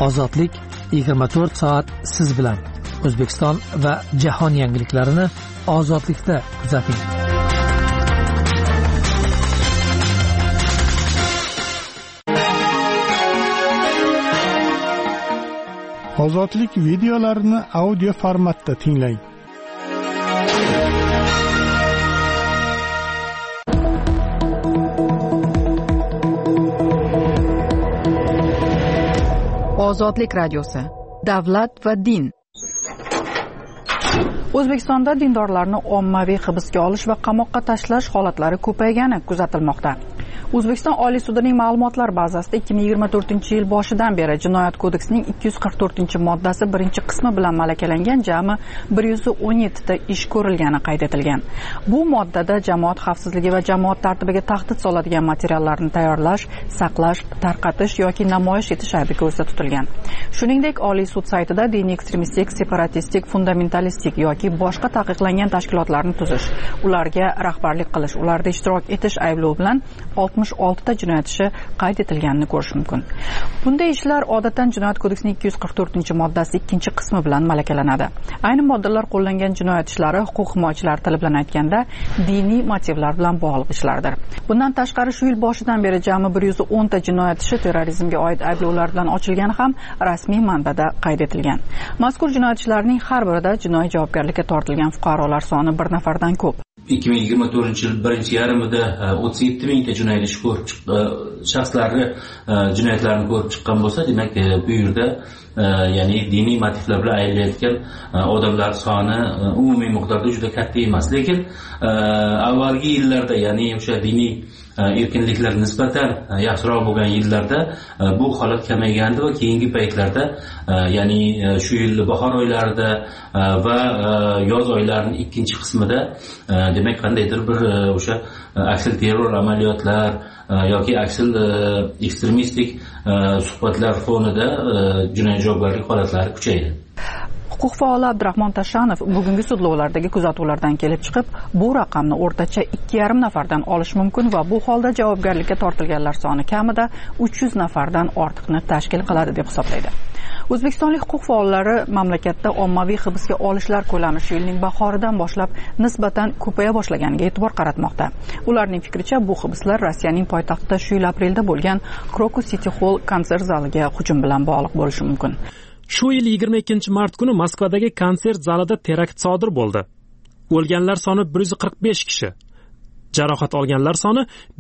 Ozodlik 24 soat siz bilan. O'zbekiston va jahon yangiliklarini ozodlikda kuzating. Ozodlik videolarini audio formatda tinglang. Ozodlik radiosi. Davlat va din. O'zbekistonda dindorlarni ommaviy hibsga olish va qamoqqa tashlash holatlari ko'paygani kuzatilmoqda. O'zbekiston Oliy sudining ma'lumotlar bazasida 2024-yil boshidan beri Jinoyat kodeksining 244-moddasi birinchi qismi bilan malakalangan jami 117 ta ish ko'rilgani qayd etilgan. Bu moddada jamoat xavfsizligi va jamoat tartibiga tahdid soladigan materiallarni tayyorlash, saqlash, tarqatish yoki namoyish etish aybi ko'zda tutilgan. Shuningdek, Oliy sud saytida diniy ekstremistik, separatistik, fundamentalistik yoki boshqa taqiqlangan tashkilotlarni tuzish, ularga rahbarlik qilish, ularda ishtirok etish ayblovi bilan 66 ta jinoyat ishi qayd etilganini ko'rish mumkin. Bunday ishlar odatdan Jinoyat kodeksining 244-moddasi 2-qismi bilan malakalanadi. Ayni moddalar qo'llangan jinoyat ishlari huquq himoyachilari tili bilan aytganda diniy motivlar bilan bog'liq ishlardir. Bundan tashqari shu yil boshidan beri jami 110 ta jinoyat ishi terrorizmga oid ayblovlar bilan ochilgani ham rasmiy manbada qayd etilgan. Mazkur jinoyat ishlarining har birida jinoiy javobgarlikka tortilgan fuqarolar soni 1 nafardan ko'p. 2024-yil birinchi yarmida 37 mingta jinoyat ishi ko'rib shaxslarni jinoyatlarni ko'rib chiqqan bo'lsa, demak bu yerda ya'ni diniy motivlar bilan aylanayotgan odamlar soni umumiy miqdorda juda katta emas. Lekin avvalgi yillarda, ya'ni o'sha diniy erkinliklar nisbatan yaxshiroq bo'lgan yillarda bu holat kamaygandi va keyingi paytlarda, ya'ni shu yil bahor oylarida va yoz oylarining 2-qismida demak qandaydir bir o'sha aksil terror amaliyotlar yoki aksil ekstremistik suhbatlar fonida jinoiy javobgarlik holatlari kuchaydi. Huquq faoli Abdurahmon Tashanov bugungi sudlovlardagi kuzatuvlardan kelib chiqib, bu raqamni o'rtacha 2,5 nafardan olish mumkin va bu holda javobgarlikka tortilganlar soni kamida 300 nafardan ortiqni tashkil qiladi deb hisoblaydi. O'zbekistonlik huquq faollari mamlakatda ommaviy hibsga olishlar ko'lami shu yilning bahoridan boshlab nisbatan ko'paya boshlaganiga e'tibor qaratmoqda. Ularning fikricha, bu hibslar Rossiyaning poytaxtida shu yil aprelda bo'lgan Crocus City Hall konsert zaliga hujum bilan bog'liq bo'lishi mumkin. Shu yil 22-mart kuni Moskvadagi konsert zalida terakt sodir bo'ldi. O'lganlar soni 145 kishi, jarohat olganlar soni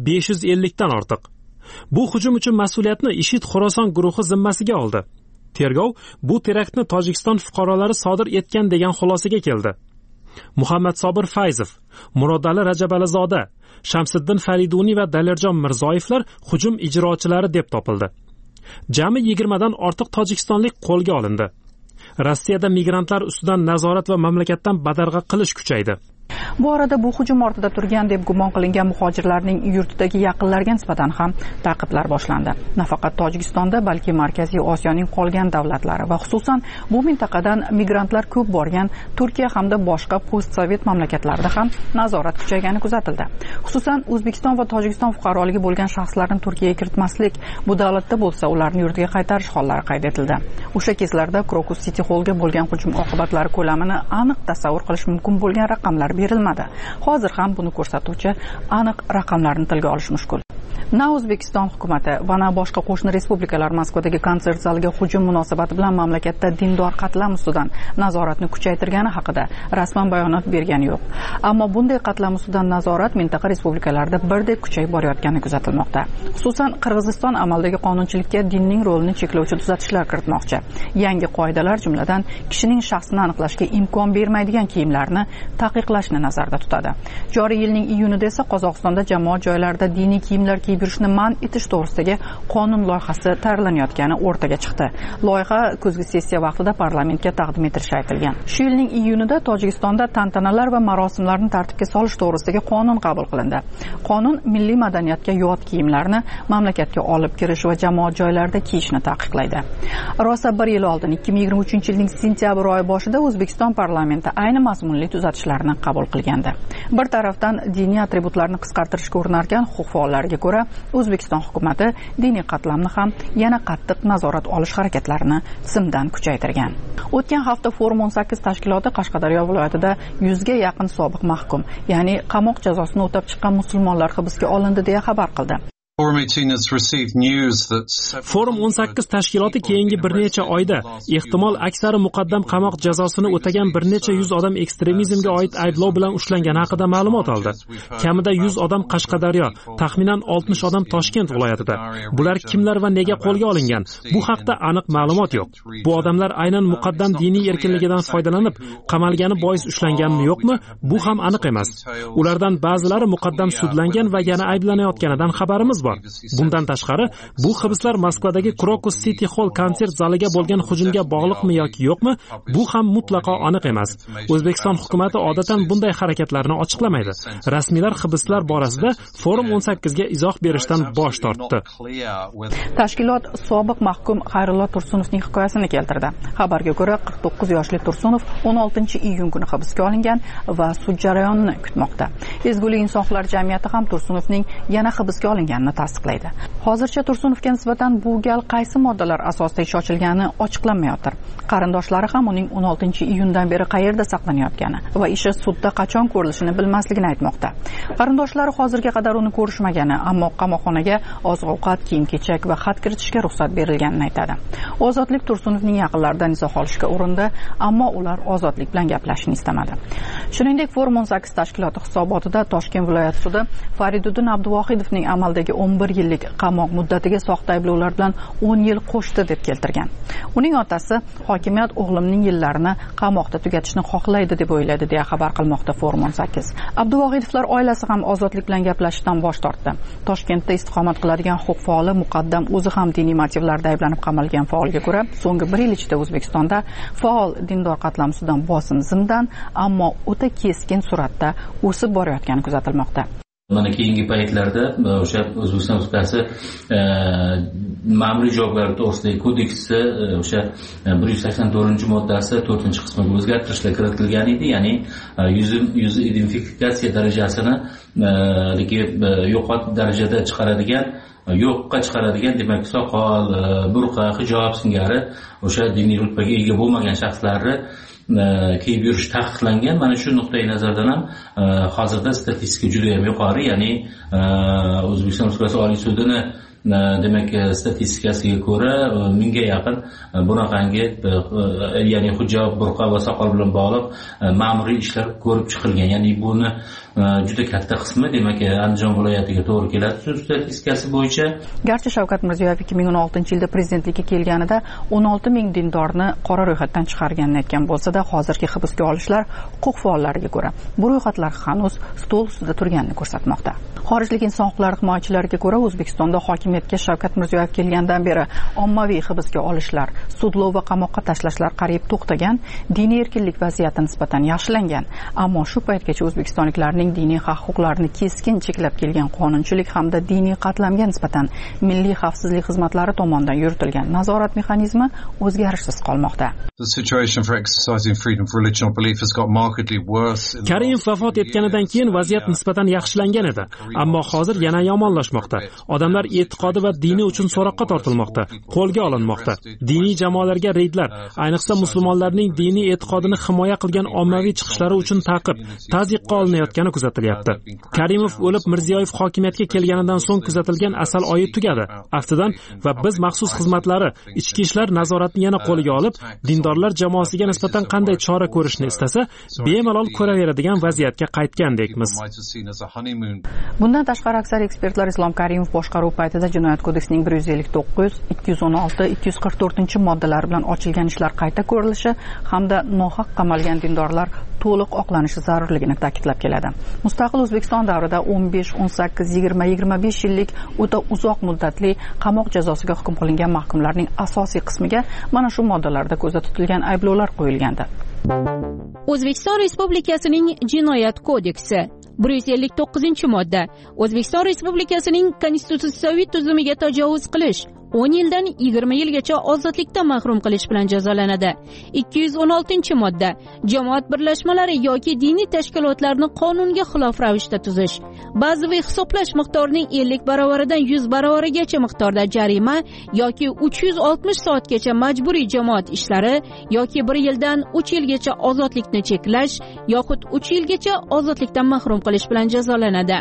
550 dan ortiq. Bu hujum uchun mas'uliyatni IShID Xorason guruhi zimmasiga oldi. Tergov bu teraktni Tojikiston fuqarolari sodir etgan degan xulosaga keldi. Muhammad Sobir Fayzov, Murodali Rajabalizoda, Shamsiddin Fariduniy va Dalirjon Mirzoyevlar hujum ijrochilari deb topildi. Jami 20 dan ortiq tojikistonlik qo'lga olindi. Rossiyada migrantlar ustidan nazorat va mamlakatdan badarg'a qilish kuchaydi. Bu orada bu hujum ortida turgan deb gumon qilingan muhojirlarning yurtidagi yaqinlariga nisbatan ham ta'qiblar boshlandi. Nafaqat Tojikistonda, balki Markaziy Osiyoning qolgan davlatlari va xususan bu mintaqadan migrantlar ko'p borgan Turkiya hamda boshqa postsovet mamlakatlarida ham nazorat kuchaygani kuzatildi. Xususan O'zbekiston va Tojikiston fuqaroligi bo'lgan shaxslarni Turkiyaga kiritmaslik, bu davlatda bo'lsa ularni yurtiga qaytarish hollari qayd etildi. O'sha kezlarda Crocus City Hallga bo'lgan hujum oqibatlari ko'lamini aniq tasavvur qilish mumkin bo'lgan raqamlar berilmadi. Hozir ham buni ko'rsatuvchi aniq raqamlarni tilga olish mushkul. Na O'zbekiston hukumati va na boshqa qo'shni respublikalar Moskvadagi konsert zaliga hujum munosabati bilan mamlakatda dindor qatlam ustidan nazoratni kuchaytirgani haqida rasman bayonot bergani yo'q. Ammo bunday qatlam ustidan nazorat mintaqa respublikalarida birdek kuchayib borayotgani kuzatilmoqda. Xususan Qirg'iziston amaldagi qonunchilikka dinning rolini cheklovchi tuzatishlar kiritmoqchi. Yangi qoidalar jumladan kishining shaxsini aniqlashga imkon bermaydigan kiyimlarni taqiqlashni nazarda tutadi. Joriy yilning iyunida esa Qozog'istonda jamoat joylarida diniy kiyimlar kiyib yurishni man etish to'g'risidagi qonun loyihasi tayyorlanayotgani o'rtaga chiqdi. Loyiha kuzgi sessiya vaqtida parlamentga taqdim etilishi aytilgan. Shu yilning iyunida Tojikistonda tantanalar va marosimlarni tartibga solish to'g'risidagi qonun qabul qilindi. Qonun milliy madaniyatga yot kiyimlarni mamlakatga olib kirish va jamoat joylarida kiyishni taqiqlaydi. Rosa bir yil oldin 2023-yilning sentyabr oyi boshida O'zbekiston parlamenti ayni mazmunli tuzatishlarni qabul qilgandi. Bir tarafdan diniy atributlarni qisqartirishga urinarkan huquq faollariga ko'ra ko'ra, O'zbekiston hukumati diniy qatlamni ham yana qattiq nazorat olish harakatlarini simdan kuchaytirgan. O'tgan hafta Forum 18 tashkiloti Qashqadaryo viloyatida 100 ga yaqin sobiq mahkum, ya'ni qamoq jazosini o'tab chiqqan musulmonlar hibsga olindi deya xabar qildi. Forum 18 tashkiloti keyingi bir necha oyda ehtimol aksari muqaddam qamoq jazosini o'tagan bir necha yuz odam ekstremizmga oid ayblov bilan ushlangani haqida ma'lumot oldi. Kamida 100 odam Qashqadaryo, taxminan 60 odam Toshkent viloyatida. Bular kimlar va nega qo'lga olingan? Bu haqda aniq ma'lumot yo'q. Bu odamlar aynan muqaddam diniy erkinligidan foydalanib qamalgani bois ushlanganmi yo'qmi? Bu ham aniq emas. Ulardan ba'zilari muqaddam sudlangan va yana ayblanayotganidan xabarimiz bor. Bundan tashqari, bu hibslar Moskvadagi Krokus City Hall konsert zaliga bo'lgan hujumga bog'liqmi yoki yo'qmi? Bu ham mutlaqo aniq emas. O'zbekiston hukumatı odatan bunday harakatlarni ochiqlamaydi. Rasmiylar hibslar borasida Forum 18 ga izoh berishdan bosh tortdi. Tashkilot sobiq mahkum Xayrullo Tursunovning hikoyasini keltirdi. Xabarga ko'ra, 49 yoshli Tursunov 16-iyun kuni hibsga olingan va sud jarayonini kutmoqda. Ezgulik insonlar jamiyati ham Tursunovning yana hibsga olinganini tasdiqlaydi. Hozircha Tursunovga nisbatan bu gal qaysi moddalar asosida ish ochilgani ochiqlanmayotir. Qarindoshlari ham uning 16-iyundan beri qayerda saqlanayotgani va ishi sudda qachon ko'rilishini bilmasligini aytmoqda. Qarindoshlari hozirga qadar uni ko'rishmagani, ammo qamoqxonaga oziq-ovqat, kiyim-kechak va xat kiritishga ruxsat berilganini aytadi. Ozodlik Tursunovning yaqinlaridan izoh olishga urindi, ammo ular Ozodlik bilan gaplashishni istamadi. Shuningdek, Forum 18 tashkiloti hisobotida Toshkent viloyat sudi Fariduddin Abduvohidovning amaldagi 11 yillik qamoq muddatiga soxta ayblovlar bilan 10 yil qo'shdi deb keltirgan. Uning otasi hokimiyat o'g'limning yillarini qamoqda tugatishni xohlaydi deb o'yladi deya xabar qilmoqda Forum 18. Abduvohidovlar oilasi ham Ozodlik bilan gaplashishdan bosh tortdi. Toshkentda istiqomat qiladigan huquq faoli muqaddam o'zi ham diniy motivlarda ayblanib qamalgan faolga ko'ra, so'nggi 1 yil ichida O'zbekistonda faol dindor qatlam ustidan bosim zimdan, ammo o'ta keskin suratda o'sib borayotgani kuzatilmoqda. Mana keyingi paytlarda o'sha O'zbekiston Respublikasi ma'muriy javobgarlik to'g'risidagi kodeksi o'sha 184-moddasi 4-qismiga o'zgartirishlar kiritilgan edi, ya'ni yuz identifikatsiya darajasini yo'qot darajada chiqaradigan, yo'qqa chiqaradigan, demak soqol, burqa, hijob singari o'sha diniy rutbaga ega bo'lmagan shaxslarni kiyib yurish taqiqlangan. Mana shu nuqtai nazardan ham hozirda statistika juda ham yuqori, ya'ni O'zbekiston Respublikasi Oliy sudini demak statistikasiga ko'ra 1000 ga yaqin bunaqangi ya'ni hijob, burqa va soqol bilan bog'liq ma'muriy ishlar ko'rib chiqilgan. Ya'ni buni juda katta qismi demak Andijon viloyatiga to'g'ri keladi sud statistikasi bo'yicha. Garchi Shavkat Mirziyoyev 2016-yilda prezidentlikka kelganida 16 ming dindorni qora ro'yxatdan chiqarganini aytgan bo'lsa-da, hozirgi hibsga olishlar huquq faollariga ko'ra bu ro'yxatlar hanuz stol ustida turganini ko'rsatmoqda. Xorijlik inson huquqlari himoyachilariga ko'ra, O'zbekistonda hokimiyatga Shavkat Mirziyoyev kelgandan beri ommaviy hibsga olishlar, sudlov va qamoqqa tashlashlar qariyb to'xtagan, diniy erkinlik vaziyati nisbatan yaxshilangan, ammo shu paytgacha o'zbekistonliklarning diniy haq-huquqlarini keskin cheklab kelgan qonunchilik hamda diniy qatlamga nisbatan milliy xavfsizlik xizmatlari tomonidan yuritilgan nazorat mexanizmi o'zgarishsiz qolmoqda. Karimov vafot etganidan keyin vaziyat nisbatan yaxshilangan edi, ammo hozir yana yomonlashmoqda. Odamlar e'tiqodi va dini uchun so'roqqa tortilmoqda, qo'lga olinmoqda. Diniy jamoalarga reydlar, ayniqsa musulmonlarning diniy e'tiqodini himoya qilgan ommaviy chiqishlari uchun ta'qib, tazyiqqa olinayotgani kuzatilyapti. Karimov o'lib, Mirziyoyev hokimiyatga kelganidan so'ng kuzatilgan asal oyi tugadi. Aftidan va biz maxsus xizmatlari ichki ishlar nazoratni yana qo'lga olib, dindorlar jamoasiga nisbatan qanday chora ko'rishni istasa, bemalol ko'raveradigan vaziyatga qaytgandekmiz. Bundan tashqari aksar ekspertlar Islom Karimov boshqaruv paytida Jinoyat kodeksining 159, 216, 244-moddalari bilan ochilgan ishlar qayta ko'rilishi hamda nohaq qamalgan dindorlar to'liq oqlanishi zarurligini ta'kidlab keladi. Mustaqil O'zbekiston davrida 15, 18, 20, 25 yillik o'ta uzoq muddatli qamoq jazosiga hukm qilingan mahkumlarning asosiy qismiga mana shu moddalarda ko'zda tutilgan ayblovlar qo'yilgandi. O'zbekiston Respublikasining Jinoyat kodeksi 159-modda O'zbekiston Respublikasining konstitutsiyaviy tuzumiga tajovuz qilish, 10 yildan 20 yilgacha ozodlikdan mahrum qilish bilan jazolanadi. 216-modda jamoat birlashmalari yoki diniy tashkilotlarni qonunga xilof ravishda tuzish, bazaviy hisoblash miqdorining 50 baravaridan 100 baravarigacha miqdorda jarima yoki 360 soatgacha majburiy jamoat ishlari yoki 1 yildan 3 yilgacha ozodlikni cheklash yoxud 3 yilgacha ozodlikdan mahrum qilish bilan jazolanadi.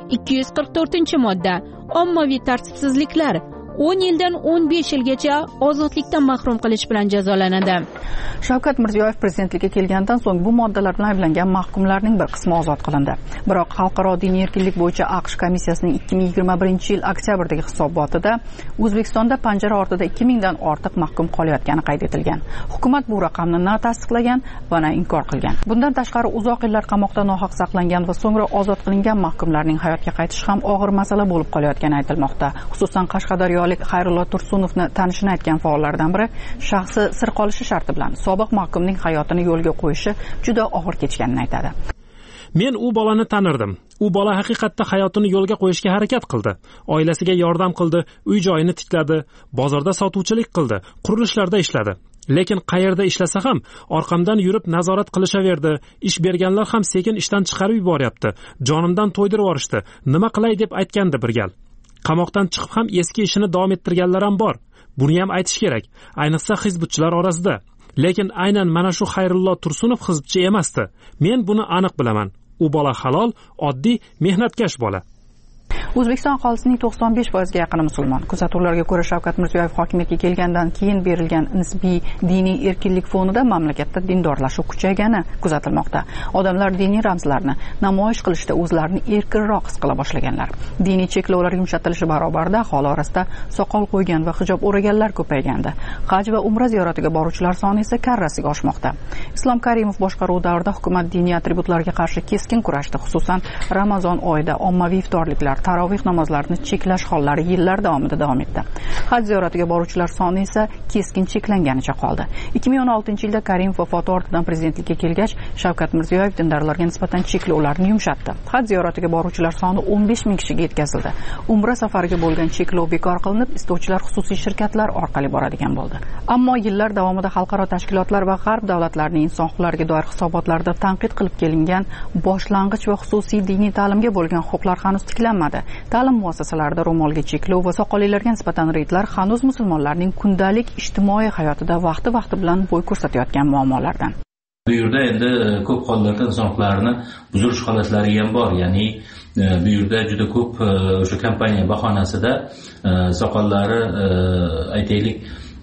244-modda ommaviy tartibsizliklar 10 yildan 15 yilgacha ozodlikdan mahrum qilish bilan jazolanadi. Shavkat Mirziyoyev prezidentlikka kelgandan so'ng bu moddalar bilan ayblangan mahkumlarning bir qismi ozod qilindi. Biroq Xalqaro diniy erkinlik bo'yicha AQSh komissiyasining 2021-yil oktyabrdagi hisobotida O'zbekistonda panjara ortida 2000 dan ortiq mahkum qolayotgani qayd etilgan. Hukumat bu raqamni na tasdiqlagan va na inkor qilgan. Bundan tashqari uzoq yillar qamoqda nohaq saqlangan va so'ngra ozod qilingan mahkumlarning hayotga qaytishi ham og'ir masala bo'lib qolayotgani aytilmoqda. Xususan Qashqadaryo Xayrullo Tursunovni tanishini aytgan faollardan biri shaxsi sir qolishi sharti bilan sobiq mahkumning hayotini yo'lga qo'yishi juda og'ir kechganini aytadi. Men u bolani tanirdim. U bola haqiqatda hayotini yo'lga qo'yishga harakat qildi. Oilasiga yordam qildi, uy-joyini tikladi, bozorda sotuvchilik qildi, qurilishlarda ishladi. Lekin qayerda ishlasa ham orqamdan yurib nazorat qilishaverdi. Ish berganlar ham sekin ishdan chiqarib yuboryapti. Jonimdan to'ydirib yorishdi. Nima qilay deb aytgandi bir gal. Qamoqdan chiqib ham eski ishini davom ettirganlar ham bor. Buni ham aytish kerak, ayniqsa hizbchilar orasida. Lekin aynan mana shu Xayrullo Tursunov hizbchi emasdi. Men buni aniq bilaman. U bola halol, oddiy, mehnatkash bola. O'zbekiston aholisining 95% yaqini musulmon. Kuzatuvlarga ko'ra Shavkat Mirziyoyev hokimiyatga kelgandan keyin berilgan nisbiy diniy erkinlik fonida mamlakatda dindorlashuv kuchaygani kuzatilmoqda. Odamlar diniy ramzlarni namoyish qilishda o'zlarini erkinroq his qila boshlaganlar. Diniy cheklovlar yumshatilishi barobarida aholi orasida soqol qo'ygan va hijob o'raganlar ko'paygandi. Haj va umra ziyoratiga boruvchilar soni esa karrasiga oshmoqda. Islom Karimov boshqaruvi davrida hukumat diniy atributlarga qarshi keskin kurashdi. Xususan Ramazon oyida ommaviy iftorliklar, tarovih namozlarini cheklash hollari yillar davomida davom etdi. Haj ziyoratiga boruvchilar soni esa keskin cheklanganicha qoldi. 2016-yilda Karimov vafoti ortidan prezidentlikka kelgach, Shavkat Mirziyoyev dindorlarga nisbatan cheklovlarni yumshatdi. Haj ziyoratiga boruvchilar soni 15 ming kishiga yetkazildi. Umra safariga bo'lgan cheklov bekor qilinib, istovchilar xususiy shirkatlar orqali boradigan bo'ldi. Ammo yillar davomida xalqaro tashkilotlar va g'arb davlatlarining inson huquqlariga doir hisobotlarida tanqid qilib kelingan boshlang'ich va xususiy diniy ta'limga bo'lgan huquqlar hanuz tiklanmadi. Ta'lim muassasalarida ro'molga cheklov va soqollilarga nisbatan reydlar hanuz musulmonlarning kundalik ijtimoiy hayotida vaqti bilan bo'y ko'rsatayotgan muammolardan. Bu yerda endi ko'p hollarda inson huquqlarini buzilish holatlari ham bor. Ya'ni bu yerda juda ko'p o'sha kompaniya bahonasida soqollari aytaylik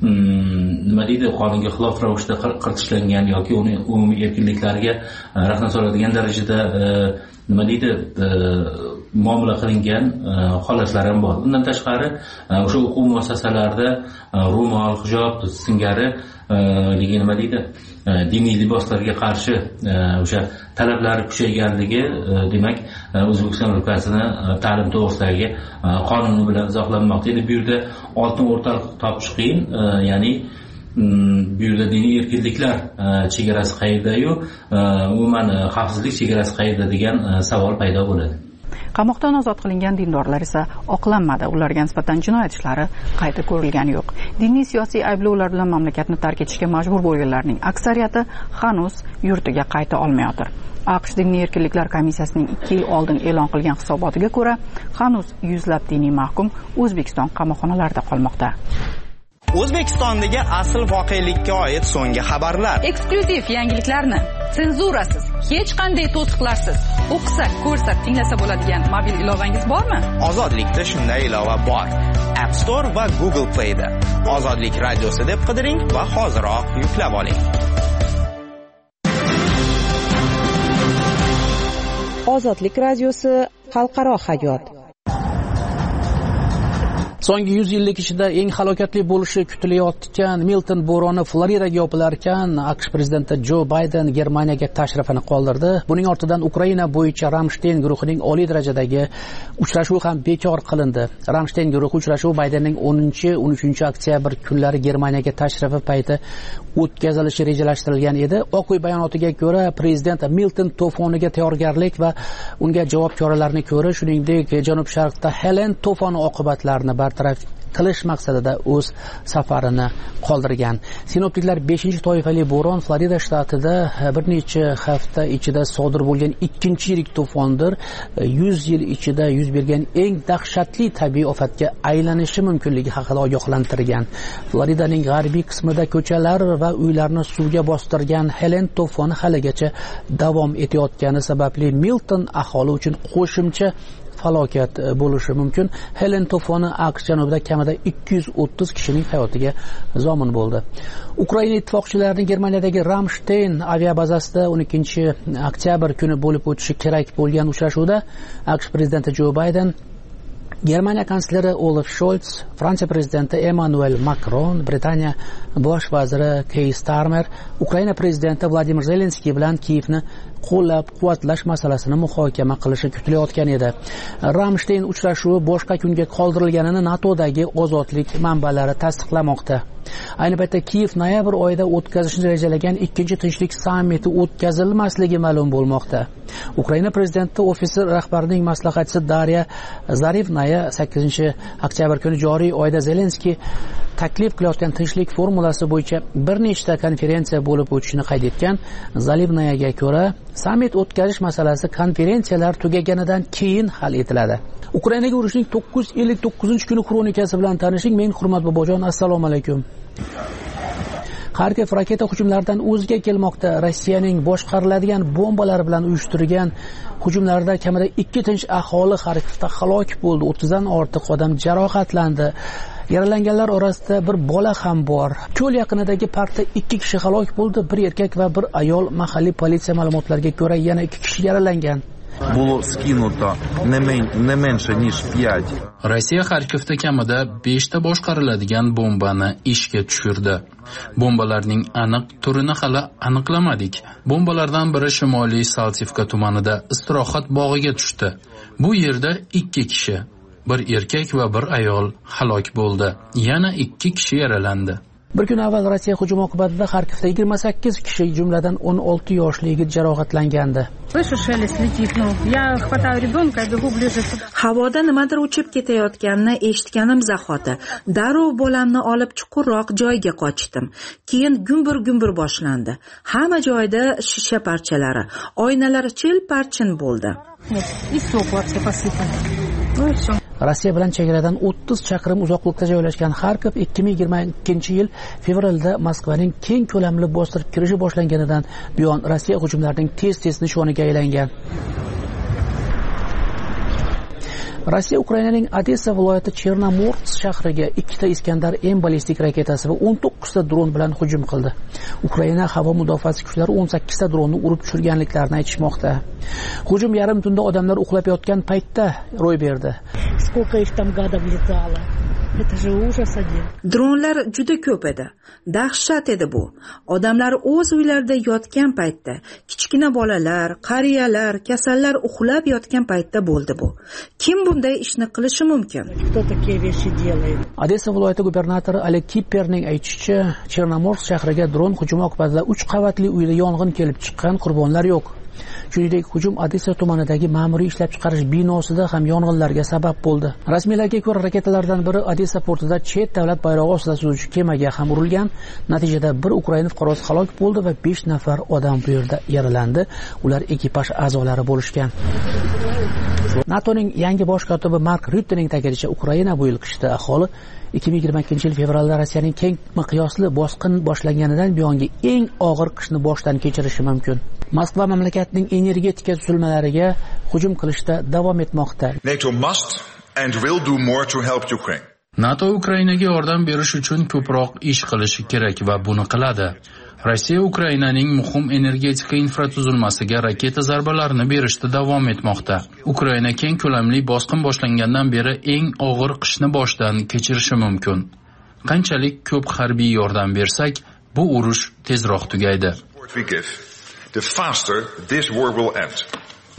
nima deydi, qonunga xilof ravishda qirtishlangan yoki uni umumiy erkinliklariga rahna soladigan darajada nima deydi muomala qilingan holatlar ham bor. Bundan tashqari o'sha o'quv muassasalarida ro'mol, hijob singari nima deydi diniy liboslarga qarshi o'sha talablari kuchayganligi demak O'zbekiston Respublikasini ta'lim to'g'risidagi qonuni bilan izohlanmoqda. Endi bu yerda oltin o'rtaliq topish qiyin, ya'ni bu yerda diniy erkinliklar chegarasi qayerda-yu, umuman xavfsizlik chegarasi qayerda degan savol paydo bo'ladi. Qamoqdan ozod qilingan dindorlar esa oqlanmadi. Ularga nisbatan jinoyat ishlari qayta ko'rilgani yo'q. Diniy siyosiy ayblovlar bilan mamlakatni tark etishga majbur bo'lganlarning aksariyati hanuz yurtiga qayta olmayotir. AQSh diniy erkinliklar komissiyasining 2 yil oldin e'lon qilgan hisobotiga ko'ra, hanuz yuzlab diniy mahkum O'zbekiston qamoqxonalarida qolmoqda. O'zbekistondagi asl voqelikka oid so'nggi xabarlar. Eksklyuziv yangiliklarni senzurasiz, hech qanday to'siqlarsiz o'qisa, ko'rsa, tinglasa bo'ladigan mobil ilovangiz bormi? Ozodlikda shunday ilova bor. App Store va Google Play da. Ozodlik radiosi deb qidiring va hoziroq yuklab oling. Ozodlik radiosi xalqaro hayot. So'nggi 100 yillik ichida eng halokatli bo'lishi kutilayotgan Milton bo'roni Floridaga yopilar ekan. AQSh prezidenti Jo Bayden Germaniyaga tashrifini qoldirdi. Buning ortidan Ukraina bo'yicha Ramstein guruhining oliy darajadagi uchrashuvi ham bekor qilindi. Ramstein guruhi uchrashuvi Baydenning 10-13 oktyabr kunlari Germaniyaga tashrifi payti o'tkazilishi rejalashtirilgan edi. Oq uy bayonotiga ko'ra, prezident Milton to'foniga tayyorgarlik va unga javob choralarini ko'rish, shuningdek Janub-sharqda Helen to'foni oqibatlarini bartaraf qilish maqsadida o'z safarini qoldirgan. Sinoptiklar 5-toifali bo'ron Florida shtatida bir necha hafta ichida sodir bo'lgan ikkinchi yirik to'fondir. 100 yil ichida yuz bergan eng dahshatli tabiiy ofatga aylanishi mumkinligi haqida ogohlantirgan. Floridaning g'arbiy qismida ko'chalar va uylarni suvga bostirgan Helen to'foni haligacha davom etayotgani sababli Milton aholi uchun qo'shimcha falokat bo'lishi mumkin. Helen to'foni AQSh janubida kamida 230 kishining hayotiga zomin bo'ldi. Ukraina ittifoqchilarining Germaniyadagi Ramstein aviabazasida 12-oktyabr kuni bo'lib o'tishi kerak bo'lgan uchrashuvda AQSh prezidenti Jo Bayden, Germaniya kansleri Olaf Scholz, Fransiya prezidenti Emmanuel Macron, Britaniya bosh vaziri Keir Starmer, Ukraina prezidenti Vladimir Zelenskiy bilan Kiyevni qo'llab-quvvatlash masalasini muhokama qilishi kutilayotgan edi. Ramstein uchrashuvi boshqa kunga qoldirilganini NATOdagi ozodlik manbalari tasdiqlamoqda. Ayni paytda Kiyev noyabr oyida o'tkazishni rejalagan ikkinchi tinchlik sammiti o'tkazilmasligi ma'lum bo'lmoqda. Ukraina prezidenti ofisi rahbarining maslahatchisi Darya Zarivnaya 8-oktyabr kuni joriy oyda Zelenskiy taklif qilayotgan tinchlik formulasi bo'yicha bir nechta konferensiya bo'lib o'tishini qayd etgan. Zarivnayaga ko'ra, sammit o'tkazish masalasi konferensiyalar tugaganidan keyin hal etiladi. Ukrainaga urushning 959-kuni kronikasi bilan tanishing. Men Hurmat Bobojon, assalomu alaykum. Kharkiv raketa hujumlaridan o'ziga kelmoqda. Rossiyaning boshqariladigan bombalar bilan uyushtirgan hujumlarda kamida 2 tinch aholi Kharkivda halok bo'ldi. 30dan ortiq odam jarohatlandi. Yaralanganlar orasida bir bola ham bor. Ko'l yaqinidagi parkda 2 kishi halok bo'ldi, bir erkak va bir ayol. Mahalliy politsiya ma'lumotlariga ko'ra yana 2 kishi yaralangan. Rossiya Kharkivda kamida 5 ta boshqariladigan bombani ishga tushirdi. Bombalarning aniq turini hali aniqlamadik. Bombalardan biri Shimoliy Saltivka tumanida istirohat bog'iga tushdi. Bu yerda 2 kishi, bir erkak va bir ayol halok bo'ldi. Yana 2 kishi yaralandi. Bir kun avval Rossiya hujumi oqibatida Kharkivda 28 kishi, jumladan 16 yoshli yigit jarohatlangandi. Havoda nimadir uchib ketayotganini eshitganim zahoti darrov bolamni olib chuqurroq joyga qochdim. Keyin gumbur boshlandi. Hamma joyda shisha parchalari, oynalar chil-parchin bo'ldi. Rossiya bilan chegaradan 30 chaqirim uzoqlikda joylashgan Kharkiv 2022-yil fevralda Moskvaning keng ko'lamli bostirib kirishi boshlanganidan buyon Rossiya hujumlarining tez nishoniga aylangan. Rossiya Ukrainaning Odessa viloyati Chernomorsk shahriga 2 ta Iskandar M ballistik raketasi va 19 ta dron bilan hujum qildi. Ukraina havo mudofaasi kuchlari 18 ta dronni urib tushirganliklarini aytishmoqda. Hujum yarim tunda odamlar uxlab yotgan paytda ro'y berdi. Dronlar juda ko'p edi. Dahshat edi bu. Odamlar o'z uylarida yotgan paytda, kichkina bolalar, qariyalar, kasallar uxlab yotgan paytda bo'ldi bu. Kim bunday ishni qilishi mumkin? Odessa viloyati gubernatori Oleg Kiperning aytishicha, Chernomorsk shahriga dron hujumi oqibatida 3 qavatli uyda yong'in kelib chiqqan, qurbonlar yo'q. Shuningdek, hujum Odessa tumanidagi ma'muriy ishlab chiqarish binosida ham yong'inlarga sabab bo'ldi. Rasmiylarga ko'ra, raketalardan biri Odessa portida chet davlat bayrog'i ostida suzuvchi kemaga ham urilgan. Natijada bir Ukraina fuqarosi halok bo'ldi va 5 nafar odam bu yerda yaralandi. Ular ekipaj a'zolari bo'lishgan. NATOning yangi bosh kotibi Mark Ruttening ta'kidlashicha, Ukraina bu yil qishda aholi 2022-yil fevralda Rossiyaning keng miqyosli bosqin boshlanganidan buyongi eng og'ir qishni boshdan kechirishi mumkin. Moskva mamlakatining energetika tuzilmalariga hujum qilishda davom etmoqda. NATO Ukrainaga yordam berish uchun ko'proq ish qilishi kerak va buni qiladi. Rossiya Ukrainaning muhim energetika infratuzilmasiga raketa zarbalarini berishda davom etmoqda. Ukraina keng ko'lamli bosqin boshlangandan beri eng og'ir qishni boshdan kechirishi mumkin. Qanchalik ko'p harbiy yordam bersak, bu urush tezroq tugaydi.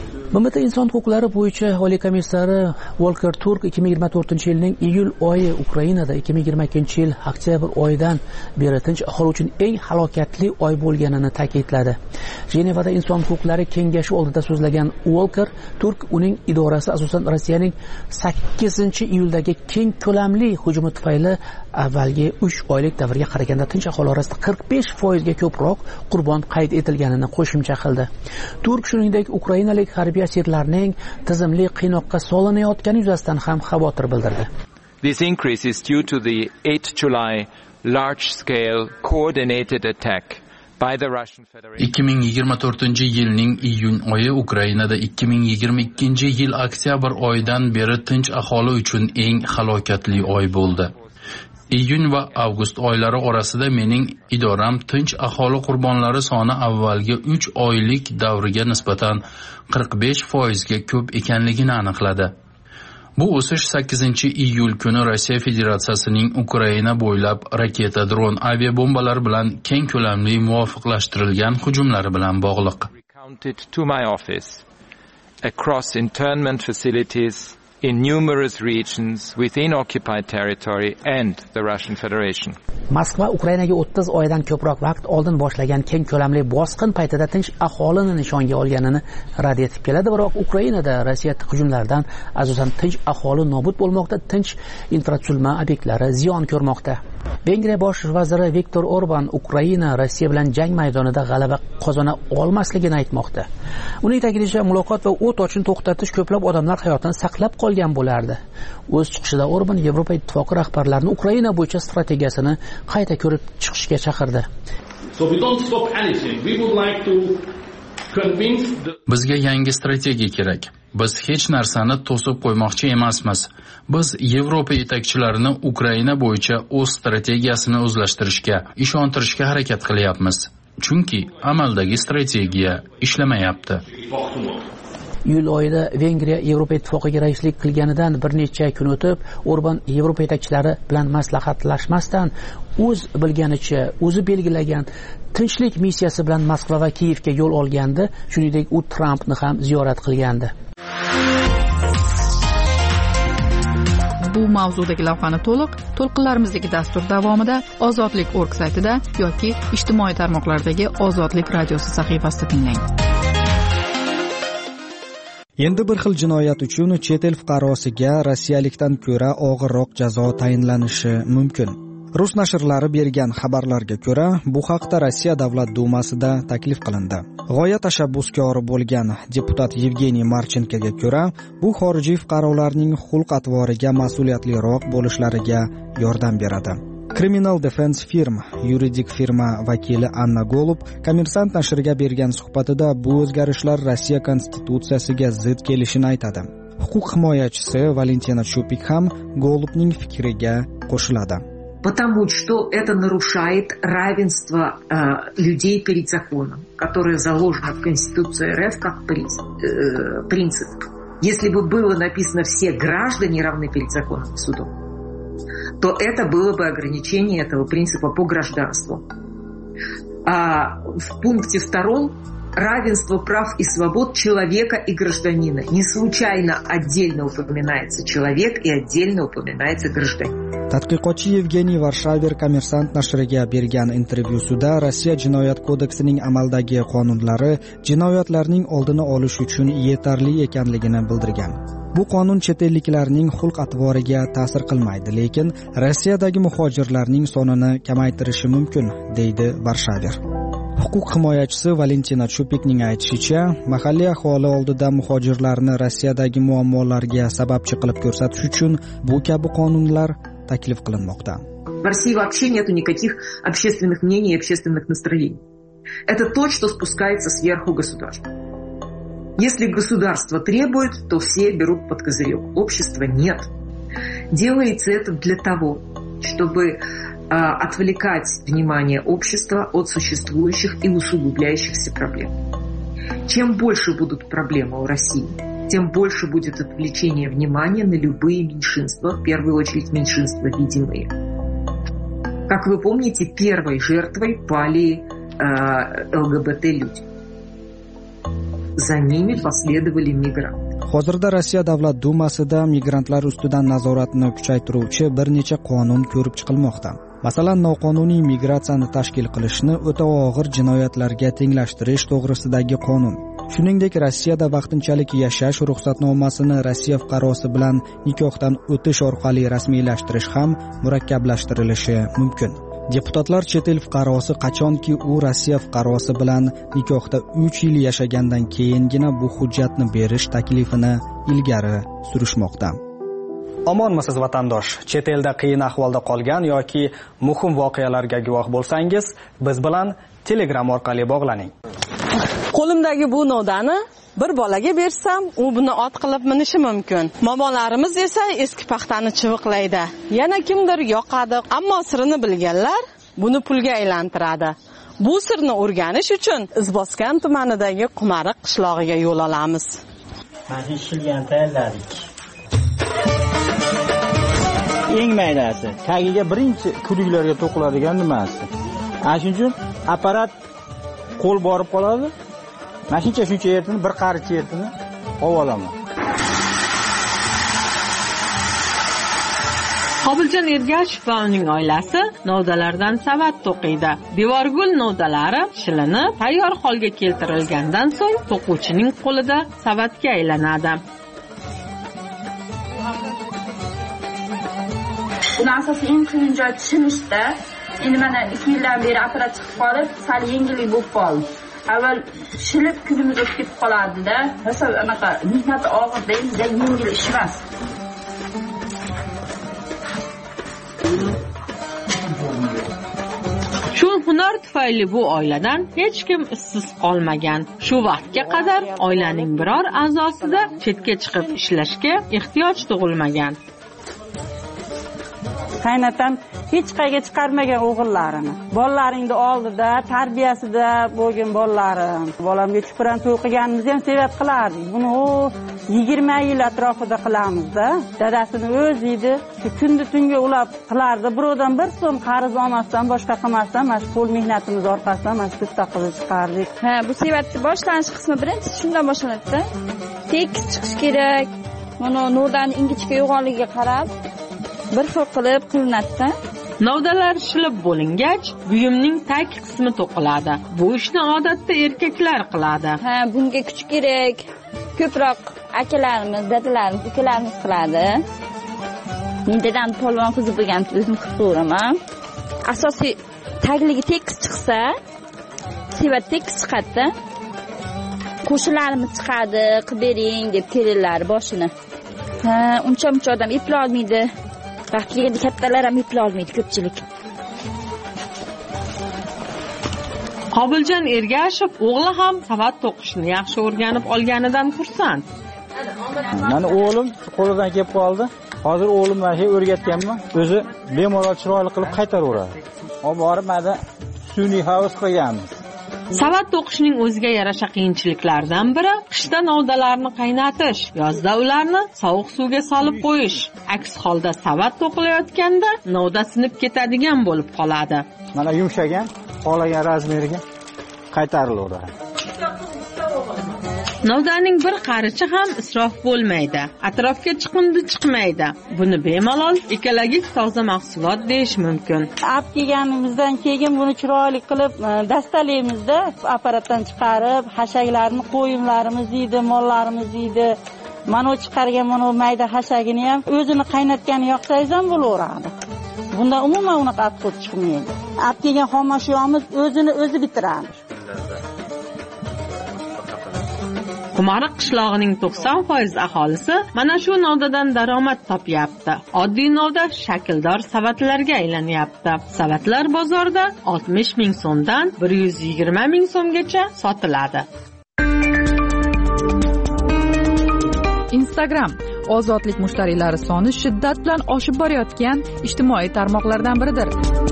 BMT inson huquqlari bo'yicha oliy komissari Volker Turk 2024-yilning iyul oyi Ukrainada 2022-yil oktyabr oyidan beri tinch aholi uchun eng halokatli oy bo'lganini ta'kidladi. Jenevada inson huquqlari kengashi oldida so'zlagan Volker Turk uning idorasi asosan Rossiyaning 8-iyuldagi keng ko'lamli hujumi tufayli avvalgi 3 oylik davrga qaraganda tinch aholi orasida 45% ga ko'proq qurbon qayd etilganini qo'shimcha qildi. Turk shuningdek ukrainalik harbiy asirlarning tizimli qiynoqqa solinayotgani yuzasidan ham xavotir bildirdi. This increase is due to the 8 July large-scale coordinated attack by the Russian Federation. 2024-yilning iyun oyi Ukrainada 2022-yil oktyabr oyidan beri tinch aholi uchun eng halokatli oy bo'ldi. Iyun va avgust oylari orasida mening idoram tinch aholi qurbonlari soni avvalgi 3 oylik davriga nisbatan 45% ga ko'p ekanligini aniqladi. Bu o'sish 8-iyul kuni Rossiya Federatsiyasining Ukraina bo'ylab raketa, dron, aviabombalar bilan keng ko'lamli muvofiqlashtirilgan hujumlari bilan bog'liq. To my office across internment facilities in numerous regions within occupied territory and the Russian Federation. Moskva Ukrainaga 30 oydan ko'proq vaqt oldin boshlagan keng ko'lamli bosqin paytida tinch aholini nishonga olganini rad etib keladi, biroq Ukrainada Rossiya hujumlaridan asosan tinch aholi nobud bo'lmoqda, tinch infratuzilma obyektlari ziyon ko'rmoqda. Vengriya bosh vaziri Viktor Orban Ukraina Rossiya bilan jang maydonida g'alaba qozona olmasligini aytmoqda. Uning ta'kidlashicha, muloqot va o't ochishni to'xtatish ko'plab odamlar hayotini saqlab qolgan bo'lardi. O'z chiqishida Orban Yevropa Ittifoqi rahbarlarini Ukraina bo'yicha strategiyasini qayta ko'rib chiqishga chaqirdi. Bizga yangi strategiya kerak. Biz hech narsani to'sib qo'ymoqchi emasmiz. Biz Yevropa yetakchilarini Ukraina bo'yicha o'z strategiyasini o'zlashtirishga, ishontirishga harakat qilyapmiz. Chunki amaldagi strategiya ishlamayapti. Iyul oyida Vengriya Yevropa Ittifoqiga raislik qilganidan bir necha kun o'tib, Orban Yevropa yetakchilari bilan maslahatlashmasdan o'z bilganicha, o'zi belgilagan tinchlik missiyasi bilan Moskva va Kiyevga yo'l olgandi. Shuningdek, u Trampni ham ziyorat qilgandi. Bu mavzudagi lavhani to'lqinlarimizdagi dastur davomida ozodlik.org saytida yoki ijtimoiy tarmoqlardagi Ozodlik radiosi sahifasida tinglang. Endi bir xil jinoyat uchun chet el fuqarosiga rossiyalikdan ko'ra og'irroq jazo tayinlanishi mumkin. Rus nashrlari bergan xabarlarga ko'ra, bu haqda Rossiya Davlat dumasida taklif qilindi. G'oya tashabbuskori bo'lgan deputat Yevgeniy Marchenkoga ko'ra, bu xorijiy fuqarolarning xulq-atvoriga mas'uliyatliroq bo'lishlariga yordam beradi. Criminal Defense Firm yuridik firma vakili Anna Golub Kommersant nashriga bergan suhbatida bu o'zgarishlar Rossiya konstitutsiyasiga zid kelishini aytadi. Huquq himoyachisi Valentina Chupik ham Golubning fikriga qo'shiladi. Потому что это нарушает равенство людей перед законом, которое заложено в Конституции РФ как принцип. Если бы было написано «все граждане равны перед законом и судом», то это было бы ограничение этого принципа по гражданству. А в пункте 2 равенство прав и свобод человека и гражданина. Не случайно отдельно упоминается человек и отдельно упоминается гражданин. Tadqiqotchi Yevgeniy Varshaver Kommersant nashriga bergan intervyusida Rossiya jinoyat kodeksining amaldagi qonunlari jinoyatlarning oldini olish uchun yetarli ekanligini bildirgan. Bu qonun chet elliklarning xulq-atvoriga ta'sir qilmaydi, lekin Rossiyadagi muhojirlarning sonini kamaytirishi mumkin, deydi Varshaver. Huquq himoyachisi Valentina Chupikning aytishicha, mahalliy aholi oldida muhojirlarni Rossiyadagi muammolarga sababchi qilib ko'rsatish uchun bu kabi qonunlar taklif qilinmoqda. В России вообще нету никаких общественных мнений и общественных настроений. Это то, что спускается сверху государства. Если государство требует, то все берут под козырек. Общества нет. Делается это для того, чтобы отвлекать внимание общества от существующих и усугубляющихся проблем. Чем больше будут проблемы у России, тем больше будет отвлечение внимания на любые меньшинства, в первую очередь меньшинства видимые. Как вы помните, первой жертвой пали ЛГБТ-люди. за ними последовали мигранты. Hozirda Rossiya Davlat Dumasida migrantlar ustidan nazoratni kuchaytiruvchi bir necha qonun ko'rib chiqilmoqda. Masalan, noqonuniy migratsiyani tashkil qilishni o'ta og'ir jinoyatlarga tenglashtirish to'g'risidagi qonun. Shuningdek, Rossiyada vaqtinchalik yashash ruxsatnomasini Rossiya fuqarosi bilan nikohdan o'tish orqali rasmiylashtirish ham murakkablashtirishi mumkin. Deputatlar chet el fuqarosi qachonki u Rossiya fuqarosi bilan nikohda 3 yil yashagandan keyingina bu hujjatni berish taklifini ilgari surishmoqda. Omonmisiz vatandosh? Chet elda qiyin ahvolda qolgan yoki muhim voqealarga guvoh bo'lsangiz, biz bilan Telegram orqali bog'laning. Qo'limdagi bu nodani bir bolaga bersam, u buni ot qilib minishi mumkin. Momolarimiz esa eski paxtani chiviqlaydi. Yana kimdir yoqadi, ammo sirini bilganlar buni pulga aylantiradi. Bu sirni o'rganish uchun Izboskan tumanidagi Qumariq qishlog'iga yo'l olamiz. Mana shilgan tayyorladik. Eng maydasi, tagiga birinchi kuliklarga to'qiladigan nimasi. Ana shuning uchun apparat qo'l borib qoladi. Mashincha shuncha yertini, bir qaricha yertini olib olaman. Qobiljon Ergashev va uning oilasi novdalardan savat to'qiydi. Devorgul novdalari shilinib, tayyor holga keltirilgandan so'ng to'quvchining qo'lida savatga aylanadi. Buning asosiy eng qiyin joyi tushunishda. Endi mana 2 yildan beri apparat chiqib qolib, sal yengillik bo'lib qoldi. Avval shilib kunimiz o'tib ketib qolardi-da. Masalan, anaqa mehnat og'ir deymiz, yengil ish emas. Shu hunar tufayli bu oiladan hech kim ishsiz qolmagan. Shu vaqtga qadar oilaning biror a'zosida chetga chiqib ishlashga ehtiyoj tug'ilmagan. Qaynatam hech qayga chiqarmagan o'g'illarini. Bolalaringni oldida, tarbiyasida bo'lgan bolalarim. Bolamga chuqran to'y qilganimizni ham sevat qilardik. Buni 20 yil atrofida qilamiz-da. Dadasini o'zi edi. Shu kunda tunga ulab qilardi. Birovdan bir so'm qarz olmasdan, boshqa qilmasdan, mana shu qo'l mehnatimiz orqasidan mana shu bitta qilib chiqardik. Ha, bu sevatning boshlanish qismi birinchi shundan boshlanadi-da. Tekis chiqish kerak. Mana nurdan ingichka yo'g'onligiga qarab bir xil qilib qilinadi-da. Novdalar shilib bo'lingach, buyumning tag qismi to'qiladi. Bu ishni odatda erkaklar qiladi. Ha, bunga kuch kerak. Ko'proq akalarimiz, dadalarimiz, ukalarimiz qiladi. Men dadam polvon qizi bo'lgan, o'zim qilib turaman. Asosiy tagligi tekis chiqsa, sevat tekis chiqadi-da. Qo'shnilarimiz chiqadi, qilib bering deb kelinlar boshini. Ha, uncha odam eplay olmaydi. Vaqtiga kattalar ham eplay olmaydi ko'pchilik. Qobiljon Ergashev o'g'li ham savat to'qishni yaxshi o'rganib olganidan xursand. Mana o'g'lim qo'lidan kelib qoldi. Hozir o'g'lim mana shu o'rgatganman. O'zi bemalol chiroyli qilib qaytaraveradi. Olib borib mana sun'iy havas qilganmiz. Savat to'qishning o'ziga yarasha qiyinchiliklaridan biri qishda novdalarni qaynatish, yozda ularni sovuq suvga solib qo'yish. Aks holda savat to'qilayotganda novda sinib ketadigan bo'lib qoladi. Mana yumshagan, xohlagan razmeriga qaytarilaveradi. Novdaning bir qarichi ham isrof bo'lmaydi. Atrofga chiqindi chiqmaydi. Buni bemalol ekologik toza mahsulot deyish mumkin. Olib kelganimizdan keyin buni chiroyli qilib dastalaymizda, apparatdan chiqarib, hashaklarni qo'yimlarimiz yeydi, mollarimiz yeydi. Mana o chiqargan mana mayda hashagini ham o'zini qaynatgani yoqsangiz ham bo'laveradi. Bunda umuman unaqa afqut chiqmaydi. Olib kelgan xomashyomiz o'zi bitiradi. Qumariq qishlog'ining 90% aholisi mana shu novdadan daromad topyapti. Oddiy novda shakldor savatlarga aylanyapti. Savatlar bozorda 60 ming so'mdan 120 ming so'mgacha sotiladi. Instagram ozodlik mushtariylari soni shiddat bilan oshib borayotgan ijtimoiy tarmoqlardan biridir.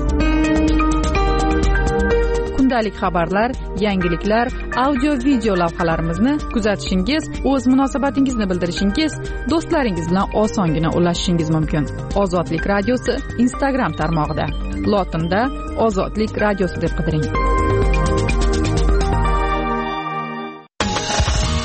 Kundalik xabarlar, yangiliklar, audio-video lavhalarimizni kuzatishingiz, o'z munosabatingizni bildirishingiz, do'stlaringiz bilan osongina ulashishingiz mumkin. Ozodlik radiosi Instagram tarmog'ida. Lotinda Ozodlik radiosi deb qidiring.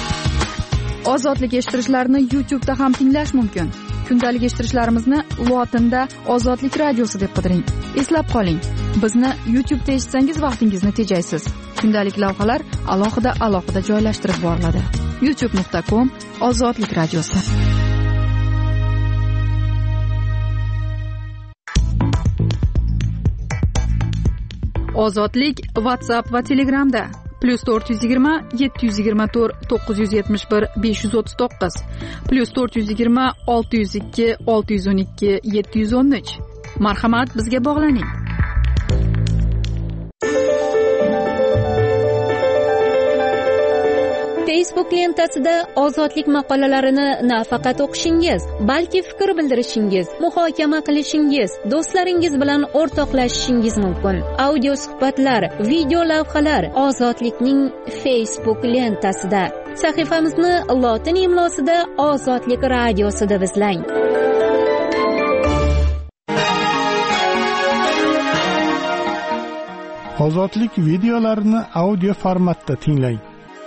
Ozodlik eshittirishlarni YouTube'da ham tinglash mumkin. Kundalik eshittirishlarimizni lotinda Ozodlik radiosi deb qidiring. Eslab qoling, bizni YouTube'da eshitsangiz vaqtingizni tejaysiz. Kundalik lavhalar alohida joylashtirib boriladi. youtube.com/Ozodlik radiosi. Ozodlik WhatsApp va Telegramda +420 724 971 539 +420 602 612 713. Marhamat, bizga bog'laning. Facebook lentasida ozodlik maqolalarini nafaqat o'qishingiz, balki fikr bildirishingiz, muhokama qilishingiz, do'stlaringiz bilan o'rtoqlashishingiz mumkin. Audio suhbatlar, video lavhalar Ozodlikning Facebook lentasida. Sahifamizni lotin imlosida Ozodlik radiosi deb izlang. Ozodlik videolarini audio formatda tinglang.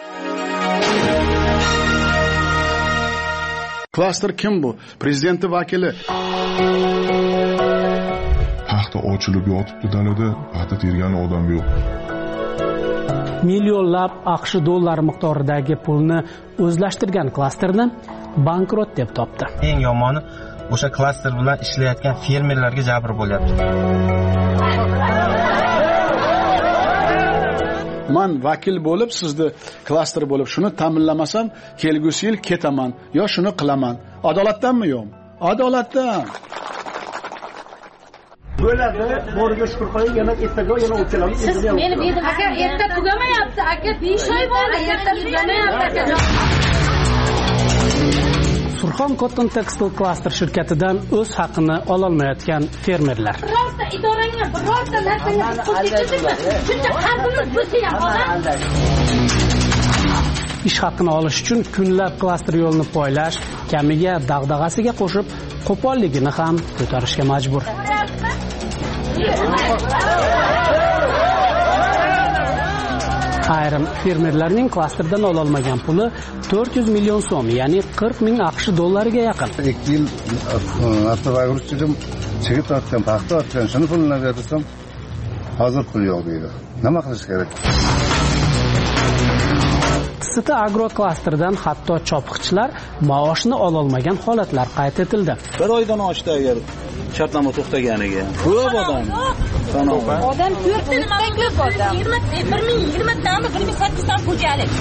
Klaster kim bu? Prezidenti vakili. Paxta ochilib yotibdi dalada, paxta tergan odam yo'q. Millionlab AQSh dollari miqdoridagi pulni o'zlashtirgan klasterni bankrot deb topdi. Eng yomoni o'sha klaster bilan ishlayotgan fermerlarga jabr bo'lyapti. Man vakil bo'lib, sizni klaster bo'lib shuni ta'minlamasam, kelgusi yil ketaman yo shuni qilaman. Adolatdanmi yo'qmi? Adolatdan. Bo'ladi, boriga shukur qiling, yana ertaga yana o'tkalamiz. Siz meni berdim aka, erta tugamayapti aka, 5 oy bo'ldi, erta tugamayapti aka. Surxon Cotton Textile Cluster shirkatidan o'z haqini ololmayotgan fermerlar. Birorta idorangga, birorta narsaga qo'shildingizmi? Shuncha qarzimiz bo'lyapti. Ish haqini olish uchun kunlab klaster yo'lini poylash, kamiga dag'dag'asiga qo'shib, qo'polligini ham ko'tarishga majbur. Ayrim fermerlarning klasterdan ololmagan puli 400 million so'm, ya'ni 40 ming AQSh dollariga yaqin. 2 yil avtovagrus chidim, chigit otgan, paxta otgan, shuni pulini bersam, hozir pul yo'q deydi. Nima qilish kerak? Sita Agro klasterdan hatto chopiqchilar maoshni ololmagan holatlar qayd etildi. Bir oydan oshdi agar shartnoma to'xtaganiga. Ko'p odam. Odam 4 ta nima ko'p odam. 1020 tami 1800 tam xo'jalik.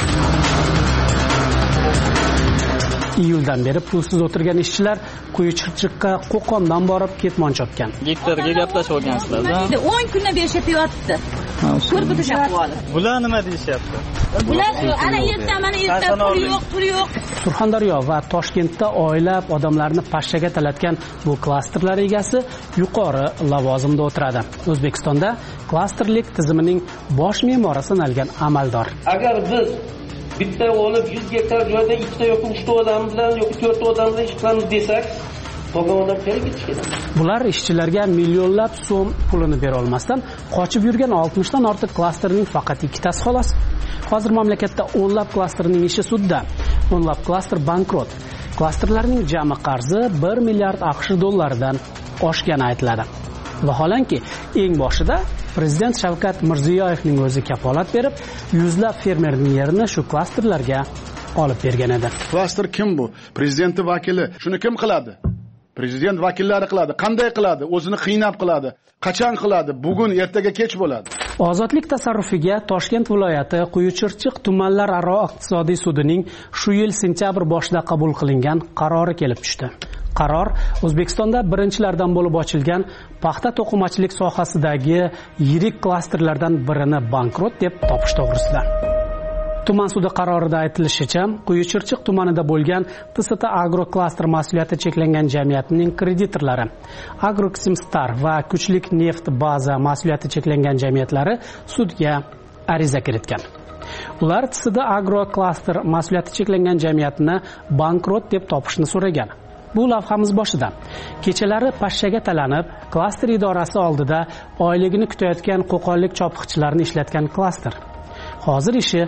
Iyuldan beri pulsiz o'tirgan ishchilar Quyi Chirchiqqa Qo'qondan borib ketmon chopgan. Gektarga gaplashib olgansizlar-da. 10 kundan beri ishlayapti. Ko'rib o'tishib qoldi. Bular nima deyishyapti? Bular ana erta mana erta pul yo'q. Surxondaryo va Toshkentda oylab odamlarni pashshaga talatgan bu klasterlar egasi yuqori lavozimda o'tiradi. O'zbekistonda klasterlik tizimining bosh me'mori sanalgan amaldor. Agar biz bitta olib 100 gektar joyda 2 ta yoki 3 ta odam bilan yoki 4 ta odam bilan ish qilamiz desak, to'g'ridan kerak ketishadi. Bular ishchilarga millionlab so'm pulini bera olmasdan qochib yurgan 60 dan ortiq klasterning faqat 2 tasi xolos. Hozir mamlakatda o'nlab klasterning ishi sudda. O'nlab klaster bankrot. Klasterlarning jami qarzi 1 milliard AQSh dollaridan oshgani aytiladi. Vaholanki, eng boshida Prezident Shavkat Mirziyoyevning o'zi kafolat berib, yuzlab fermerning yerini shu klasterlarga olib bergan edi. Klaster kim bu? Prezidenti vakili. Shuni kim qiladi? Prezident vakillari qiladi. Qanday qiladi? O'zini qiynab qiladi. Qachon qiladi? Bugun, ertaga kech bo'ladi. Ozodlik tasarrufiga Toshkent viloyati Quyi Chirchiq tumanlararo iqtisodiy sudining shu yil sentyabr boshida qabul qilingan qarori kelib tushdi. Qaror O'zbekistonda birinchilardan bo'lib ochilgan paxta to'qimachilik sohasidagi yirik klasterlardan birini bankrot deb topish to'g'risida. Tuman sudi qarorida aytilishicha, Quyi Chirchiq tumanida bo'lgan TST Agro klaster mas'uliyati cheklangan jamiyatining kreditorlari, Agroximstar va Kuchlik neft baza mas'uliyati cheklangan jamiyatlari sudga ariza kiritgan. Ular TST Agro klaster mas'uliyati cheklangan jamiyatini bankrot deb topishni so'ragan. Bu lavhamiz boshida kechalari pashshaga talanib, klaster idorasi oldida oyligini kutayotgan qo'qonlik chopiqchilarni ishlatgan klaster. Hozir ishi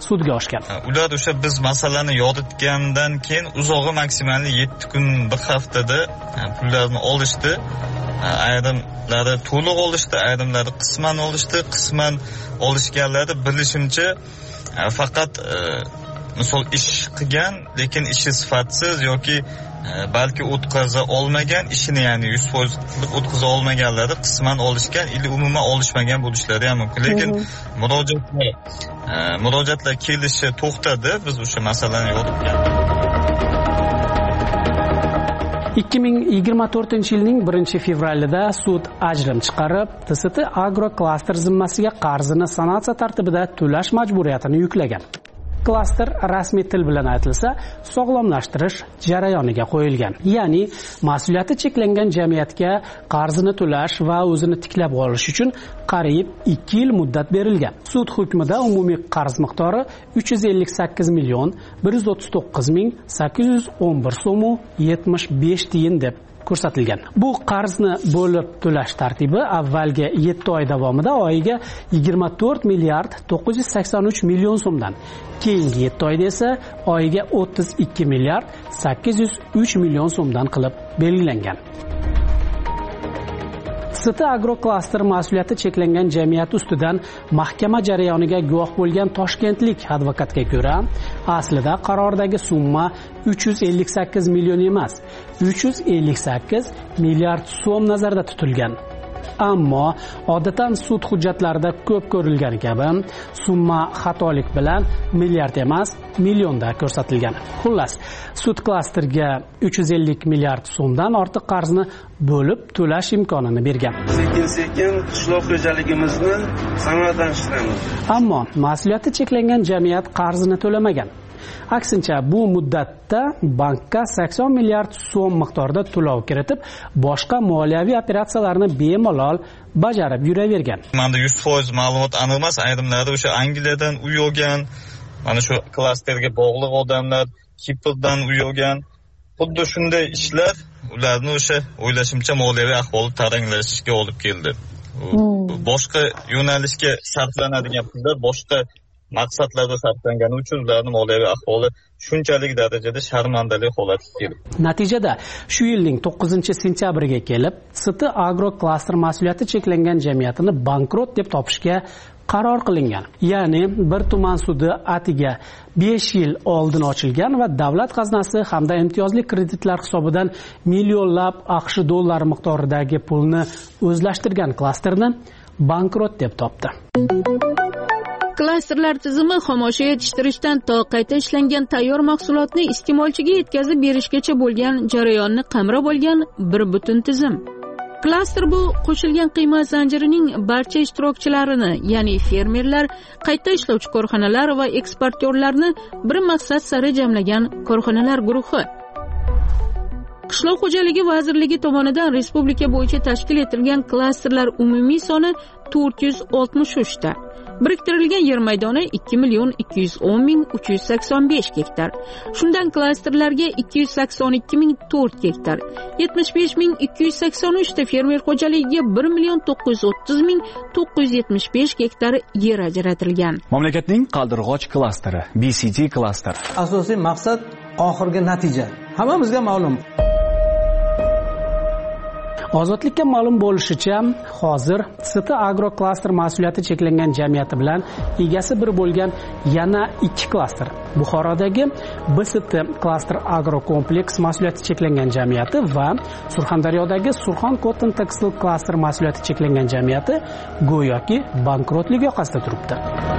sudga oshgan. Ular o'sha biz masalani yoritgandan keyin uzog'i maksimal 7 kun, bir haftada pullarni olishdi. Ayrimlari to'liq olishdi, ayrimlari qisman olishdi. Qisman olishganlari bilishimcha faqat misol ish qilgan, lekin ishi sifatsiz yoki balki o'tkaza olmagan ishini, ya'ni 100% o'tkaza olmaganlari qisman olishgan, umuman olishmagan bo'lishlari ham mumkin. Lekin murojaatlar kelishi to'xtadi. Biz o'sha masalani yoritgan. 2024-yilning 1-fevralida sud ajrim chiqarib, TST Agro klaster zimmasiga qarzini sanatsiya tartibida to'lash majburiyatini yuklagan. Klaster rasmiy til bilan aytilsa, sog'lomlashtirish jarayoniga qo'yilgan. Ya'ni, mas'uliyati cheklangan jamiyatga qarzini to'lash va o'zini tiklab olish uchun qariyb 2 yil muddat berilgan. Sud hukmida umumiy qarz miqdori 358 million 139 ming 811 so'm 75 tiyin deb ko'rsatilgan. Bu qarzni bo'lib to'lash tartibi avvalgi 7 oy davomida oyiga 24 milliard 983 million so'mdan, keyingi 7 oyda esa oyiga 32 milliard 803 million so'mdan qilib belgilangan. TST Agro klaster mas'uliyati cheklangan jamiyat ustidan mahkama jarayoniga guvoh bo'lgan toshkentlik advokatga ko'ra, aslida qarordagi summa 358 million emas, 358 milliard so'm nazarda tutilgan. Ammo odatan sud hujjatlarida ko'p ko'rilgani kabi summa xatolik bilan milliard emas, millionda ko'rsatilgan. Xullas, sud klasterga 350 milliard so'mdan ortiq qarzni bo'lib to'lash imkonini bergan. Sekin-sekin qishloq xo'jaligimizni sanoatlantiramiz. Ammo mas'uliyati cheklangan jamiyat qarzini to'lamagan. Aksincha, bu muddatda bankka 80 milliard so'm miqdorida to'lov kiritib, boshqa moliyaviy operatsiyalarni bemalol bajarib yuravergan. Menda 100% ma'lumot aniq emas, ayrimlari o'sha Angliyadan uy olgan, mana shu klasterga bog'liq odamlar Kiprdan uy olgan. Xuddi shunday ishlar ularni o'sha o'ylashimcha moliyaviy ahvoli taranglashiga olib keldi. Boshqa yo'nalishga sarflanadigan pullar boshqa maqsadlarda sarflangani uchun ularning moliyaviy ahvoli shunchalik darajada sharmandali holatga keldi. Natijada shu yilning 9-sentyabriga kelib, TST Agro klaster mas'uliyati cheklangan jamiyatini bankrot deb topishga qaror qilingan. Ya'ni bir tuman sudi atiga 5 yil oldin ochilgan va davlat xazinasi hamda imtiyozli kreditlar hisobidan millionlab AQSh dollari miqdoridagi pulni o'zlashtirgan klasterni bankrot deb topdi. Klasterlar tizimi xomashyo yetishtirishdan to qayta ishlangan tayyor mahsulotni iste'molchiga yetkazib berishgacha bo'lgan jarayonni qamrab olgan bir butun tizim. Klaster bu qo'shilgan qiymat zanjirining barcha ishtirokchilarini, ya'ni fermerlar, qayta ishlovchi korxonalar va eksportyorlarni bir maqsad sari jamlagan korxonalar guruhi. Qishloq xo'jaligi vazirligi tomonidan respublika bo'yicha tashkil etilgan klasterlar umumiy soni 463 ta. Biriktirilgan yer maydoni 2.210.385 gektar. Shundan klasterlarga 282.004 gektar, 75.283 ta fermer xo'jaligiga 1.930.975 gektar yer ajratilgan. Mamlakatning qaldirg'och klasteri, BCT klaster. Asosiy maqsad oxirgi natija. Hammamizga ma'lum. Ozodlikka ma'lum bo'lishicha, hozir TST Agro klaster mas'uliyati cheklangan jamiyati bilan egasi bir bo'lgan yana 2 klaster. Buxorodagi BST klaster agro kompleks mas'uliyati cheklangan jamiyati va Surxondaryodagi Surxon Cotton Textile klaster mas'uliyati cheklangan jamiyati go'yoki bankrotlik yoqasida turibdi.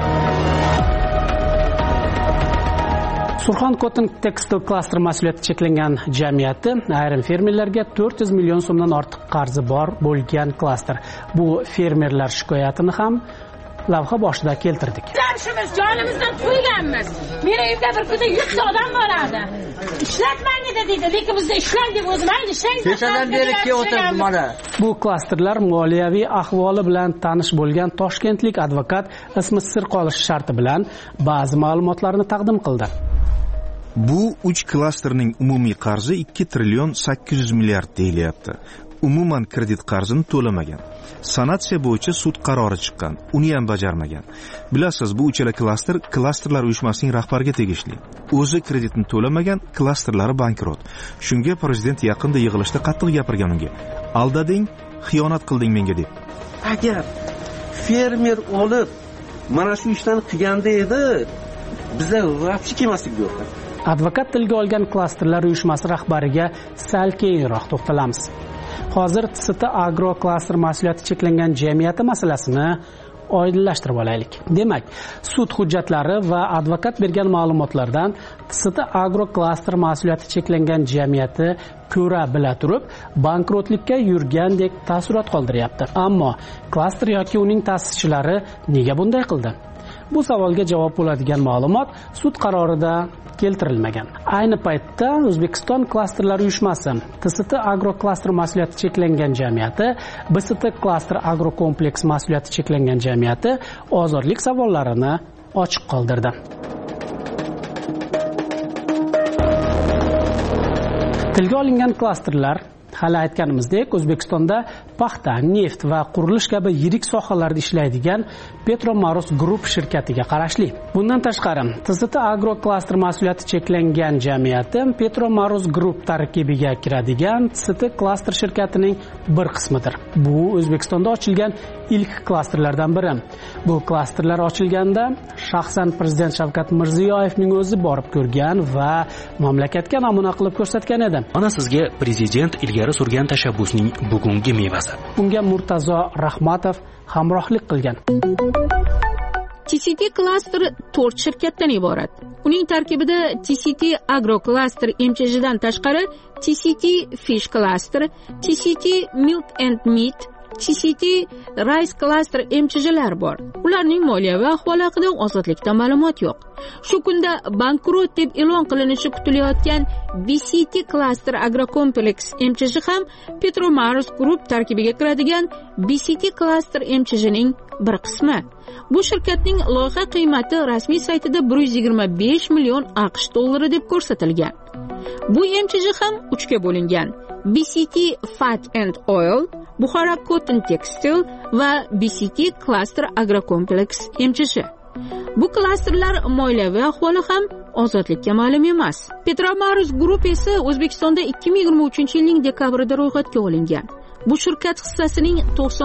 Surxon Cotton Textile klaster mas'uliyati cheklangan jamiyati ayrim fermerlarga 400 million so'mdan ortiq qarzi bor bo'lgan klaster. Bu fermerlar shikoyatini ham lavha boshida keltirdik. Ishimiz jonimizdan to'yganmiz. Meni uyimda bir kunda 100 ta odam bo'ladi. Ishlatmaydi deydi, lekin bizda ishlang deb o'zim ishlang. Kechadan beri kelyapmiz mana. Bu klasterlar moliyaviy ahvoli bilan tanish bo'lgan toshkentlik advokat ismi sir qolishi sharti bilan ba'zi ma'lumotlarni taqdim qildi. Bu 3 klasterning umumiy qarzi 2 trillion 800 milliard deyilyapti. umuman kredit qarzini to'lamagan. Sanatsiya bo'yicha sud qarori chiqqan, uni ham bajarmagan. Bilasiz, bu uchala klasterlar uyushmasining rahbariga tegishli. O'zi kreditni to'lamagan, klasterlari bankrot. Shunga prezident yaqinda yig'ilishda qattiq gapirgan unga. Aldading, xiyonat qilding menga deb. Agar fermer olib mana shu ishlarni qilganda edi, bizlar vaqti kelmaslik yo'q. Advokat tilga olgan klasterlar uyushmasi rahbariga sal keyinroq to'xtalamiz. Hozir TST Agro klaster mas'uliyati cheklangan jamiyati masalasini oydinlashtirib olaylik. Demak, sud hujjatlari va advokat bergan ma'lumotlardan TST Agro klaster mas'uliyati cheklangan jamiyati ko'ra bila turib, bankrotlikka yurgandek taassurot qoldiryapti. Ammo klaster yoki uning ta'sischilari nega bunday qildi? Bu savolga javob bo'ladigan ma'lumot sud qarorida keltirilmagan. Ayni paytda O'zbekiston klasterlar uyushmasi, TST Agro klaster mas'uliyati cheklangan jamiyati, BST klaster agro kompleks mas'uliyati cheklangan jamiyati ozodlik savollarini ochiq qoldirdi. Tilga olingan klasterlar hali aytganimizdek O'zbekistonda paxta, neft va qurilish kabi yirik sohalarda ishlaydigan Petromarus Group shirkatiga qarashli. Bundan tashqari, TST Agro klaster mas'uliyati cheklangan jamiyati Petromarus Group tarkibiga kiradigan TST klaster shirkatining bir qismidir. Bu O'zbekistonda ochilgan ilk klasterlardan biri. Bu klasterlar ochilganda shaxsan prezident Shavkat Mirziyoyevning o'zi borib ko'rgan va mamlakatga namuna qilib ko'rsatgan edi. Mana sizga prezident ilgari surgan tashabbusning bugungi mevasi. Unga Murtazo Rahmatov hamrohlik qilgan. TCT klaster 4 shirkatdan iborat. Uning tarkibida TCT Agro klaster MCJdan tashqari TCT Fish klaster, TCT Milk and Meat, TCT Rice klaster MCJlar bor. Ularning moliyaviy ahvoli haqida ozodlikda ma'lumot yo'q. Shu kunda bankrot deb e'lon qilinishi kutilayotgan BCT klaster agrokompleks MCJ ham Petromarus Group tarkibiga kiradigan BCT klaster MCJning bir qismi. Bu shirkatning loyiha qiymati rasmiy saytida 125 million AQSh dollari deb ko'rsatilgan. Bu MCJ ham 3 ga bo'lingan. BCT Fat and Oil, Bukhara Cotton Textile va BCT Cluster Agrocomplex MCJ. Bu klasterlar moliyaviy ahvoli ham ozodlikka ma'lum emas. Petromarus Group esa O'zbekistonda 2023-yilning dekabrida ro'yxatga olingan. Bu shirkat hissasining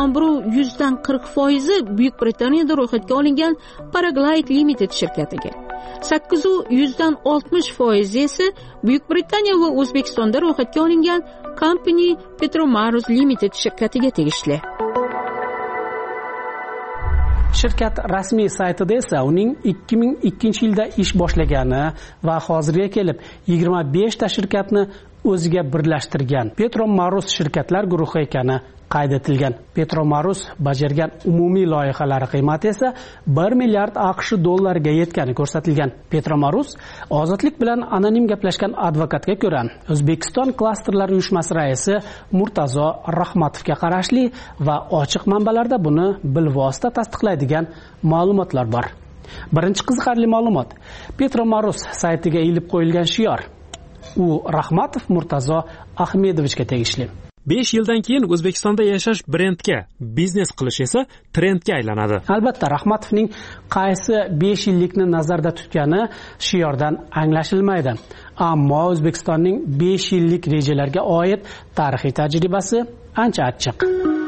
91.40% Buyuk Britaniyada ro'yxatga olingan Paraglide Limited shirkatiga. 8.60% esa Buyuk Britaniya va O'zbekistonda ro'yxatga olingan Company Petromarus Limited shirkatiga tegishli. Shirkat rasmiy saytida esa uning 2002-yilda ish boshlagani va hozirga kelib 25 ta shirkatni o'ziga birlashtirgan Petromarus shirkatlar guruhi ekani qayd etilgan. Petromarus bajargan umumiy loyihalari qiymati esa 1 milliard AQSh dollariga yetgani ko'rsatilgan. Petromarus ozodlik bilan anonim gaplashgan advokatga ko'ra, O'zbekiston klasterlar uyushmasi raisi Murtazo Rahmatovga qarashli va ochiq manbalarda buni bilvosita tasdiqlaydigan ma'lumotlar bor. Birinchi qiziqarli ma'lumot: Petromarus saytiga ilib qo'yilgan shior. U Rahmatov Murtazo Ahmedovichga tegishli. 5 yildan keyin O'zbekistonda yashash brendga, biznes qilish esa trendga aylanadi. Albatta, Rahmatovning qaysi 5 yillikni nazarda tutgani shiordan anglashilmaydi. Ammo O'zbekistonning 5 yillik rejalarga oid tarixiy tajribasi ancha achchiq.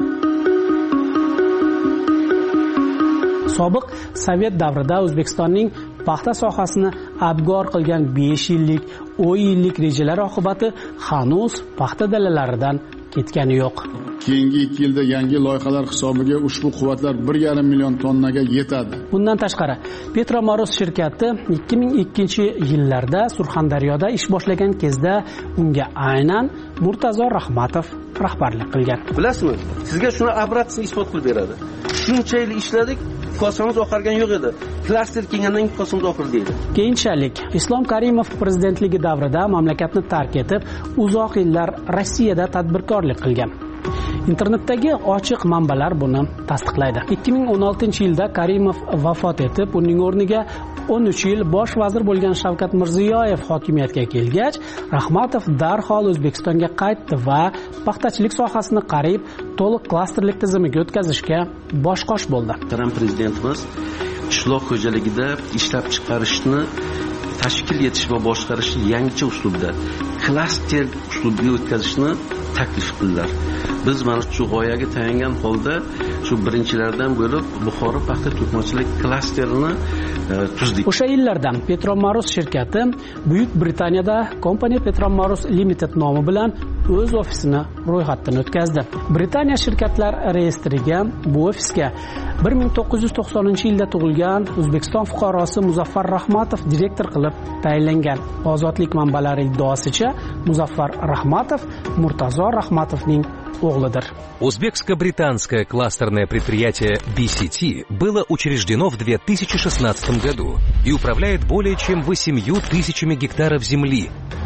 Sobiq Sovet davrida O'zbekistonning paxta sohasini abgor qilgan 5 yillik, 10 yillik rejalar oqibati hanuz paxta dalalaridan ketgani yo'q. Keyingi 2 yilda yangi loyihalar hisobiga ushbu quvvatlar 1,5 million tonnaga yetadi. Bundan tashqari, Petromarus shirkati 2002-yillarda Surxondaryoda ish boshlagan kezda unga aynan Murtazo Rahmatov rahbarlik qilgan. Bilasizmi? Sizga shuni obratni isbot qilib beradi. Shuncha yil ishladik, kosamiz oqargan yo'q edi. Klaster kelgandan keyin kosamiz oqirdi deydi. Keyinchalik Islom Karimov prezidentligi davrida mamlakatni tark etib, uzoq yillar Rossiyada tadbirkorlik qilgan. Internetdagi ochiq manbalar buni tasdiqlaydi. 2016-yilda Karimov vafot etib, uning o'rniga 13 yil bosh vazir bo'lgan Shavkat Mirziyoyev hokimiyatga kelgach, Rahmatov darhol O'zbekistonga qaytdi va paxtachilik sohasini qariyb to'liq klasterlik tizimiga o'tkazishga bosh-qosh bo'ldi. Muhtaram prezidentimiz qishloq xo'jaligida ishlab chiqarishni tashkil etish va boshqarishni yangicha uslubda, klaster uslubiga o'tkazishni taklif qildilar. Biz mana shu g'oyaga tayangan holda shu birinchilardan bo'lib Buxoro paxta to'qimachilik klasterini tuzdik. O'sha yillarda Petromarus shirkati Buyuk Britaniyada Company Petromarus Limited nomi bilan o'z ofisini ro'yxatdan o'tkazdi. Britaniya shirkatlar reyestriga bu ofisga 1990-yilda tug'ilgan O'zbekiston fuqarosi Muzaffar Rahmatov direktor qilib tayinlangan. Ozodlik manbalari iddaosicha Muzaffar Rahmatov Murtazo Rahmatovning o'g'lidir. Узбекско-британское кластерное предприятие BCT было учреждено в 2016 году и управляет более чем 8000 гектаров земли.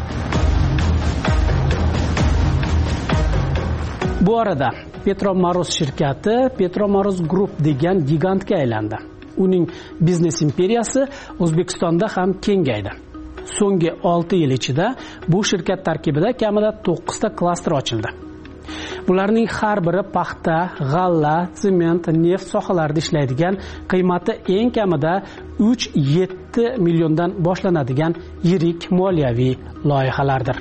Bu arada Petromarus shirkati Petromarus Group degan gigantga aylandi. Uning biznes imperiyasi O'zbekistonda ham kengaydi. So'nggi 6 yil ichida bu shirkat tarkibida kamida 9 ta klaster ochildi. Bularning har biri paxta, g'alla, sement, neft sohalarida ishlaydigan, qiymati eng kamida 3-7 milliondan boshlanadigan yirik moliyaviy loyihalardir.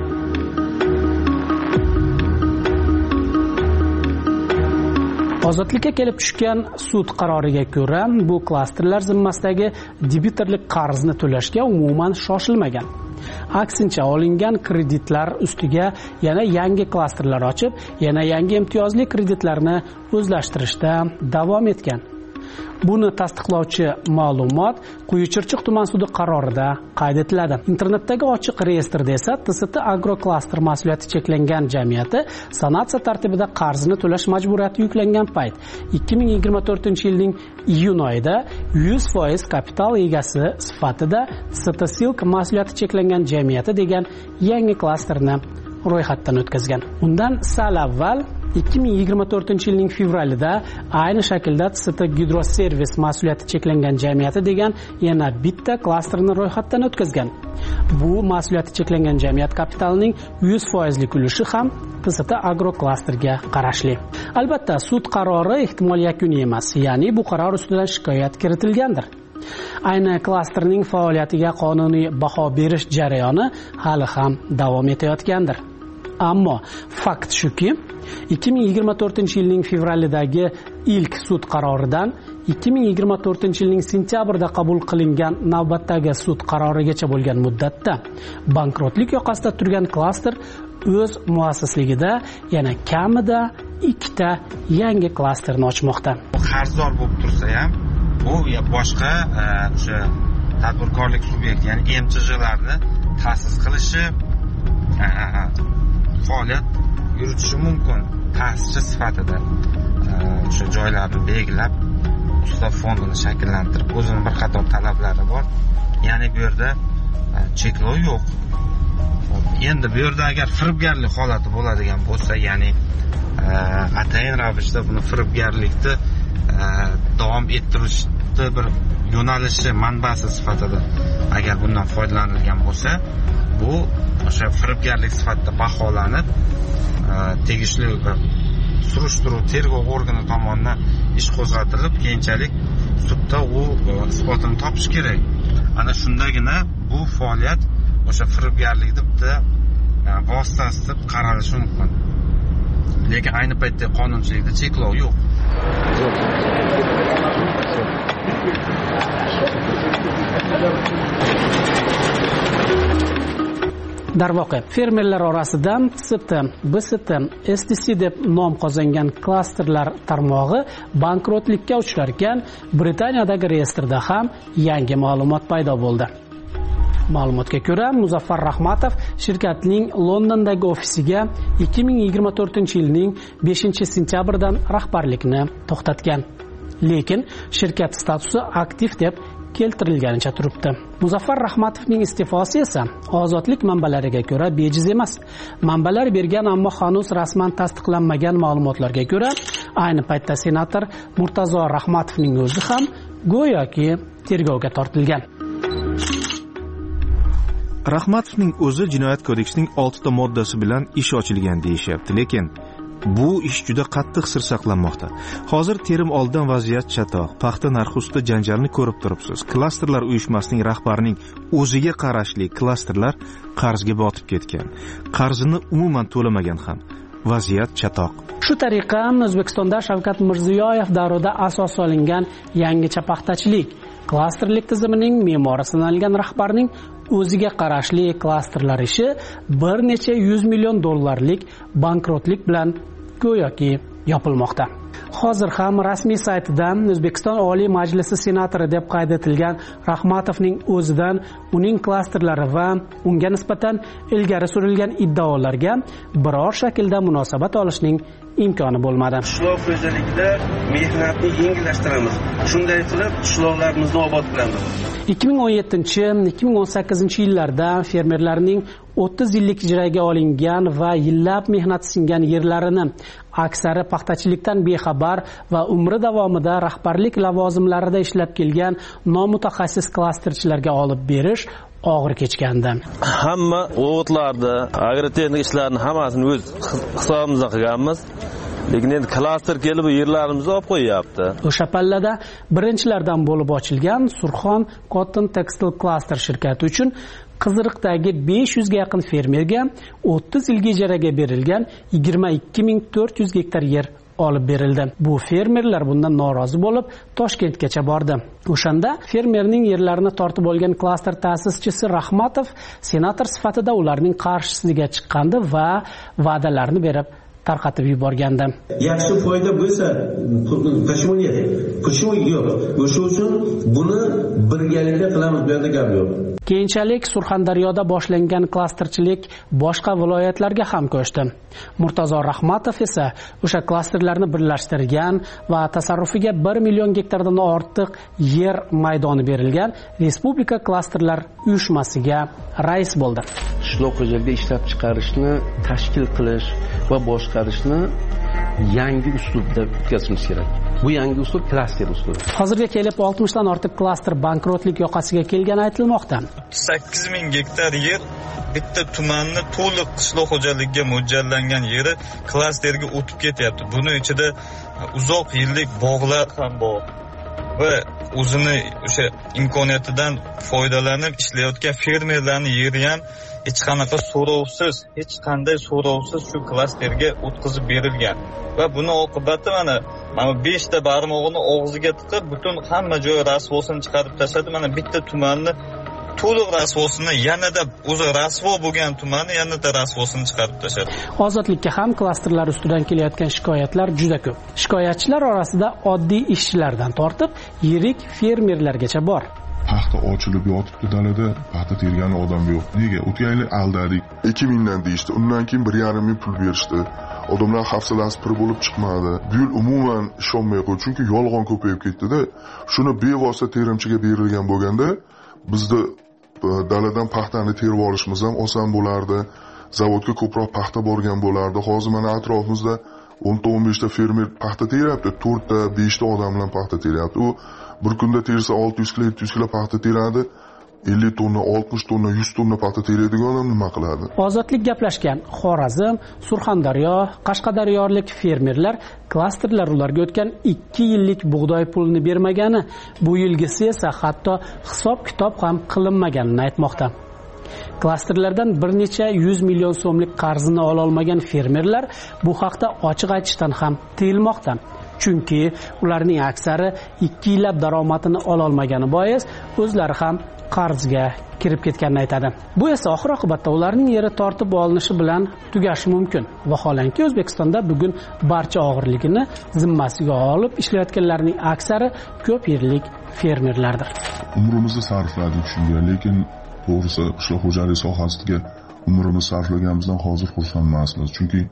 Ozodlikka kelib tushgan sud qaroriga ko'ra, bu klasterlar zimmasidagi debitorlik qarzni to'lashga umuman shoshilmagan. Aksincha, olingan kreditlar ustiga yana yangi klasterlar ochib, yana yangi imtiyozli kreditlarni o'zlashtirishda davom etgan. Buni tasdiqlovchi ma'lumot Quyi-Chirchiq tuman sudi qarorida qayd etiladi. Internetdagi ochiq reyestrda esa TST Agroklaster mas'uliyati cheklangan jamiyati sanatsiya tartibida qarzini to'lash majburiyati yuklangan payt 2024-yilning iyun oyida 100% kapital egasi sifatida TST Silk mas'uliyati cheklangan jamiyati degan yangi klasterni ro'yxatdan o'tkazgan. Undan sal avval 2024-yilning fevralida ayni shaklda TST Gidroservis mas'uliyati cheklangan jamiyati degan yana bitta klasterni ro'yxatdan o'tkazgan. Bu mas'uliyati cheklangan jamiyat kapitalining 100% ulushi ham TST Agroklasterga qarashli. Albatta, sud qarori ehtimol yakuniy emas, ya'ni bu qaror ustidan shikoyat kiritilgandir. Ayni klasterning faoliyatiga qonuniy baho berish jarayoni hali ham davom etayotgandir. Ammo fakt shuki, 2024-yilning fevralidagi ilk sud qaroridan 2024-yilning sentyabrida qabul qilingan navbatdagi sud qarorigacha bo'lgan muddatda bankrotlik yoqasida turgan klaster o'z muassisligida yana kamida 2 ta yangi klasterni ochmoqda. Qarzdor bo'lib tursa ham, bu boshqa o'sha tadbirkorlik subyekti, ya'ni MCJlarni ta'sis qilishi, faoliyat yuritishi mumkin. Ta'sischi sifatida o'sha joylarni belgilab, ustav fondini shakllantirib, o'zini bir qator talablari bor. Ya'ni bu yerda cheklov yo'q. Endi bu yerda agar firibgarlik holati bo'ladigan bo'lsa, ya'ni atayin ravishda buni firibgarlikni davom ettirishni bir yo'nalishi, manbasi sifatida agar bundan foydalanilgan bo'lsa, bu o'sha firibgarlik sifatida baholanib, tegishli surishtiruv tergov organi tomonidan ish qo'zg'atilib, keyinchalik sudda u isbotini topish kerak. Ana shundagina bu faoliyat o'sha firibgarlikni bitta vositasi deb qaralishi mumkin. Lekin ayni paytda qonunchilikda cheklov yo'q. Darvoqe, fermerlar orasidan TST, BST, STC deb nom qozongan klasterlar tarmog'i bankrotlikka uchrarkan Britaniyadagi reyestrda ham yangi ma'lumot paydo bo'ldi. Ma'lumotga ko'ra, Muzaffar Rahmatov shirkatning Londondagi ofisiga 2024-yilning 5-sentyabridan rahbarlikni to'xtatgan. Lekin shirkat statusi aktiv deb keltirilganicha turibdi. Muzaffar Rahmatovning iste'fosi esa ozodlik manbalariga ko'ra bejiz emas. Manbalar bergan ammo hanuz rasman tasdiqlanmagan ma'lumotlarga ko'ra, ayni paytda senator Murtazo Rahmatovning o'zi ham go'yoki tergovga tortilgan. Rahmatovning o'zi Jinoyat kodeksining 6 ta moddasi bilan ish ochilgan deyishyapti, lekin bu ish juda qattiq sir saqlanmoqda. Hozir terim oldidan vaziyat chatoq. Paxta narxi ustida janjalni ko'rib turibsiz. Klasterlar uyushmasining rahbarining o'ziga qarashli klasterlar qarzga botib ketgan. Qarzini umuman to'lamagan ham. Vaziyat chatoq. Shu tariqa O'zbekistonda Shavkat Mirziyoyev davrida asos solingan yangicha paxtachilik klasterlik tizimining me'mori sanalgan rahbarning o'ziga qarashli klasterlar ishi bir necha 100 million dollarlik bankrotlik bilan go'yoki yopilmoqda. Hozir ham rasmiy saytida O'zbekiston Oliy Majlisi senatori deb qayd etilgan Rahmatovning o'zidan uning klasterlari va unga nisbatan ilgari surilgan iddaolarga biror shaklda munosabat olishning imkoni bo'lmadi. Qishloq xo'jaligida mehnatni yengillashtiramiz. Shunday qilib qishloqlarimizni obod qilamiz. 2017-2018 yillarda fermerlarning 30 yillik ijaraga olingan va yillab mehnat singan yerlarini aksari paxtachilikdan bexabar va umri davomida rahbarlik lavozimlarida ishlab kelgan nomutaxassis klasterchilarga olib berish og'ir kechgandi. Hamma o'g'itlarni, agrotexnik ishlarni hammasini o'z hisobimizdan qilganmiz. Lekin endi klaster kelib yerlarimizni olib qo'yapti. O'sha pallada birinchilardan bo'lib ochilgan Surxon Cotton Textile Cluster shirkati uchun Qiziriqdagi 500 ga yaqin fermerga 30 yilga ijaraga berilgan 22.400 gektar yer olib berildi. Bu fermerlar bundan norozi bo'lib Toshkentgacha bordi. O'shanda fermerning yerlarini tortib olgan klaster ta'sischisi Rahmatov senator sifatida ularning qarshisiga chiqqandi va va'dalarni berib tarqatib yuborgandi. Yaxshi foyda bo'lsa, почему нет? Почему yo'q? O'sha uchun buni birgalikda qilamiz, bu yerda gap yo'q. Keyinchalik Surxondaryoda boshlangan klasterchilik boshqa viloyatlarga ham ko'chdi. Murtazo Rahmatov esa o'sha klasterlarni birlashtirgan va tasarrufiga 1 million gektardan ortiq yer maydoni berilgan Respublika klasterlar uyushmasiga rais bo'ldi. Qishloq xo'jaligida ishlab chiqarishni tashkil qilish va boshqarishni yangi uslubda o'tkazishimiz kerak. Bu yangi uslub klaster uslubi. Hozirga kelib 60 dan ortiq klaster bankrotlik yoqasiga kelgani aytilmoqda. 8000 gektar yer bitta tumanni to'liq qishloq xo'jaligiga mo'ljallangan yeri klasterga o'tib ketyapti. Buning ichida uzoq yillik bog'lar ham bor va o'zini o'sha imkoniyatidan foydalanib ishlayotgan fermerlarning yeri ham hech qanaqa so'rovsiz, hech qanday so'rovsiz shu klasterga o'tkazib berilgan. Va buni oqibati mana 5 ta barmog'ini og'ziga tiqib, butun hamma joy rasvosini chiqarib tashladi. Mana bitta tumanni to'liq rasvosini yanada o'zi rasvo bo'lgan tumanni yanada rasvosini chiqarib tashladi. Ozodlikka ham klasterlar ustidan kelayotgan shikoyatlar juda ko'p. Shikoyatchilar orasida oddiy ishchilardan tortib yirik fermerlargacha bor. Paxta ochilib yotibdi dalada, paxta tergani odam yo'q. Nega? O'tgan yili aldadik. 2000 dan deyishdi. Undan keyin 1,5 ming pul berishdi. Odamlar hafsalasi pir bo'lib chiqmadi. Bu yil umuman ishonmay qo'ydi, chunki yolg'on ko'payib ketdi-da. Shuni bevosita terimchiga berilgan bo'lganda, bizda daladan paxtani terib olishimiz ham oson bo'lardi. Zavodga ko'proq paxta borgan bo'lardi. Hozir mana atrofimizda 10-15 ta fermer paxta teryapti, 4 ta, 5 ta odam bilan paxta teryapti. U bir kunda tersa 600 kilo, 700 kilo paxta teradi. 50 tonna, 60 tonna, 100 tonna paxta teradigan odam nima qiladi? Ozodlik gaplashgan Xorazm, Surxondaryo, Qashqadaryolik fermerlar klasterlar ularga o'tgan 2 yillik bug'doy pulini bermagani, bu yilgisi esa hatto hisob-kitob ham qilinmaganini aytmoqda. Klasterlardan bir necha 100 million so'mlik qarzini ola olmagan fermerlar bu haqda ochiq aytishdan ham tiyilmoqda. Chunki ularning aksari 2 yillab daromadini ola olmagani bois o'zlari ham qarzga kirib ketganini aytadi. Bu esa oxir oqibatda ularning yeri tortib olinishi bilan tugashi mumkin. Vaholanki O'zbekistonda bugun barcha og'irligini zimmasiga olib ishlayotganlarning aksari ko'p yillik fermerlardir. Umrimizni sarfladik shunga, lekin to'g'risi qishloq xo'jaligi sohasiga umrimizni sarflaganimizdan hozir xursand emasmiz. Chunki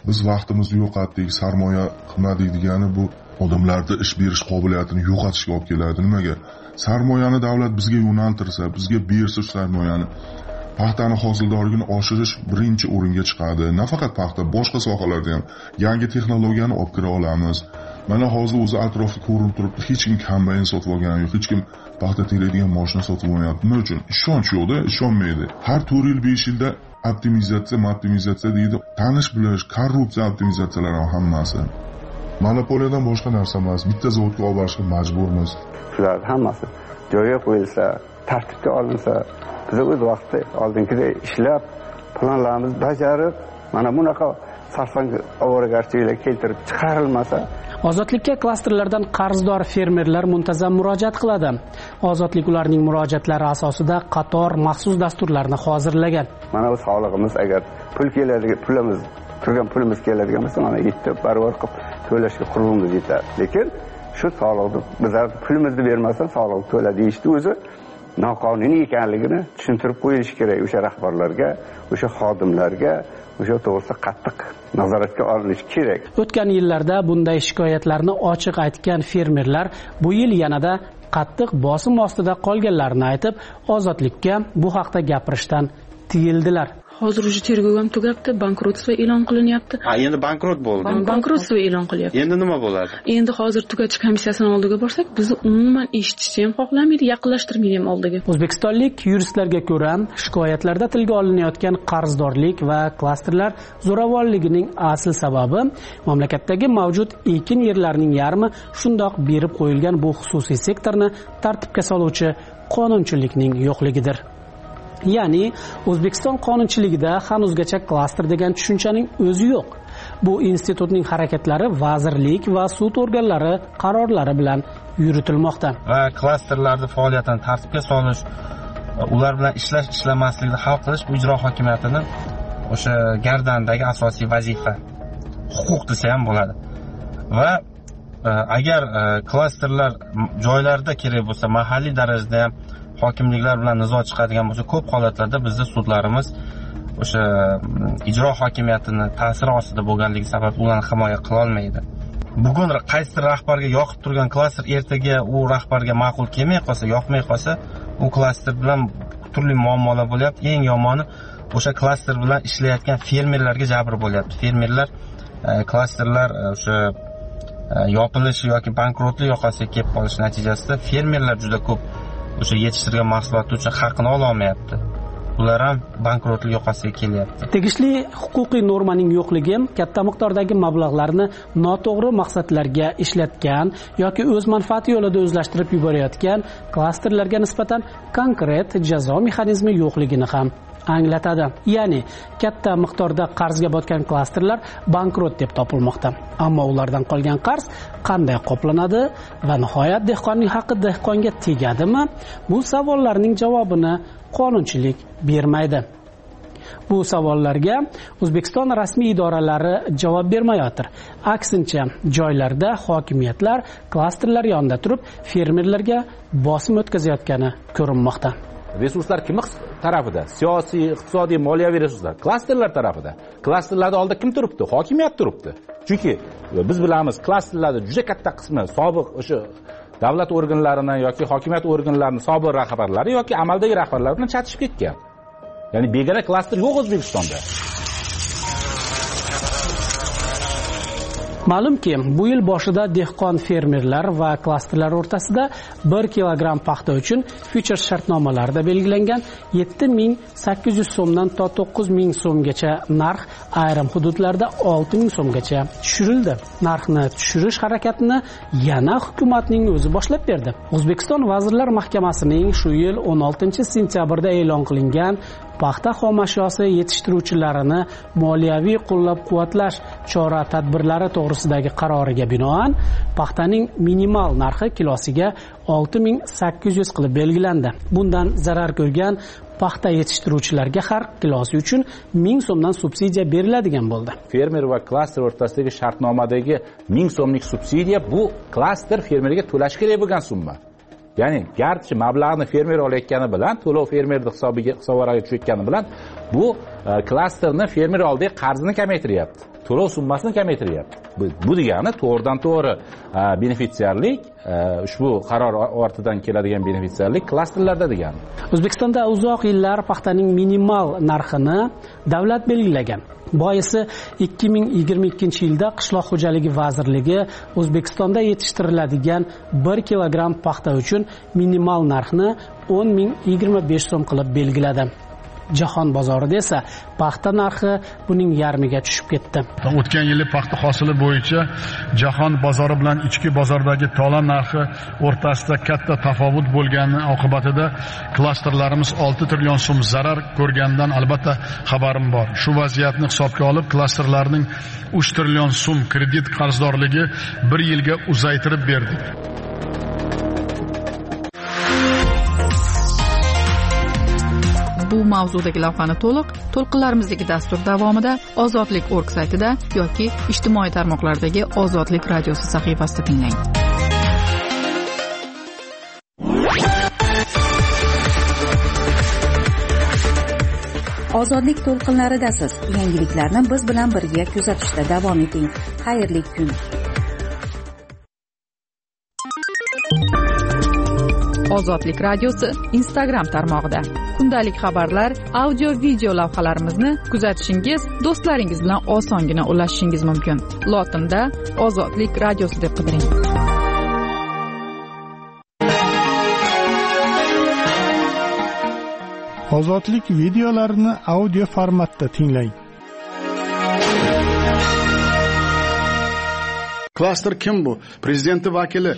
biz vaqtimizni yo'qotdik, sarmoya qilmadik degani bu odamlarda ish berish qobiliyatini yo'qotishga olib keladi. Nimaga? Sarmoyani davlat bizga yo'naltirsa, bizga bersa sarmoyani, paxtani hosildorligini oshirish birinchi o'ringa chiqadi. Nafaqat paxta, boshqa sohalarda ham yangi texnologiyani olib kira olamiz. Mana hozir o'zi atrofda ko'rinib turibdi, hech kim kombayn sotib olgani yo'q, hech kim paxta teradigan mashina sotib olmayapti. Nima uchun? Ishonch yo'qda, ishonmaydi. Har 4 yil 5 yilda optimizatsiya deydi. Tanish bilish, korrupsiya optimizatsiyalari hammasi. Monopoliyadan boshqa narsa emas. Bitta zavodga olib borishga majburmiz. Shular hammasi joyiga qo'yilsa, tartibga olinsa, biz o'z vaqtida oldingidek ishlab, planlarimizni bajarib, mana bunaqa sarsang ovoragarchiliklar keltirib chiqarilmasa, Ozodlikka klasterlardan qarzdor fermerlar muntazam murojaat qiladi. Ozodlik ularning murojaatlari asosida qator maxsus dasturlarni hozirlagan. Mana bu sog'lig'imiz agar pul keladigan pulimiz keladigan bo'lsa, mana yetti barobar qilib to'lashga qurbimiz yetadi. Lekin shu sog'liqni bizlar pulimizni bermasdan sog'liq to'la deyishdi o'zi noqonuniy ekanligini tushuntirib qo'yilishi kerak o'sha rahbarlarga, o'sha xodimlarga, o'sha to'g'risida qattiq nazoratga olinishi kerak. O'tgan yillarda bunday shikoyatlarni ochiq aytgan fermerlar bu yil yanada qattiq bosim ostida qolganlarini aytib, ozodlikka bu haqda gapirishdan tiyildilar. Hozir уже tergov ham tugabdi, bankrotство e'lon qilinyapti. Endi bankrot bo'ldi. Bankrotство e'lon qilyapti. Endi nima bo'ladi? Endi hozir tugatish komissiyasining oldiga borsak, bizni umuman eshitishni ham xohlamaydi, yaqinlashtirmaydi ham oldiga. O'zbekistonlik yuristlarga ko'ra, shikoyatlarda tilga olinayotgan qarzdorlik va klasterlar zo'ravonligining asl sababi mamlakatdagi mavjud ekin yerlarining yarmi shundoq berib qo'yilgan bu xususiy sektorni tartibga soluvchi qonunchilikning yo'qligidir. Ya'ni O'zbekiston qonunchiligida hanuzgacha klaster degan tushunchaning o'zi yo'q. Bu institutning harakatlari vazirlik va sud organlari qarorlari bilan yuritilmoqda. Va klasterlarning faoliyatini tartibga solish, ular bilan ishlamaslikni hal qilish bu ijro hokimiyatining o'sha gardandagi asosiy vazifa, huquq desa ham bo'ladi. Va agar klasterlar joylarda kerak bo'lsa, mahalliy darajada ham hokimliklar bilan nizo chiqadigan bo'lsa, ko'p holatlarda bizning sudlarimiz o'sha ijro hokimiyatini ta'siri ostida bo'lganligi sababli ularni himoya qila olmaydi. Bugun qaysi rahbarga yoqib turgan klaster ertaga u rahbarga ma'qul kelmay qolsa, yoqmay qolsa, u klaster bilan turli muammolar bo'lyapti. Eng yomoni o'sha klaster bilan ishlayotgan fermerlarga jabr bo'lyapti. Fermerlar klasterlar o'sha yopilishi yoki bankrotlik yoqasiga kelib qolish natijasida fermerlar juda ko'p o'sha yetishtirgan mahsuloti uchun haqini ola olmayapti. Ular ham bankrotlik yoqasiga kelyapti. Tegishli huquqiy normaning yo'qligi katta miqdordagi mablag'larni noto'g'ri maqsadlarga ishlatgan yoki o'z manfaati yo'lida o'zlashtirib yuborayotgan klasterlarga nisbatan konkret jazo mexanizmi yo'qligini ham anglatadi. Ya'ni katta miqdorda qarzga botgan klasterlar bankrot deb topilmoqda. Ammo ulardan qolgan qarz qanday qoplanadi va nihoyat dehqonning haqqi dehqonga tegadimi? Bu savollarning javobini qonunchilik bermaydi. Bu savollarga O'zbekiston rasmiy idoralari javob bermayotir. Aksincha, joylarda hokimiyatlar klasterlar yonida turib, fermerlarga bosim o'tkazayotgani ko'rinmoqda. Resurslar kim tarafida? Siyosiy, iqtisodiy, moliyaviy resurslar klasterlar tarafida. Klasterlarda oldida kim turibdi? Hokimiyat turibdi. Chunki biz bilamiz, klasterlarda juda katta qismi sobiq o'sha davlat organlarini yoki hokimiyat organlarining sobiq rahbarlari yoki amaldagi rahbarlar bilan chatishib ketgan. Ya'ni begona klaster yo'q O'zbekistonda. Ma'lumki, bu yil boshida dehqon fermerlar va klasterlar o'rtasida 1 kilogramm paxta uchun future shartnomalarida belgilangan 7.800 so'mdan to 9.000 so'mgacha narx ayrim hududlarda 6.000 so'mgacha tushirildi. Narxni tushirish harakatini yana hukumatning o'zi boshlab berdi. O'zbekiston Vazirlar Mahkamasining shu yil 16-sentyabrda e'lon qilingan paxta xomashyosi yetishtiruvchilarini moliyaviy qo'llab-quvvatlash chora-tadbirlari to'g'risidagi qaroriga binoan paxtaning minimal narxi kilosiga 6.800 qilib belgilandi. Bundan zarar ko'rgan paxta yetishtiruvchilarga har kilosi uchun 1000 so'mdan subsidiya beriladigan bo'ldi. Fermer va klaster o'rtasidagi shartnomadagi 1000 so'mlik subsidiya bu klaster fermerga to'lash kerak bo'lgan summa. Ya'ni garchi mablag'ni fermer olayotgani bilan, to'lov fermerning hisobiga tushayotgani bilan bu klasterni fermer oldagi qarzini kamaytiryapti. to'lov summasini kamaytiryapti. Bu degani to'g'ridan to'g'ri benefitsiarlik, ushbu qaror ortidan keladigan benefitsiarlik klasterlarda degani. O'zbekistonda uzoq yillar paxtaning minimal narxini davlat belgilagan. Boisi 2022-yilda Qishloq xo'jaligi vazirligi O'zbekistonda yetishtiriladigan 1 kilogramm paxta uchun minimal narxni 10.025 so'm qilib belgiladi. Jahon bozorida esa paxta narxi buning yarmiga tushib ketdi. O'tgan yili paxta hosili bo'yicha jahon bozori bilan ichki bozordagi tola narxi o'rtasida katta tafovut bo'lgani oqibatida klasterlarimiz 6 trillion so'm zarar ko'rganidan albatta xabarim bor. Shu vaziyatni hisobga olib, klasterlarning 3 trillion so'm kredit qarzdorligi 1 yilga uzaytirib berdik. Bu mavzudagi lavhani to'lqinlarimizdagi dastur davomida Ozodlik.org saytida yoki ijtimoiy tarmoqlardagi Ozodlik radiosi sahifasida tinglang. Ozodlik to'lqinlaridasiz. Yangiliklarni biz bilan birga kuzatishda davom eting. Xayrli kun. Ozodlik radiosi Instagram tarmog'ida kundalik xabarlar, audio, video lavhalarimizni kuzatishingiz, do'stlaringiz bilan osongina ulashishingiz mumkin. Lotinda Ozodlik radiosi deb qidiring. Ozodlik videolarini audio formatda tinglang. Klaster kim bu? Prezidenti vakili.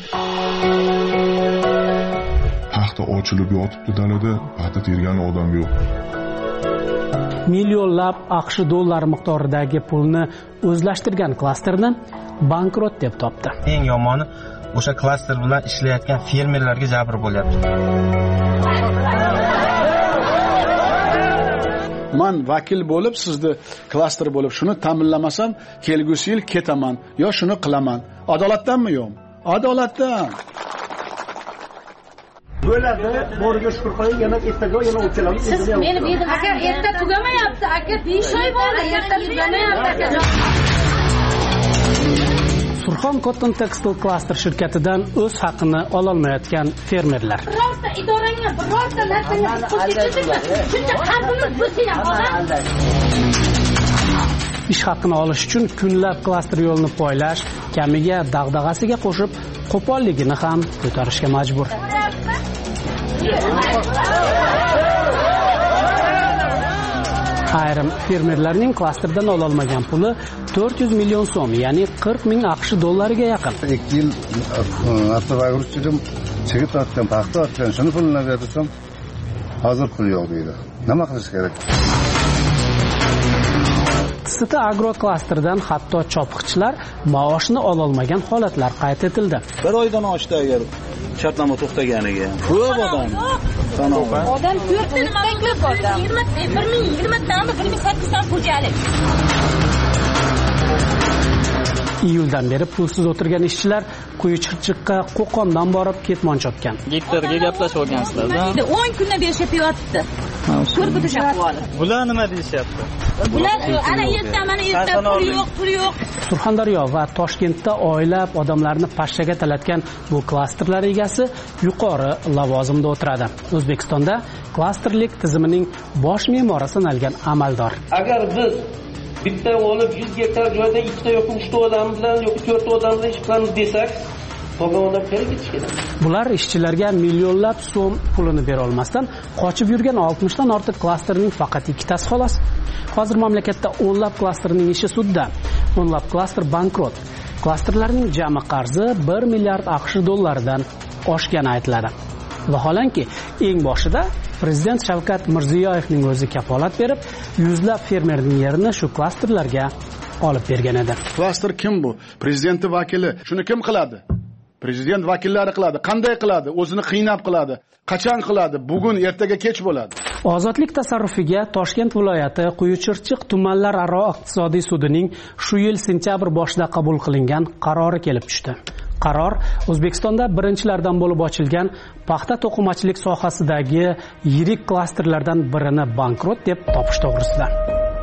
Paxta ochilib yotibdi dalada, paxta tergan odam yo'q. Millionlab AQSh dollar miqdoridagi pulni o'zlashtirgan klasterni bankrot deb topdi. Eng yomoni o'sha klaster bilan ishlayotgan fermerlarga jabr bo'lyapti. Man vakil bo'lib, sizni klaster bo'lib shuni ta'minlamasam, kelgusi yil ketaman, yo shuni qilaman. Adolatdanmi yo'qmi? Adolatdan. Bo'ladi, boriga shukur qiling, yana ertaga yana o'tkalamiz. Siz meni berdim, aka, erta tugamayapti, aka, 5 oy bo'ldi, erta tugamayapti, aka. Surxon Cotton Textile Cluster shirkatidan o'z haqini ololmayotgan fermerlar. Birorta idorangga, birorta narsaga qo'shilishingizmi? Shuncha qalbimiz bo'lsa ham odam. Ish haqini olish uchun kunlab klaster yo'lini poylash, kamiga dag'dag'asiga qo'shib, qo'polligini ham ko'tarishga majbur. Ayrim fermerlarning klasterdan ololmagan puli 400 million so'm, ya'ni 40 ming AQSh dollariga yaqin. 2 yil avtovayruschidim, chigit otgan, paxta otgan, shuni pulini bersam, hozir pul yo'q deydi. Nima qilish kerak? Sita Agro klasterdan hatto chopiqchilar maoshni ololmagan holatlar qayd etildi. Bir oydan oshdi agar shartnoma to'xtaganiga. Ko'p odam. Odam 4 mingdan ko'p odam. 1020 dan 1800 dan xo'jalik. Iyuldan beri pulsiz o'tirgan ishchilar Quyi Chirchiqqa Qo'qondan borib ketmon chopgan. Gektarga gaplashib olgansizlar-da. 10 kundan beri shapyapti. Ko'rib o'tishyapti. Bular nima deyishyapti? Bular ana erta, mana erta pul yo'q. Surxondaryo va Toshkentda oylab odamlarni pashshaga talatgan bu klasterlar egasi yuqori lavozimda o'tiradi. O'zbekistonda klasterlik tizimining bosh me'mori sanalgan amaldor. Agar biz bitta olib 100 gektar joyda 2 ta yoki 3 ta odam bilan yoki 4 ta odam bilan ish qilamiz desak, qolgan odam kerak kerak. Bular ishchilarga millionlab so'm pulini bera olmasdan qochib yurgan 60 dan ortiq klasterning faqat ikkitasi xolos. Hozir mamlakatda o'nlab klasterning ishi sudda. O'nlab klaster bankrot. Klasterlarning jami qarzi 1 milliard AQSh dollaridan oshgani aytiladi. Vaholanki, eng boshida Prezident Shavkat Mirziyoyevning o'zi kafolat berib, yuzlab fermerning yerini shu klasterlarga olib bergan edi. Klaster kim bu? Prezidenti vakili. Shuni kim qiladi? Prezident vakillari qiladi. Qanday qiladi? O'zini qiynab qiladi. Qachon qiladi? Bugun, ertaga kech bo'ladi. Ozodlik tasarrufiga Toshkent viloyati Quyi-Chirchiq tumanlararo iqtisodiy sudining shu yil sentyabr boshida qabul qilingan qarori kelib tushdi. Qaror O'zbekistonda birinchilardan bo'lib ochilgan paxta to'qimachilik sohasidagi yirik klasterlardan birini bankrot deb topish to'g'risida.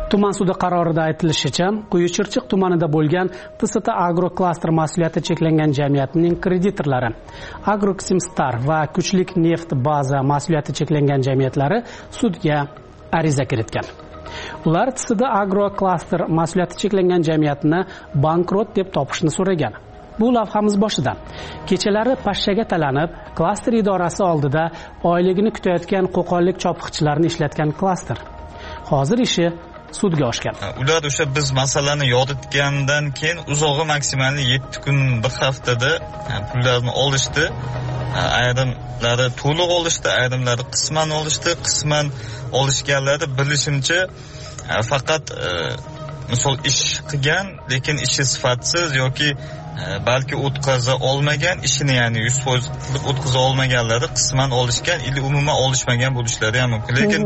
Tuman sudi qarorida aytilishicha, Quyuchirchiq tumanida bo'lgan TST Agro klaster mas'uliyati cheklangan jamiyatining kreditorlari Agroximstar va Kuchlik neft baza mas'uliyati cheklangan jamiyatlari sudga ariza kiritgan. Ular TST Agro klaster mas'uliyati cheklangan jamiyatni bankrot deb topishni so'ragan. Bu lavhamiz boshida. Kechalari pashshaga talanib, klaster idorasi oldida oyligini kutayotgan qo'qonlik chopiqchilarni ishlatgan klaster. Hozir ishi sudga oshgan. Ular o'sha biz masalani yoritgandan keyin uzog'i maksimal 7 kun, bir haftada pullarni olishdi. Ayrimlari to'liq olishdi, ayrimlari qisman olishdi. Qisman olishganlari bilishimcha faqat misol ish qilgan, lekin ishi sifatsiz yoki balki o'tkaza olmagan ishini, ya'ni 100% o'tkaza olmaganlari qisman olishgan, umuman olishmagan bo'lishlari ham mumkin. Lekin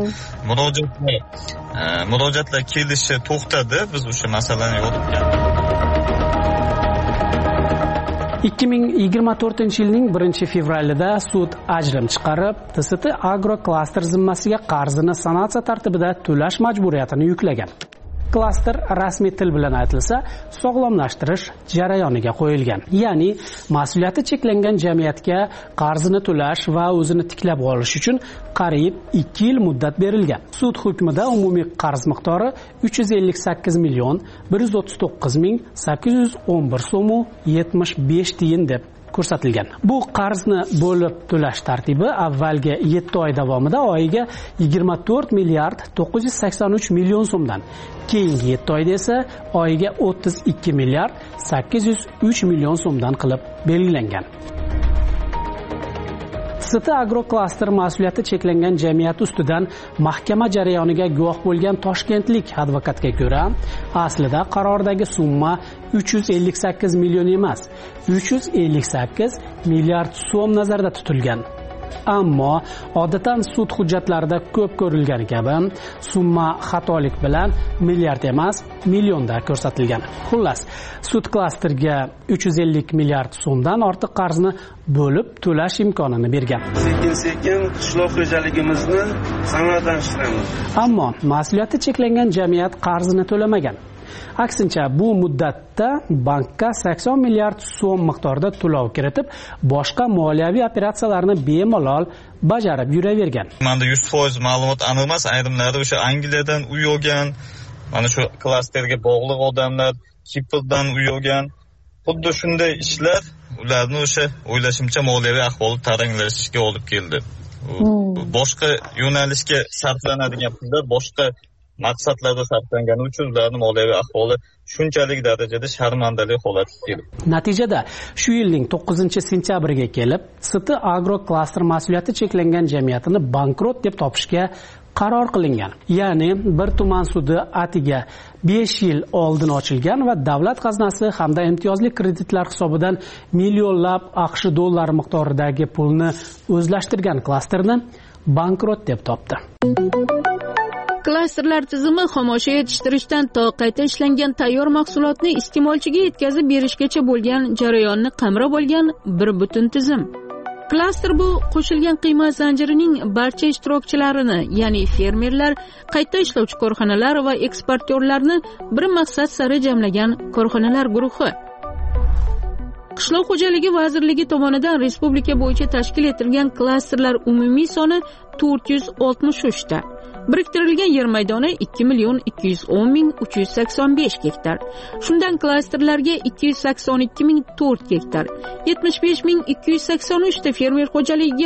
murojaatlar kelishi to'xtadi. Biz o'sha masalani yoritgan. 2024-yilning 1-fevralida sud ajrim chiqarib, TST Agro klaster zimmasiga qarzini sanatsiya tartibida to'lash majburiyatini yuklagan. Klaster rasmiy til bilan aytilsa, sog'lomlashtirish jarayoniga qo'yilgan. Ya'ni mas'uliyati cheklangan jamiyatga qarzini to'lash va o'zini tiklab olish uchun qariyb 2 yil muddat berilgan. Sud hukmida umumiy qarz miqdori 358 million 139 ming 811 so'm 75 tiyin deb ko'rsatilgan. Bu qarzni bo'lib to'lash tartibi avvalgi 7 oy davomida oyiga 24 milliard 983 million so'mdan, keyingi 7 oyda esa oyiga 32 milliard 803 million so'mdan qilib belgilangan. TST Agro klaster mas'uliyati cheklangan jamiyat ustidan mahkama jarayoniga guvoh bo'lgan toshkentlik advokatga ko'ra, aslida qarordagi summa 358 million emas, 358 milliard so'm nazarda tutilgan. Ammo odatan sud hujjatlarida ko'p ko'rilgani kabi summa xatolik bilan milliard emas, millionda ko'rsatilgan. Xullas, sud klasterga 350 milliard so'mdan ortiq qarzni bo'lib to'lash imkonini bergan. Sekin-sekin qishloq xo'jaligimizni samaralashtiramiz. Ammo mas'uliyati cheklangan jamiyat qarzini to'lamagan. Aksincha, bu muddatda bankka 80 milliard so'm miqdorida to'lov kiritib, boshqa moliyaviy operatsiyalarni bemalol bajarib yuravergan. Menda 100% ma'lumot aniq emas, ayrimlari o'sha Angliyadan uy olgan, mana shu klasterga bog'liq odamlar Kiprdan uy olgan. Xuddi shunday ishlar ularni o'sha o'ylashimcha moliyaviy ahvoli taranglashishga olib keldi. Boshqa yo'nalishga sarflanadigan pullar boshqa maqsadlarda sarflangani uchun ularning moliyaviy ahvoli shunchalik darajada sharmandali holatga keldi. Natijada shu yilning 9-sentyabriga kelib, TST Agro klaster mas'uliyati cheklangan jamiyatini bankrot deb topishga qaror qilingan. Ya'ni bir tuman sudi atiga 5 yil oldin ochilgan va davlat xazinasi hamda imtiyozli kreditlar hisobidan millionlab AQSh dollari miqdoridagi pulni o'zlashtirgan klasterni bankrot deb topdi. Klasterlar tizimi xomashyo yetishtirishdan to qayta ishlangan tayyor mahsulotni iste'molchiga yetkazib berishgacha bo'lgan jarayonni qamrab olgan bir butun tizim. Klaster bu qo'shilgan qiymat zanjirining barcha ishtirokchilarini, ya'ni fermerlar, qayta ishlovchi korxonalar va eksportyorlarni bir maqsad sari jamlagan korxonalar guruhi. Qishloq xo'jaligi vazirligi tomonidan respublika bo'yicha tashkil etilgan klasterlar umumiy soni 463 ta. Biriktirilgan yer maydoni 2.210.385 gektar. Shundan klasterlarga 282.004 gektar, 75.283 ta fermer xo'jaligiga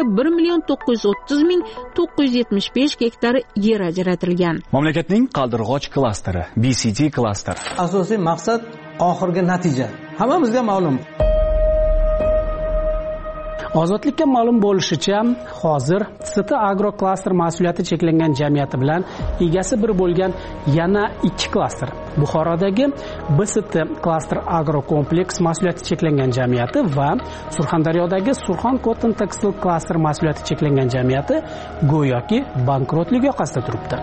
1.930.975 gektar yer ajratilgan. Mamlakatning qaldirg'och klasteri, BCT klaster. Asosiy maqsad oxirgi natija. Hammamizga ma'lum. Ozodlikka ma'lum bo'lishicha, hozir TST Agro klaster mas'uliyati cheklangan jamiyati bilan egasi bir bo'lgan yana 2 klaster. Buxorodagi BST klaster agro kompleks mas'uliyati cheklangan jamiyati va Surxondaryodagi Surxon Cotton Textile klaster mas'uliyati cheklangan jamiyati go'yoki bankrotlik yoqasida turibdi.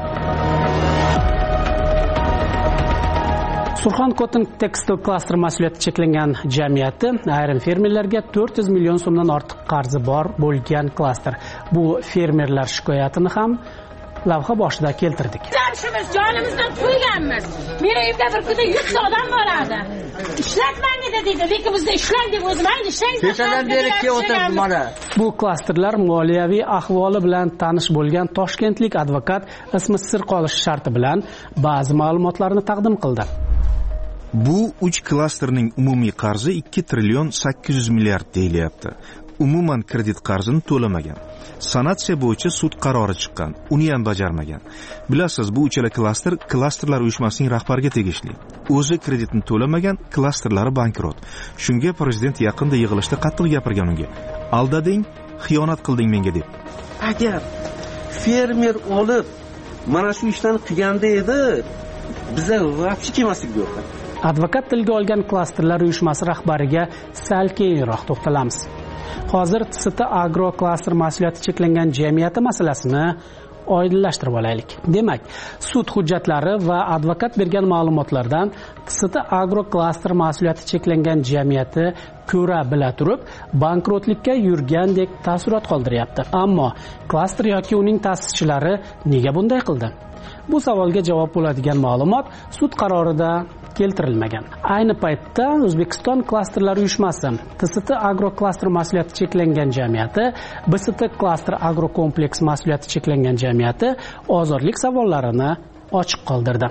Surxon Cotton Textile klaster mas'uliyati cheklangan jamiyati ayrim fermerlarga 400 million so'mdan ortiq qarzi bor bo'lgan klaster. Bu fermerlar shikoyatini ham lavha boshida keltirdik. Ishimiz jonimizdan to'yganmiz. Meni uyimda bir kunda 100 odam bo'ladi. Ishlatmang deydi, lekin bizda ishlang deb o'zim ayni ishlang. Kechadan beri o'tirdim mana. Bu klasterlar moliyaviy ahvoli bilan tanish bo'lgan toshkentlik advokat ismi sir qolishi sharti bilan ba'zi ma'lumotlarni taqdim qildi. Bu 3 klasterning umumiy qarzi 2 trillion 800 milliard deyilyapti. Umuman kredit qarzini to'lamagan. Sanatsiya bo'yicha sud qarori chiqqan, uni ham bajarmagan. Bilasiz, bu uchala klasterlar uyushmasining rahbariga tegishli. O'zi kreditni to'lamagan, klasterlari bankrot. Shunga prezident yaqinda yig'ilishda qattiq gapirgan unga. Aldading, xiyonat qilding menga deb. Agar fermer olib mana shu ishlarni qilganda edi, biza vaqti kelmaslik yo'q. Advokat tilga olgan klasterlar uyushmasi rahbariga sal keyinroq to'xtalamiz. Hozir TST Agro klaster mas'uliyati cheklangan jamiyati masalasini oydinlashtirib olaylik. Demak, sud hujjatlari va advokat bergan ma'lumotlardan TST Agro klaster mas'uliyati cheklangan jamiyati ko'ra bila turib bankrotlikka yurgandek taassurot qoldiryapti. Ammo klaster yoki uning ta'sischilari nega bunday qildi? Bu savolga javob bo'ladigan ma'lumot sud qarorida keltirilmagan. Ayni paytda O'zbekiston klasterlar uyushmasi, TST Agro klaster mas'uliyati cheklangan jamiyati, BST klaster agro kompleks mas'uliyati cheklangan jamiyati ozodlik savollarini ochiq qoldirdi.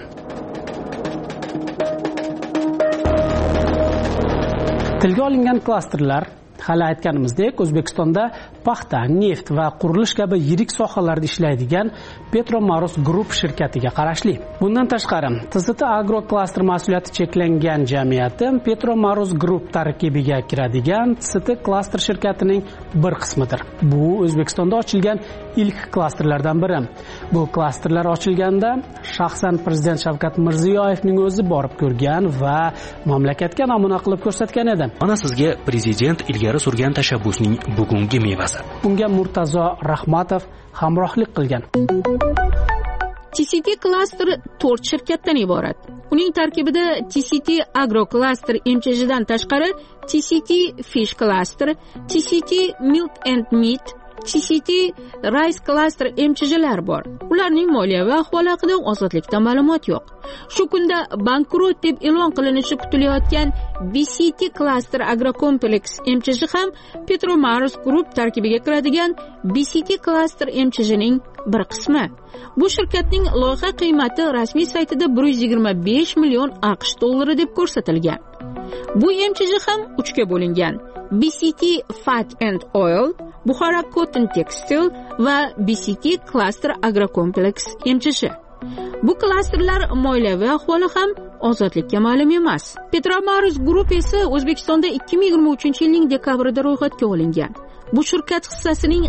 Tilga olingan klasterlar hali aytganimizdek O'zbekistonda paxta, neft va qurilish kabi yirik sohalarda ishlaydigan Petromarus Group shirkatiga qarashli. Bundan tashqari, TST Agro klaster mas'uliyati cheklangan jamiyati Petromarus Group tarkibiga kiradigan TST klaster shirkatining bir qismidir. Bu O'zbekistonda ochilgan ilk klasterlardan biri. Bu klasterlar ochilganda shaxsan prezident Shavkat Mirziyoyevning o'zi borib ko'rgan va mamlakatga namuna qilib ko'rsatgan edi. Mana sizga prezident ilgari surgan tashabbusning bugungi mevasi. Bunga Murtazo Rahmatov hamrohlik qilgan. TCT klaster 4 shirkatdan iborat. Uning tarkibida TCT Agro klaster MCJdan tashqari TCT Fish klaster, TCT Milk and Meat, TCT Rice klaster MCJlar bor. Ularning moliyaviy ahvoli haqida ozodlikda ma'lumot yo'q. Shu kunda bankrot deb e'lon qilinishi kutilayotgan BCT klaster agrokompleks MCJ ham Petromarus Group tarkibiga kiradigan BCT klaster MCJning bir qismi. Bu shirkatning loyiha qiymati rasmiy saytida 125 million AQSh dollari deb ko'rsatilgan. Bu MCJ ham 3 ga bo'lingan. BCT Fat and Oil, Bukhara Cotton Textile va BCT Cluster Agrokompleks MCJ. Bu klasterlar moliyaviy ahvoli ham ozodlikka ma'lum emas. Petromarus Group esa O'zbekistonda 2023-yilning dekabrida ro'yxatga olingan. Bu shirkat hissasining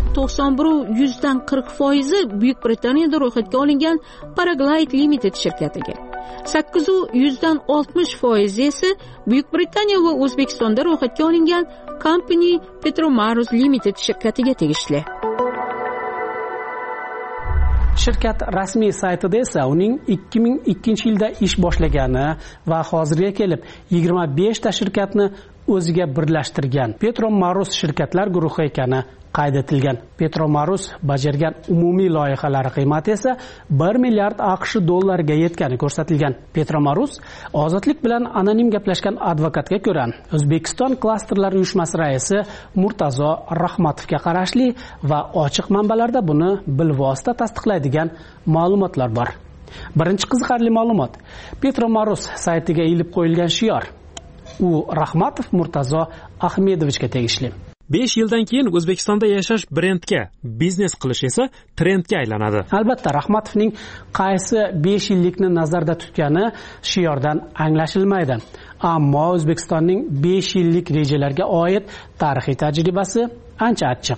91% Buyuk Britaniyada ro'yxatga olingan Paraglide Limited shirkatiga. 8% esa Buyuk Britaniya va O'zbekistonda ro'yxatga olingan Company Petromarus Limited shirkatiga tegishli. Shirkat rasmiy saytida esa uning 2002-yilda ish boshlagani va hozirga kelib 25 ta shirkatni o'ziga birlashtirgan Petromarus shirkatlar guruhi ekani qayd etilgan. Petromarus bajargan umumiy loyihalari qiymati esa 1 milliard AQSh dollariga yetgani ko'rsatilgan. Petromarus ozodlik bilan anonim gaplashgan advokatga ko'ra, O'zbekiston klasterlar uyushmasi raisi Murtazo Rahmatovga qarashli va ochiq manbalarda buni bilvosita tasdiqlaydigan ma'lumotlar bor. Birinchi qiziqarli ma'lumot: Petromarus saytiga ilib qo'yilgan shior. U Rahmatov Murtazo Ahmedovichga tegishli. 5 yildan keyin O'zbekistonda yashash brendga, biznes qilish esa trendga aylanadi. Albatta, Rahmatovning qaysi 5 yillikni nazarda tutgani shiordan anglashilmaydi. Ammo O'zbekistonning 5 yillik rejalarga oid tarixiy tajribasi ancha achchiq.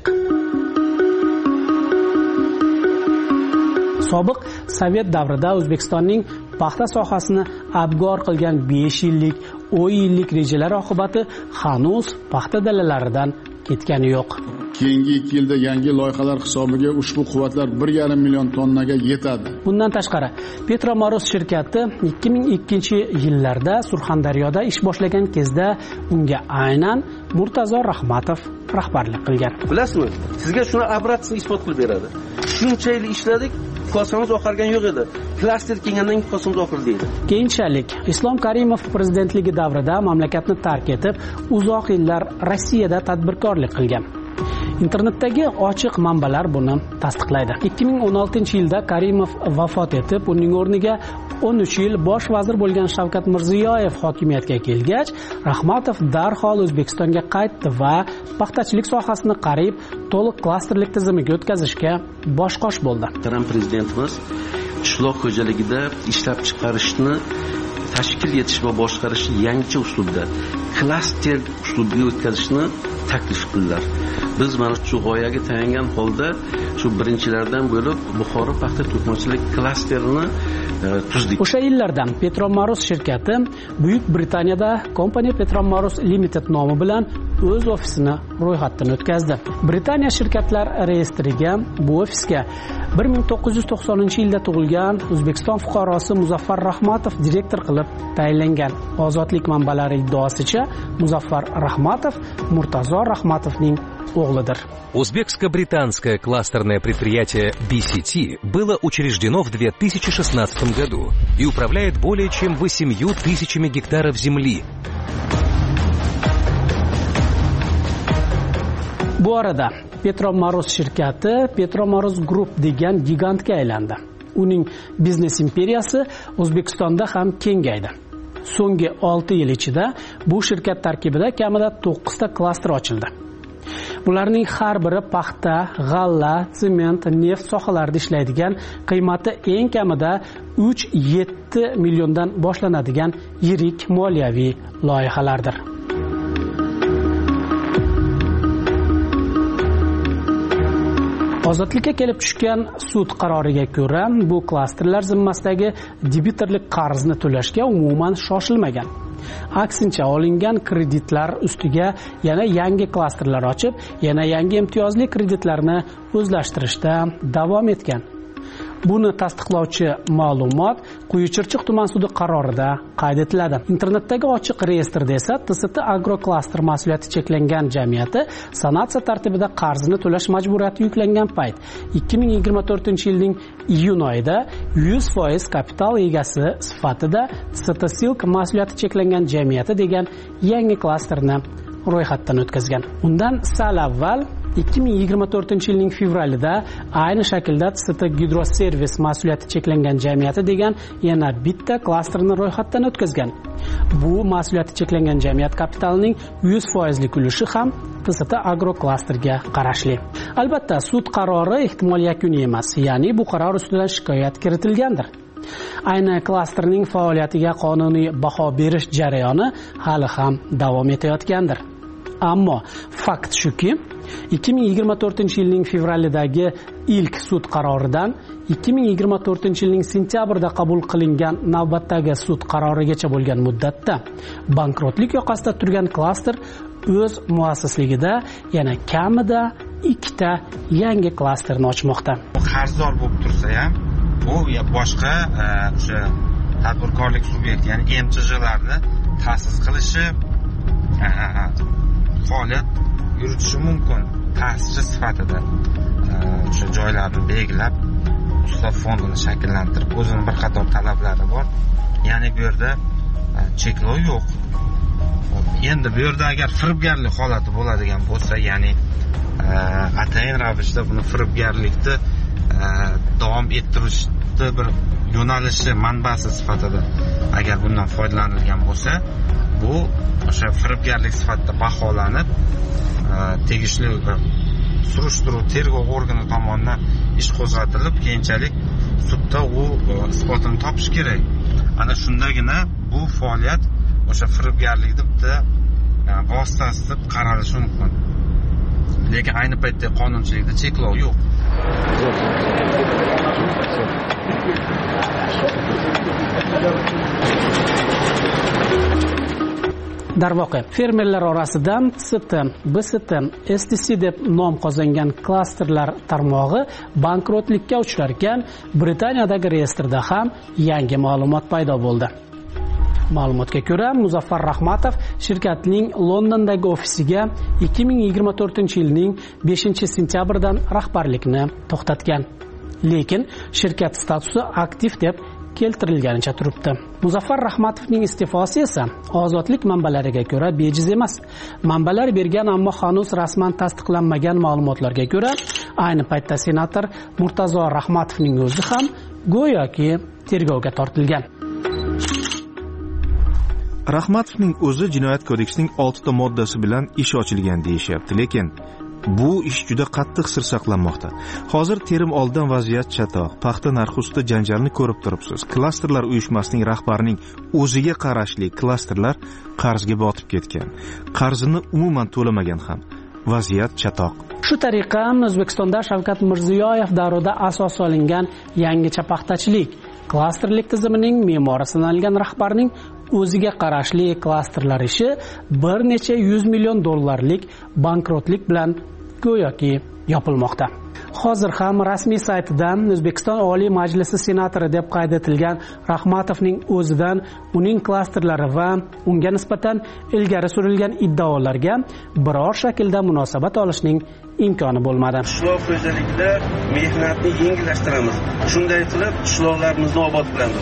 Sobiq Sovet davrida O'zbekistonning paxta sohasini abgor qilgan 5 yillik, 10 yillik rejalar oqibati hanuz paxta dalalaridan ketgani yo'q. Keyingi 2 yilda yangi loyihalar hisobiga ushbu quvvatlar 1,5 million tonnaga yetadi. Bundan tashqari, Petromarus shirkati 2002-yillarda Surxondaryoda ish boshlagan kezda unga aynan Murtazo Rahmatov rahbarlik qilgan. Bilasizmi? Sizga shuni obratni isbot qilib beradi. Shuncha yil ishladik, kosamiz oqargan yo'q edi. Klaster kelgandan keyin kosamiz oqardi deydi. Keyinchalik Islom Karimov prezidentligi davrida mamlakatni tark etib, uzoq yillar Rossiyada tadbirkorlik qilgan. Internetdagi ochiq manbalar buni tasdiqlaydi. 2016-yilda Karimov vafot etib, uning o'rniga 13 yil bosh vazir bo'lgan Shavkat Mirziyoyev hokimiyatga kelgach, Rahmatov darhol O'zbekistonga qaytdi va paxtachilik sohasini qariyb to'liq klasterlik tizimiga o'tkazishga bosh-qosh bo'ldi. Tramp prezidentimiz qishloq xo'jaligida ishlab chiqarishni tashkil etish va boshqarishni yangicha uslubda, klaster uslubiga o'tkazishni taklif qildilar. Biz mana shu g'oyaga tayangan holda shu birinchilardan bo'lib Buxoro paxta to'qimachilik klasterini tuzdik. O'sha yillardan Petromarus shirkati Buyuk Britaniyada Company Petromarus Limited nomi bilan o'z ofisini ro'yxatdan o'tkazdi. Britaniya shirkatlar reyestriga bu ofisga 1990-yilda tug'ilgan O'zbekiston fuqarosi Muzaffar Rahmatov direktor qilib tayinlangan. Ozodlik manbalari iddaosicha Muzaffar Rahmatov Murtazo Rahmatovning o'g'lidir. Узбекско-британское кластерное предприятие BCT было учреждено в 2016 году и управляет более чем 8000 гектаров земли. Bu arada Petromarus shirkati Petromarus Group degan gigantga aylandi. Uning biznes imperiyasi O'zbekistonda ham kengaydi. So'nggi 6 yil ichida bu shirkat tarkibida kamida 9 ta klaster ochildi. Bularning har biri paxta, g'alla, sement, neft sohalarida ishlaydigan, qiymati eng kamida 3-7 milliondan boshlanadigan yirik moliyaviy loyihalardir. Ozodlikka kelib tushgan sud qaroriga ko'ra, bu klasterlar zimmasidagi debitorlik qarzni to'lashga umuman shoshilmagan. Aksincha, olingan kreditlar ustiga yana yangi klasterlar ochib, yana yangi imtiyozli kreditlarni o'zlashtirishda davom etgan. Buni tasdiqlovchi ma'lumot Quyi-Chirchiq tuman sudi qarorida qayd etiladi. Internetdagi ochiq reyestrda esa TST Agroklaster mas'uliyati cheklangan jamiyati sanatsiya tartibida qarzini to'lash majburiyati yuklangan payt 2024-yilning iyun oyida 100% kapital egasi sifatida TST Silk mas'uliyati cheklangan jamiyati degan yangi klasterni ro'yxatdan o'tkazgan. Undan sal avval 2024-yilning fevralida ayni shaklda TST Gidroservis mas'uliyati cheklangan jamiyati degan yana bitta klasterni ro'yxatdan o'tkazgan. Bu mas'uliyati cheklangan jamiyat kapitalining 100% ulushi ham TST Agroklasterga qarashli. Albatta, sud qarori ehtimol yakuniy emas, ya'ni bu qaror ustidan shikoyat kiritilgandir. Ayni klasterning faoliyatiga qonuniy baho berish jarayoni hali ham davom etayotgandir. Ammo fakt shuki, 2024-yilning fevralidagi ilk sud qaroridan 2024-yilning sentyabrida qabul qilingan navbatdagi sud qarorigacha bo'lgan muddatda bankrotlik yoqasida turgan klaster o'z muassisligida yana kamida 2 ta yangi klasterni ochmoqda. Qarzdor bo'lib tursa ham, bu boshqa o'sha tadbirkorlik subyekti, ya'ni MCJlarni ta'sis qilishi, faoliyat yuritishi mumkin. Ta'sischi sifatida o'sha joylarni belgilab, ustav fondini shakllantirib, o'zining bir qator talablari bor. Ya'ni bu yerda cheklov yo'q. Endi bu yerda agar firibgarlik holati bo'ladigan bo'lsa, ya'ni atayin ravishda buni firibgarlikni davom ettirishni bir yo'nalishi, manbasi sifatida agar bundan foydalanilgan bo'lsa, bu o'sha firibgarlik sifatida baholanib, tegishli surishtiruv tergov organi tomonidan ish qo'zg'atilib, keyinchalik sudda u isbotini topish kerak. Ana shundagina bu faoliyat o'sha firibgarlikni bitta vositasi deb qaralishi mumkin. Lekin ayni paytda qonunchilikda cheklov yo'q. Darvoqe, fermerlar orasidan TST, BST, STC deb nom qozongan klasterlar tarmog'i bankrotlikka uchrarkan Britaniyadagi reyestrda ham yangi ma'lumot paydo bo'ldi. Ma'lumotga ko'ra, Muzaffar Rahmatov shirkatning Londondagi ofisiga 2024-yilning 5-sentyabridan rahbarlikni to'xtatgan. lekin shirkat statusi aktiv deb keltirilganicha turibdi. Muzaffar Rahmatovning iste'fosi esa ozodlik manbalariga ko'ra bejiz emas. Manbalar bergan ammo hanuz rasman tasdiqlanmagan ma'lumotlarga ko'ra, ayni paytda senator Murtazo Rahmatovning o'zi ham go'yoki tergovga tortilgan. Rahmatovning o'zi jinoyat kodeksining 6 ta moddasi bilan ish ochilgan deyishyapti, lekin bu ish juda qattiq sir saqlanmoqda. Hozir terim oldidan vaziyat chatoq, paxta narxi ustida janjalni ko'rib turibsiz. Klasterlar uyushmasining rahbarining o'ziga qarashli klasterlar qarzga botib ketgan. Qarzini umuman to'lamagan ham. Vaziyat chatoq. Shu tariqa O'zbekistonda Shavkat Mirziyoyev davrida asos solingan yangicha paxtachilik klasterlik tizimining me'mori sanalgan rahbarning o'ziga qarashli klasterlar ishi bir necha 100 million dollarlik bankrotlik bilan go'yoki yopilmoqda. Hozir ham rasmiy saytidan O'zbekiston Oliy Majlisi senatori deb qayd etilgan Rahmatovning o'zidan uning klasterlari va unga nisbatan ilgari surilgan iddaolarga biror shaklda munosabat olishning imkoni bo'lmadi. Qishloq xo'jaligida mehnatni yengillashtiramiz. Shunday qilib qishloqlarimizni obod qilamiz.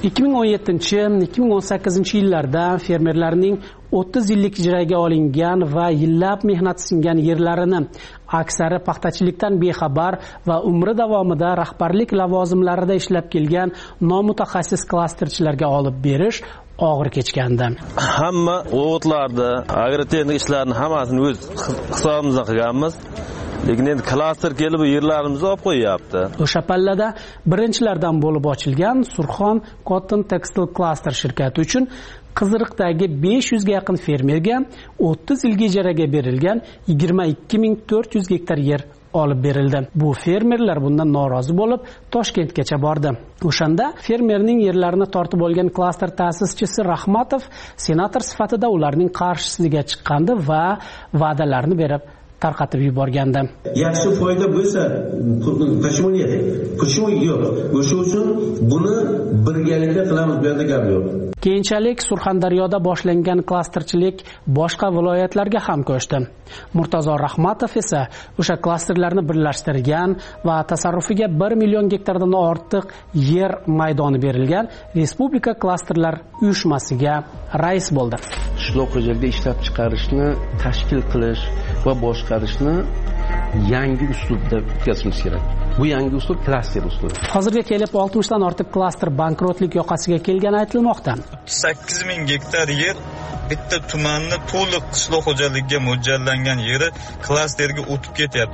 2017-2018 yillarda fermerlarning 30 yillik ijaraga olingan va yillab mehnat singan yerlarini aksari paxtachilikdan bexabar va umri davomida rahbarlik lavozimlarida ishlab kelgan nomutaxassis klasterchilarga olib berish og'ir kechgandi. Hamma o'g'itlarni, agrotexnik ishlarni hammasini o'z hisobimizdan qilganmiz. Lekin endi klaster kelib yerlarimizni olib qo'yapti. O'sha pallada birinchilardan bo'lib ochilgan Surxon Cotton Textile Cluster shirkati uchun Qiziriqdagi 500 ga yaqin fermerga 30 yilga ijaraga berilgan 22400 gektar yer olib berildi. Bu fermerlar bundan norozi bo'lib Toshkentgacha bordi. O'shanda fermerning yerlarini tortib olgan klaster ta'sischisi Rahmatov senator sifatida ularning qarshisiga chiqqandi va va'dalarni berib tarqatib yuborgandi. Yaxshi foyda bo'lsa, почему yo'q? O'sha uchun buni birgalikda qilamiz, bu yerda gap yo'q. Keyinchalik Surxondaryoda boshlangan klasterchilik boshqa viloyatlarga ham ko'chdi. Murtazo Rahmatov esa o'sha klasterlarni birlashtirgan va tasarrufiga 1 million gektardan ortiq yer maydoni berilgan Respublika klasterlar uyushmasiga rais bo'ldi. Qishloq xo'jaligida ishlab chiqarishni tashkil qilish va boshqarishni yangi uslubda o'tkazishimiz kerak. Bu yangi uslub klaster uslubi. Hozirga kelib 60 dan ortiq klaster bankrotlik yoqasiga kelgani aytilmoqda. 8000 gektar yer bitta tumanni to'liq qishloq xo'jaligiga mo'ljallangan yeri klasterga o'tib ketyapti.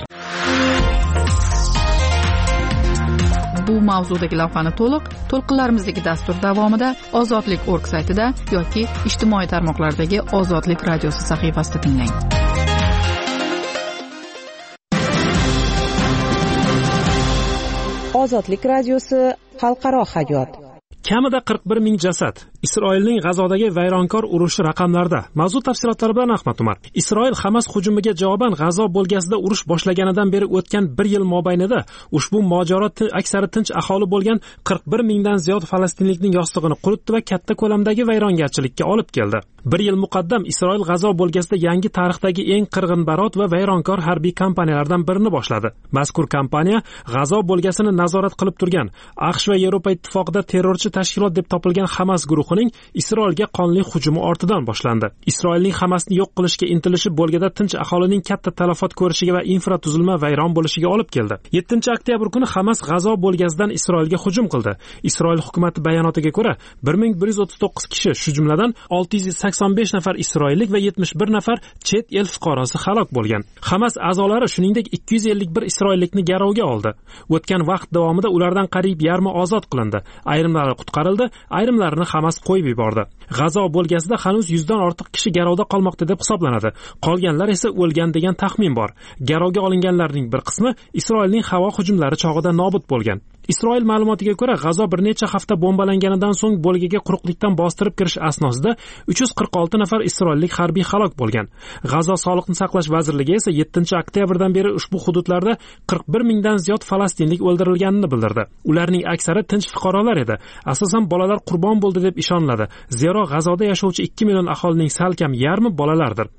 Bu mavzudagi lavhani to'lqinlarimizdagi dastur davomida Ozodlik.org saytida yoki ijtimoiy tarmoqlardagi Ozodlik radiosi sahifasida tinglang. Ozodlik radiosi xalqaro hayot. Kamida 41 ming jasad. Isroilning G'azodagi vayronkor urushi raqamlarda. Mavzu tafsilotlari bilan Ahmad Umar. Isroil Hamas hujumiga javoban G'azo bo'lgasida urush boshlanganidan beri o'tgan 1 yil mobaynida ushbu mojaro aksari tinch aholi bo'lgan 41 mingdan ziyod falastinlikning yostig'ini quritdi va katta ko'lamdagi vayrongarchilikka olib keldi. 1 yil muqaddam Isroil G'azo bo'lgasida yangi tarixdagi eng qirg'inbarot va vayronkor harbiy kampaniyalardan birini boshladi. Mazkur kampaniya G'azo bo'lgasini nazorat qilib turgan AQSh va Yevropa ittifoqida terrorchi tashkilot deb topilgan Hamas guruhining Isroilga qonli hujumi ortidan boshlandi. Isroilning Hamasni yo'q qilishga intilishi bo'lgada tinch aholining katta talafot ko'rishiga va infratuzilma vayron bo'lishiga olib keldi. 7-oktyabr kuni Hamas G'azo bo'lgasidan Isroilga hujum qildi. Isroil hukumati bayonotiga ko'ra 1139 kishi, shu jumladan 685 nafar isroillik va 71 nafar chet el fuqarosi halok bo'lgan. Hamas a'zolari shuningdek 251 isroillikni garovga oldi. O'tgan vaqt davomida ulardan qariyb yarmi ozod qilindi. Ayrimlari qutqarildi, ayrimlarini Hamas qo'yib yubordi. G'azo bo'lgasida hanuz 100 dan ortiq kishi garovda qolmoqda deb hisoblanadi. Qolganlar esa o'lgan degan taxmin bor. Garovga olinganlarning bir qismi Isroilning havo hujumlari chog'ida nobud bo'lgan. Isroil ma'lumotiga ko'ra, G'azo bir necha hafta bombalanganidan so'ng bo'lgaga quruqlikdan bostirib kirish asnosida 346 nafar isroillik harbiy halok bo'lgan. G'azo Sog'liqni saqlash vazirligi esa 7-oktyabrdan beri ushbu hududlarda 41 mingdan ziyod falastinlik o'ldirilganini bildirdi. Ularning aksari tinch fuqarolar edi. Asosan bolalar qurbon bo'ldi deb ishoniladi. Zero G'azoda yashovchi 2 million aholining salkam yarmi bolalardir.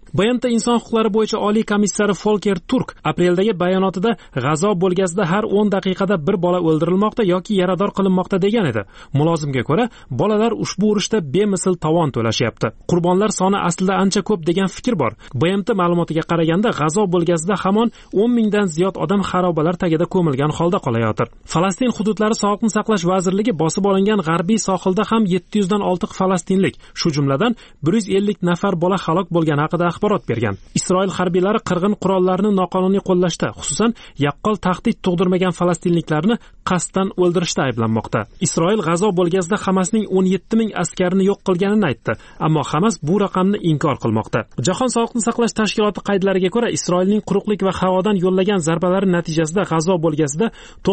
BMT inson huquqlari bo'yicha oliy komissari Folker Turk apreldagi bayonotida G'azo bo'lgasida har 10 daqiqada bir bola o'ldirilmoqda yoki yarador qilinmoqda degan edi. Mulozimga ko'ra, bolalar ushbu urushda bemisl tovon to'lashyapti. Qurbonlar soni aslida ancha ko'p degan fikr bor. BMT ma'lumotiga qaraganda G'azo bo'lgasida hamon 10 mingdan ziyod odam xarobalar tagida ko'milgan holda qolayotir. Falastin hududlari sog'liqni saqlash vazirligi bosib olingan g'arbiy sohilda ham 700 dan ortiq falastinlik, shu jumladan 150 nafar bola halok bo'lgani haqida axborot bergan. Isroil harbiylari qirg'in qurollarni noqonuniy qo'llashda, xususan yaqqol tahdid tug'dirmagan falastinliklarni qasddan o'ldirishda ayblanmoqda. Isroil G'azo bo'lgasida Hamasning 17 ming askarini yo'q qilganini aytdi, ammo Hamas bu raqamni inkor qilmoqda. Jahon sog'liqni saqlash tashkiloti qaydlariga ko'ra, Isroilning quruqlik va havodan yo'llagan zarbalari natijasida G'azo bo'lgasida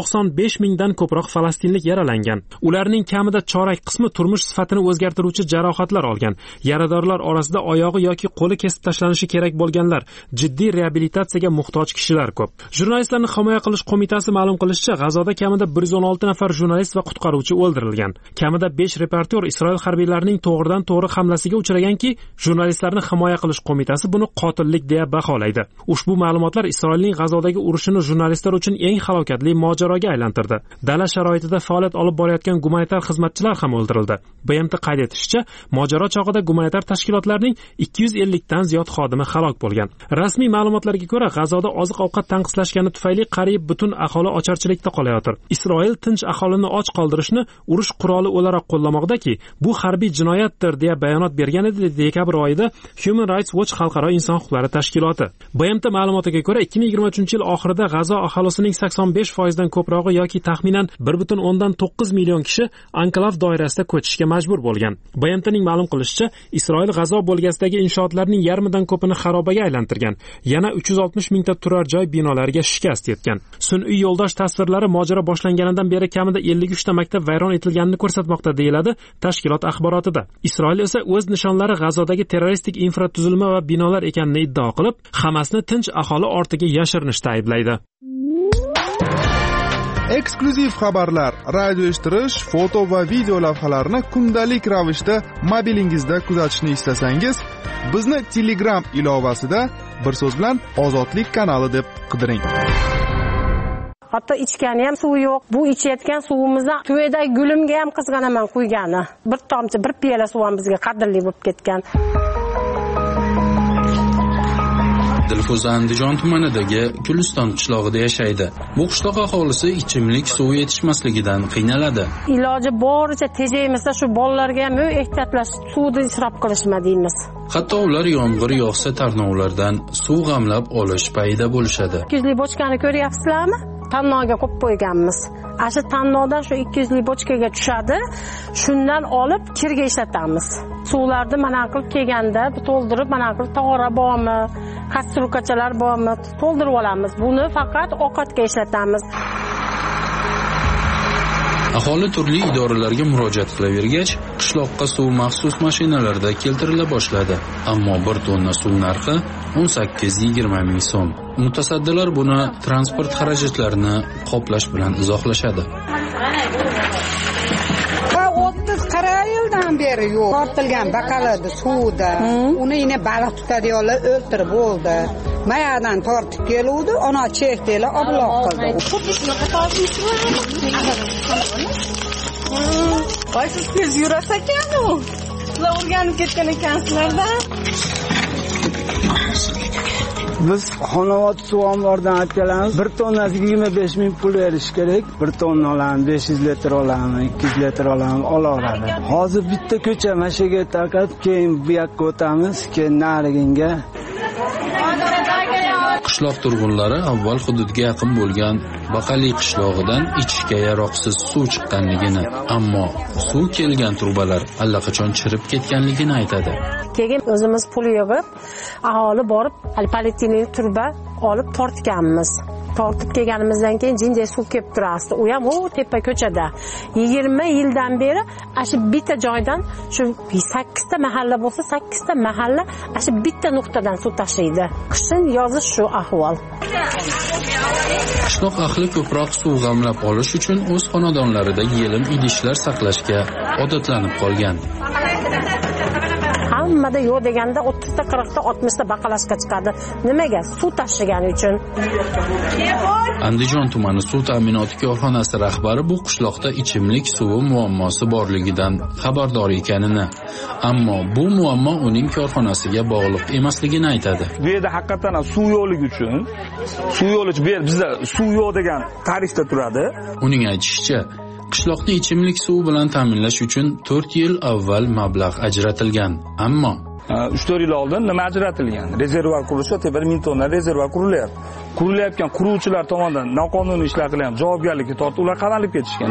95 mingdan ko'proq falastinlik yaralangan. Ularning kamida chorak qismi turmush sifatini o'zgartiruvchi jarohatlar olgan. Yaradorlar orasida oyog'i yoki qo'li kesib tashlanishi kerak bo'lganlar, jiddiy reabilitatsiyaga muhtoj kishilar ko'p. Jurnalistlarni himoya qilish qo'mitasi ma'lum qilishicha, G'azoda kamida 116 nafar jurnalist va qutqaruvchi o'ldirilgan. Kamida 5 reportyor Isroil harbiylarining to'g'ridan-to'g'ri hamlasiga uchraganki, jurnalistlarni himoya qilish qo'mitasi buni qotillik deya baholaydi. Ushbu ma'lumotlar Isroilning G'azodagi urushini jurnalistlar uchun eng halokatli mojaroga aylantirdi. Dala sharoitida faoliyat olib borayotgan gumanitar xizmatchilar ham o'ldirildi. BMT qayd etishicha, mojaro chog'ida gumanitar tashkilotlarning 250 dan ziyod xodimi halok bo'lgan. Rasmiy ma'lumotlarga ko'ra, G'azoda oziq-ovqat tanqislashgani tufayli qariyb butun aholi ocharchilikda qolayotir. Isroil tinch aholini och qoldirishni urush quroli o'laroq qo'llamoqdaki, bu harbiy jinoyatdir deya bayonot bergan edi dekabr oyida Human Rights Watch xalqaro inson huquqlari tashkiloti. BMT ma'lumotiga ko'ra, 2023-yil oxirida G'azo aholisining 85% dan ko'prog'i yoki taxminan 1.9 million kishi anklav doirasida ko'chishga majbur bo'lgan. BMTning ma'lum qilishicha, Isroil G'azo bo'lgasidagi inshootlarning yarmidan ko'pini xarobaga aylantirgan. Yana 360 mingta turar joy binolariga shikast yetgan. Sun'iy yo'ldosh tasvirlari mojaro boshlanganidan beri kamida 53 ta maktab vayron etilganini ko'rsatmoqda, deyiladi tashkilot axborotida. Isroil esa o'z nishonlari G'azodagi terroristik infratuzilma va binolar ekanini iddao qilib, Hamasni tinch aholi ortiga yashirinishda ayblaydi. Eksklyuziv xabarlar, radio eshittirish, foto va video lavhalarni kundalik ravishda mobilingizda kuzatishni istasangiz, bizni Telegram ilovasida bir so'z bilan Ozodlik kanali deb qidiring. Hatto ichgani ham suv yo'q. Bu ichayotgan suvimizni tuvayda gulimga ham qizg'anaman qo'ygani. Bir tomchi, bir piyola suv ham bizga qadrli bo'lib ketgan. Dilfuza Andijon tumanidagi Guliston qishlog'ida yashaydi. Bu qishloq aholisi ichimlik suvi yetishmasligidan qiynaladi. Iloji boricha tejaymiz, shu bolalarga ham ehtiyotlash, suvni isrof qilishma deymiz. Hatto ular yomg'ir yog'sa tarnovlardan suv g'amlab olish payida bo'lishadi. 200 lik bochkani ko'ryapsizlarmi? Tannoga qo'yib qo'yganmiz. Asha tannodan shu 200 lik bochkaga tushadi. Shundan olib kirga ishlatamiz. Suvlarni mana qilib kelganda to'ldirib, mana qilib tog'ora bormi, kastrulkachalar bormi, to'ldirib olamiz. Buni faqat ovqatga ishlatamiz. Aholi turli idoralarga murojaat qilavergach, qishloqqa suv maxsus mashinalarda keltirila boshladi. Ammo bir tonna suv narxi 18-20 ming so'm. Mutasaddilar buni transport xarajatlarini qoplash bilan izohlashadi. 30-40 yildan beri yo'q. Tortilgan baqaladi suvda. Uni yana baliq tutadiganlar o'ltirib bo'ldi. Mayadan tortib keluvdi, ona chekdela obloq qildi. Voy, siz tez yurasiz ekan-ku. Sizlar o'rganib ketgan ekansizlar-da. Biz Xonobod suv omboridan olib kelamiz. 1 tonnasiga 25 ming pul berish kerak. 1 tonna olamiz, 500 litr olamiz, 200 litr olamiz, olaveradi. Hozir bitta ko'cha mashaga taqib, keyin bu yoqqa o'tamiz, keyin nariginga. Qishloq turg'unlari avval hududga yaqin bo'lgan Baqali qishlog'idan ichishga yaroqsiz suv chiqqanligini, ammo suv kelgan trubalar allaqachon chirib ketganligini aytadi. Keyin o'zimiz pul yig'ib, aholi borib, polietilen turba olib tortganmiz. Tortib kelganimizdan keyin jinday suv kelib turasdi. U ham o tepa ko'chada. 20 yildan beri shu bitta joydan shu 8 ta mahalla bo'lsa, 8 ta mahalla shu bitta nuqtadan suv tashlaydi. Qishin yozi shu ahvol. Qishloq ahli ko'proq suv g'amlab olish uchun o'z xonadonlarida yelim idishlar saqlashga odatlanib qolgan. Hamma hammada yo'q deganda 30 ta 40 ta 60 ta baqalashga chiqadi. Nimaga? Suv tashigani uchun. Andijon tumani suv ta'minoti korxonasi rahbari bu qishloqda ichimlik suvi muammosi borligidan xabardor ekanini, ammo bu muammo uning korxonasiga bog'liq emasligini aytadi. Bu yerda haqiqatan suv yo'qligi uchun suv yo'li bizda suv yo'q degan tarifda turadi. Uning aytishicha, qishloqni ichimlik suvi bilan ta'minlash uchun 4 yil avval mablag' ajratilgan, ammo 3-4 yil oldin nima ajratilgan? Rezervuar qurilishi, tepada 1000 tonna rezervuar qurilyapti. Qurilayotgan quruvchilar tomonidan noqonuniy ishlatilayotgan javobgarlikka tortib, ular qamalib ketishgan.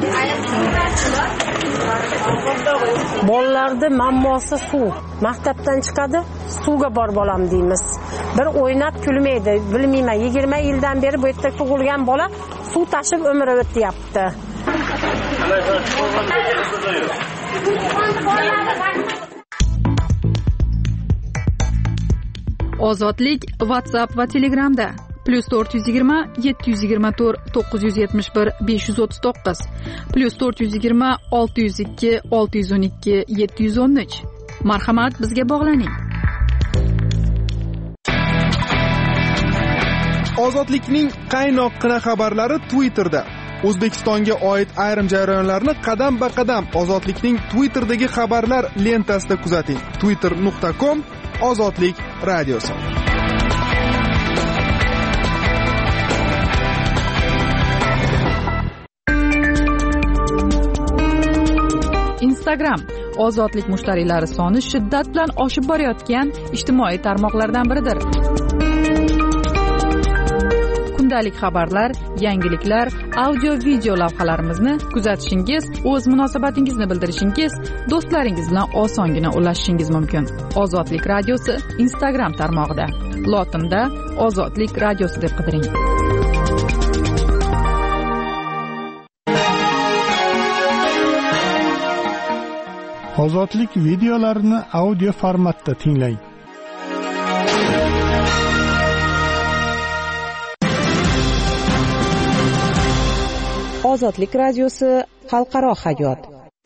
Bolalarda mammosi suv. Maktabdan chiqadi, suvga bor bolam deymiz. Bir o'ynab kulmaydi. Bilmayman, 20 yildan beri bu yerda tug'ilgan bola suv tashib umri o'tyapti. Ozodlik WhatsApp va Telegramda +420 724 971 539 +420 602 612 713. Marhamat, bizga bog'laning. Ozodlikning qaynoqqina xabarlari Twitterda. O'zbekistonga oid ayrim jarayonlarni qadam-ba-qadam Ozodlikning Twitterdagi xabarlar lentasida kuzating. twitter.com Ozodlik radiosi. Instagram ozodlik mushtariylari soni shiddat bilan oshib borayotgan ijtimoiy tarmoqlardan biridir. Kundalik xabarlar, yangiliklar, audio-video lavhalarimizni kuzatishingiz, o'z munosabatingizni bildirishingiz, do'stlaringiz bilan osongina ulashishingiz mumkin. Ozodlik radiosi Instagram tarmog'ida. Lotinda Ozodlik radiosi deb qidiring. Ozodlik videolarini audio formatda tinglang. Ozodlik radiosi xalqaro hayot.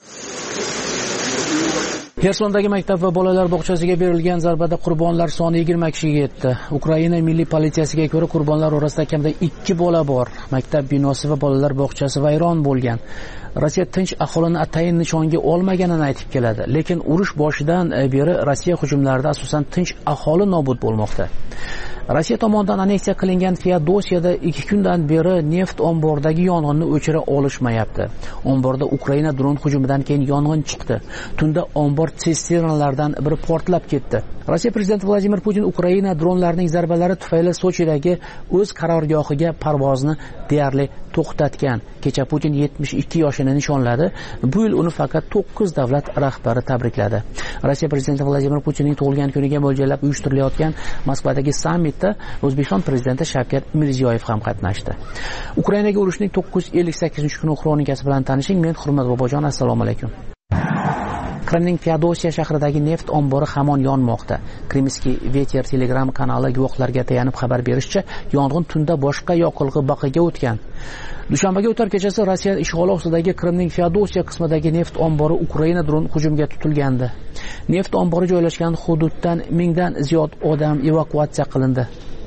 Xersondagi maktab va bolalar bog'chasiga berilgan zarbada qurbonlar soni 20 kishiga yetdi. Ukraina milliy politsiyasiga ko'ra qurbonlar orasida kamida 2 bola bor. Maktab binosi va bolalar bog'chasi vayron bo'lgan. Rossiya tinch aholini atayin nishonga olmaganini aytib keladi, lekin urush boshidan beri Rossiya hujumlarida asosan tinch aholi nobud bo'lmoqda. Rossiya tomonidan aneksiya qilingan Feodosiyada 2 kundan beri neft omboridagi yong'inni o'chira olishmayapti. Omborda Ukraina dron hujumidan keyin yong'in chiqdi. Tunda ombor sisternalardan biri portlab ketdi. Rossiya prezidenti Vladimir Putin Ukraina dronlarining zarbalari tufayli Sochidagi o'z qarorgohiga parvozni deyarli to'xtatgan. Kecha Putin 72 yoshini nishonladi. Bu yil uni faqat 9 davlat rahbari tabrikladi. Rossiya prezidenti Vladimir Putinning tug'ilgan kuniga mo'ljallab uyushtirilayotgan Moskvadagi sammitda O'zbekiston prezidenti Shavkat Mirziyoyev ham qatnashdi. Ukrainaga urushning 958-kuni xronikasi bilan tanishing. Men Hurmat Bobojon, assalomu alaykum. Qrimning Feodosiya shahridagi neft ombori hamon yonmoqda. Kremskiy Veter Telegram kanali guvohlarga tayanib xabar berishicha, yong'in tunda boshqa yoqilg'i baqiga o'tgan. Dushanbaga o'tar kechasi Rossiya ishg'oli ostidagi Qrimning Feodosiya qismidagi neft ombori Ukraina dron hujumiga tutilgandi. Neft ombori joylashgan hududdan 1000 dan ziyod odam evakuatsiya qilindi.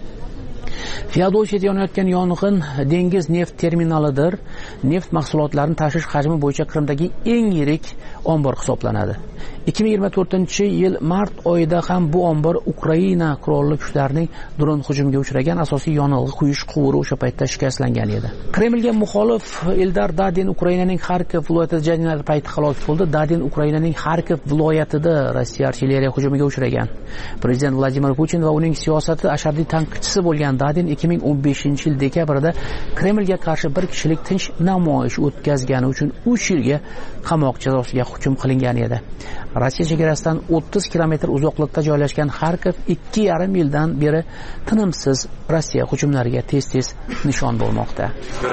Feodosiyada yonayotgan yong'in dengiz neft terminalidir. Neft mahsulotlarini tashish hajmi bo'yicha Qrimdagi eng yirik ombor hisoblanadi. 2024-yil mart oyida ham bu ombor Ukraina qurolli kuchlarining dron hujumiga uchragan asosiy yonilg'i quyish quvuri o'sha paytda shikastlangan edi. Kremlga muxolif Eldar Dadin Ukrainaning Xarkov viloyatida janglar payti halok bo'ldi. Dadin Ukrainaning Xarkov viloyatida Rossiya artilleriya hujumiga uchragan. Prezident Vladimir Putin va uning siyosati ashaddiy tanqidchisi bo'lgan Dadin 2015-yil dekabrda Kremlga qarshi bir kishilik tinch namoyish o'tkazgani uchun 3 yilga qamoq jazosiga hukm qilingan edi. Rossiya chegarasidan 30 kilometr uzoqlikda joylashgan Xarkov 2,5 yildan beri tinimsiz Rossiya hujumlariga tez-tez nishon bo'lmoqda.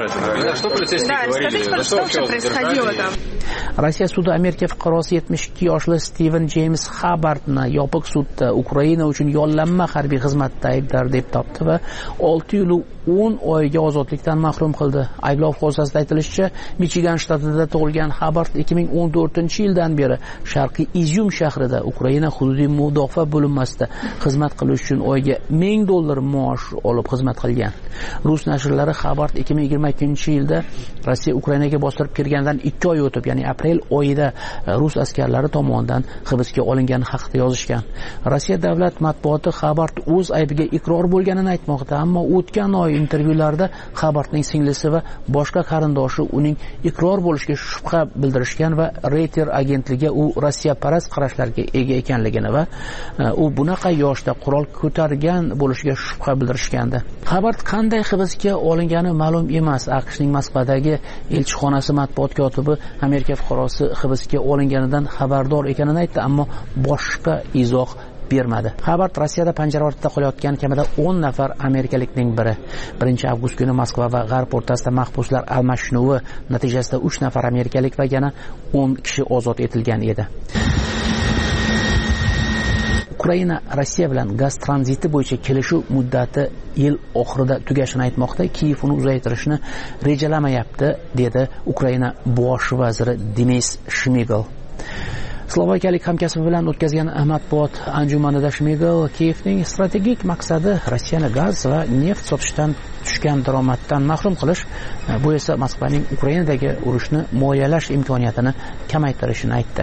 Rossiya sudi Amerika fuqarosi 72 yoshli Steven James Hubbardni yopiq sudda Ukraina uchun yollanma harbiy xizmatda aybdor deb topdi va 6 yil 10 oyga ozodlikdan mahrum qildi. Ayblov xulosasida aytilishicha, Michigan shtatida tug'ilgan Hubbard 2014-yildan beri Sharqiy Izyum shahrida Ukraina hududiy mudofaa bo'linmasida xizmat qilish uchun oyiga $1000 maosh olib xizmat qilgan. Rus nashrlari Xabard 2022-yilda Rossiya Ukrainaga bostirib kirgandan 2 oy o'tib, ya'ni aprel oyida rus askarlari tomonidan hibsga olingani haqida yozishgan. Rossiya davlat matbuoti Xabard o'z aybiga iqror bo'lganini aytmoqda, ammo o'tgan oy intervyularda Xabardning singlisi va boshqa qarindoshi uning iqror bo'lishiga shubha bildirishgan va Reuters agentligi u Rossiya parast qarashlarga ega ekanligini va u bunaqa yoshda qurol ko'targan bo'lishiga shubha bildirishgandi. Xabard qanday hibsga olingani ma'lum emas. AQShning Moskvadagi elchixonasi matbuot kotibi Amerika fuqarosi hibsga olinganidan xabardor ekanini aytdi, ammo boshqa izoh bermadi. Xabard Rossiyada panjara ortida qolayotgan kamida 10 nafar amerikalikning biri. 1-avgust kuni Moskva va G'arb o'rtasida mahbuslar almashinuvi natijasida 3 nafar amerikalik va yana 10 kishi ozod etilgan edi. Ukraina Rossiya bilan gaz tranziti bo'yicha kelishuv muddati yil oxirida tugashini aytmoqda. Kiyev uni uzaytirishni rejalamayapti, dedi Ukraina bosh vaziri Denis Shmigel. Slovakiyalik hamkasbi bilan o'tkazgan matbuot anjumanida Shmigel Kiyevning strategik maqsadi Rossiyani gaz va neft sotishdan tushgan daromaddan mahrum qilish, bu esa Moskvaning Ukrainadagi urushni moliyalash imkoniyatini kamaytirishini aytdi.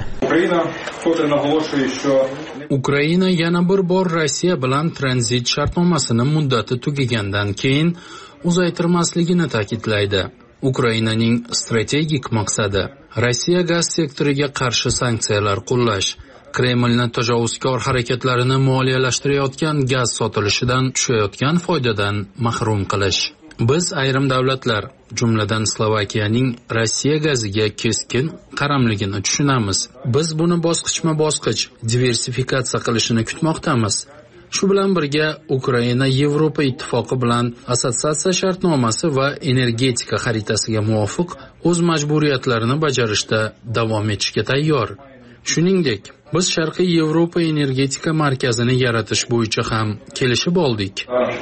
Ukraina yana bir bor Rossiya bilan tranzit shartnomasini muddati tugagandan keyin uzaytirmasligini ta'kidlaydi. Ukrainaning strategik maqsadi Rossiya gaz sektoriga qarshi sanksiyalar qo'llash, Kremlni tajovuzkor harakatlarini moliyalashtirayotgan gaz sotilishidan tushayotgan foydadan mahrum qilish. Biz ayrim davlatlar, jumladan Slovakiyaning Rossiya gaziga keskin qaramligini tushunamiz. Biz buni bosqichma-bosqich diversifikatsiya qilishini kutmoqdamiz. Shu bilan birga Ukraina Yevropa ittifoqi bilan assotsiatsiya shartnomasi va energetika xaritasiga muvofiq o'z majburiyatlarini bajarishda davom etishga tayyor. Shuningdek, biz Sharqiy Yevropa energetika markazini yaratish bo'yicha ham kelishib oldik.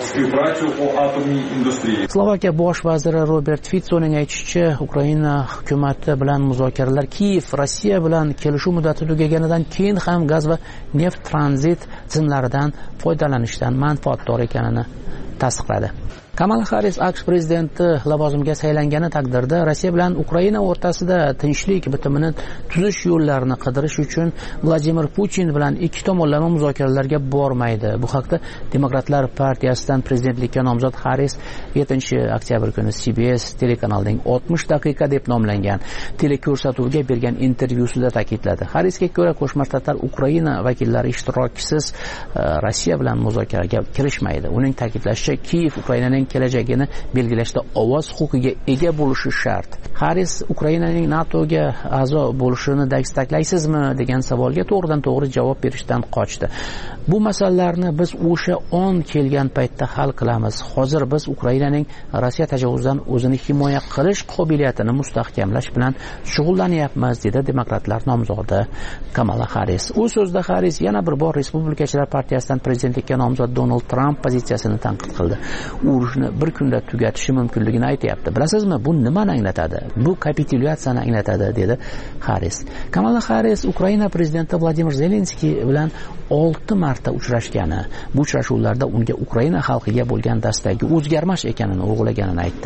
Slovakiya bosh vaziri Robert Ficoning aytishicha, Ukraina hukumati bilan muzokaralar Kiyev Rossiya bilan kelishuv muddati tugaganidan keyin ham gaz va neft tranzit tizimlaridan foydalanishdan manfaatdor ekanini tasdiqladi. Kamala Harris AQSh prezidenti lavozimiga saylangani taqdirda Rossiya bilan Ukraina o'rtasida tinchlik bitimini tuzish yo'llarini qidirish uchun Vladimir Putin bilan ikki tomonlama muzokaralarga bormaydi. Bu haqda Demokratlar partiyasidan prezidentlikka nomzod Harris 7-oktyabr kuni CBS telekanalining 60 daqiqa deb nomlangan teleko'rsatuvga bergan intervyusida ta'kidladi. Harrisga ko'ra, Qo'shma Shtatlar Ukraina vakillari ishtirokisiz Rossiya bilan muzokaraga kirishmaydi. Uning ta'kidlashicha, Kiyev Ukrainaning kelajagini belgilashda ovoz huquqiga ega bo'lishi shart. Harris Ukrainaning NATOga a'zo bo'lishini dastaklaysizmi degan savolga to'g'ridan-to'g'ri javob berishdan qochdi. Bu masalalarni biz o'sha on kelgan paytda hal qilamiz. Hozir biz Ukrainaning Rossiya tajovuzidan o'zini himoya qilish qobiliyatini mustahkamlash bilan shug'ullanyapmiz, dedi demokratlar nomzodi Kamala Harris. U so'zda Harris yana bir bor Respublikachilar partiyasidan prezidentlikka nomzod Donald Trump pozitsiyasini tanqid qildi. Urushni bir kunda tugatishi mumkinligini aytayapti. Bilasizmi, bu nimani anglatadi? Bu kapitulyatsiyani anglatadi, dedi Harris. Kamala Harris Ukraina prezidenti Vladimir Zelenskiy bilan 6 marta uchrashgani, bu uchrashuvlarda unga Ukraina xalqiga bo'lgan dastagi o'zgarmash ekanini urg'ulaganini aytdi.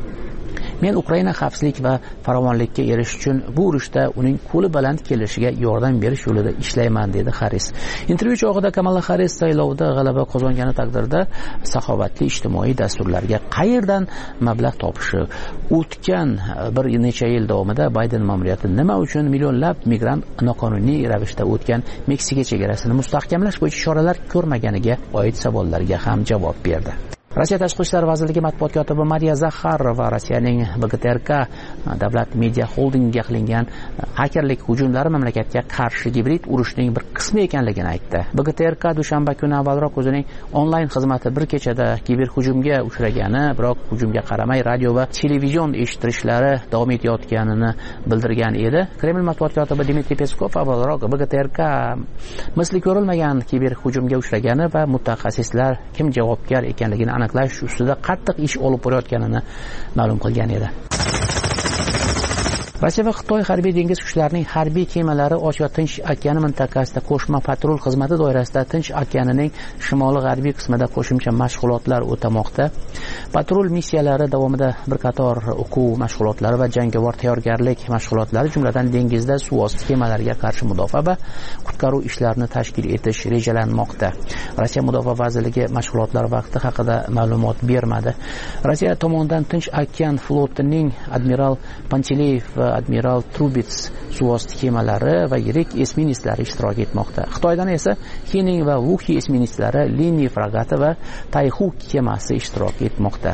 Men Ukraina xavfsizlik va farovonlikka erishish uchun bu urushda uning qo'li baland kelishiga yordam berish yo'lida ishlayman, dedi Harris. Intervyu chog'ida Kamala Harris saylovda g'alaba qozongani taqdirda saxovatli ijtimoiy dasturlarga qayerdan mablag' topishi, o'tgan bir necha yil davomida Bayden ma'muriyati nima uchun millionlab migrant noqonuniy ravishda o'tgan Meksika chegarasini mustahkamlash bo'yicha choralar ko'rmaganiga oid savollarga ham javob berdi. Rossiya Tashqi ishlar vazirligi matbuot kotibi Mariya Zakharova Rossiyaning BGTRK davlat media xoldingiga qilingan hakerlik hujumlari mamlakatga qarshi gibrid urushning bir qismi ekanligini aytdi. BGTRK dushanba kuni avvalroq o'zining onlayn xizmati bir kechada kiberhujumga uchragani, biroq hujumga qaramay radio va televizion eshittirishlari davom etayotganini bildirgan edi. Kreml matbuot kotibi Dmitriy Peskov avvalroq BGTRK misli ko'rilmagan kiberhujumga uchragani va mutaxassislar kim javobgar ekanligini aniqlash ustida qattiq ish olib borayotganini ma'lum qilgan edi. Rossiya va Xitoy harbiy dengiz kuchlarining harbiy kemalari Osiyo Tinch okeani mintaqasida qo'shma patrul xizmati doirasida Tinch okeanining shimoli-g'arbiy qismida qo'shimcha mashg'ulotlar o'tamoqda. Patrul missiyalari davomida bir qator o'quv mashg'ulotlari va jangovar tayyorgarlik mashg'ulotlari, jumladan dengizda suvosti kemalariga qarshi mudofaa va qutqaruv ishlarini tashkil etish rejalanmoqda. Rossiya Mudofaa vazirligi mashg'ulotlar vaqti haqida ma'lumot bermadi. Rossiya tomonidan Tinch okean flotining admiral Pancheleyev va admiral Trubets suvosti kemalari va yirik esminetslari ishtirok etmoqda. Xitoydan esa Hening va Wuxi esminetlari, Lini fragati va Tayhu kemasi ishtirok etmoqda.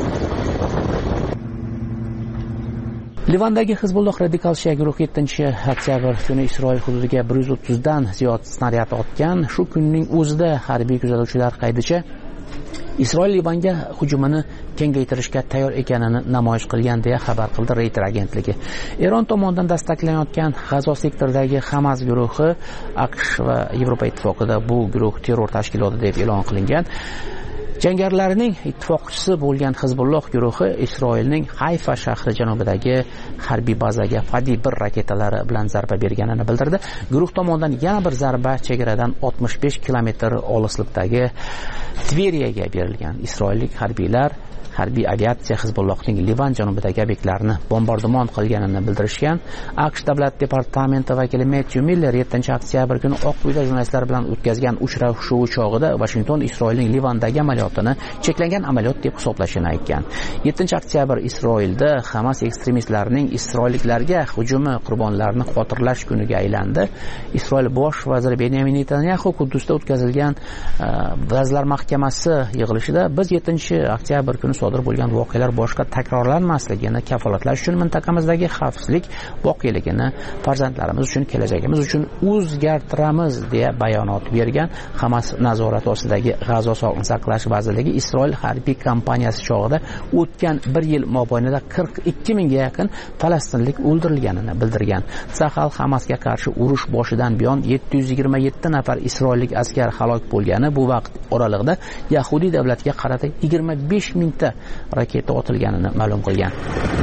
Livandagi Hizbulloh radikal shia guruhi 7-oktyabr kuni Isroil hududiga 130 dan ziyod snaryad otgan. Shu kunning o'zida harbiy kuzatuvchilar qaydicha Isroil Livanga hujumini kengaytirishga tayyor ekanini namoyish qilgan deya xabar qildi Reuters agentligi. Eron tomonidan dastaklanayotgan G'azo sektoridagi Hamas guruhi AQSh va Yevropa ittifoqida bu guruh terror tashkiloti deb e'lon qilingan. Jangarilarning ittifoqchisi bo'lgan Hizbulloh guruhi Isroilning Hayfa shahri janubidagi harbiy bazaga Fadi 1 raketalari bilan zarba berganini bildirdi. Guruh tomonidan yana bir zarba chegaradan 65 kilometr olislikdagi Tveriyaga berilgan. Isroillik harbiylar harbiy aviatsiya Hizbullohning Livan janubidagi obyektlarini bombardimon qilganini bildirishgan. AQSh davlat departamenti vakili Matthew Miller 7-oktyabr kuni Oq uyda jurnalistlar bilan o'tkazgan uchrashuv chog'ida Washington Isroilning Livandagi amaliyotini cheklangan amaliyot deb hisoblashini aytgan. 7-oktyabr Isroilda Hamas ekstremistlarining isroilliklarga hujumi qurbonlarini xotirlash kuniga aylandi. Isroil bosh vaziri Benyamin Netanyahu Quddusda o'tkazilgan Vazirlar Mahkamasi yig'ilishida biz 7-oktyabr kuni sodir bo'lgan voqealar boshqa takrorlanmasligini kafolatlash uchun mintaqamizdagi xavfsizlik voqeligini farzandlarimiz uchun, kelajagimiz uchun o'zgartiramiz deya bayonot bergan. Hamas nazorati ostidagi G'azo sog'liqni saqlash vazirligi Isroil harbiy kampaniyasi chog'ida o'tgan bir yil mobaynida 42 mingga yaqin falastinlik o'ldirilganini bildirgan. Sahal Hamasga qarshi urush boshidan buyon 727 nafar isroillik askar halok bo'lgani, bu vaqt oralig'ida Yahudiy davlatga qarata 25 mingta raketa otilganini ma'lum qilgan.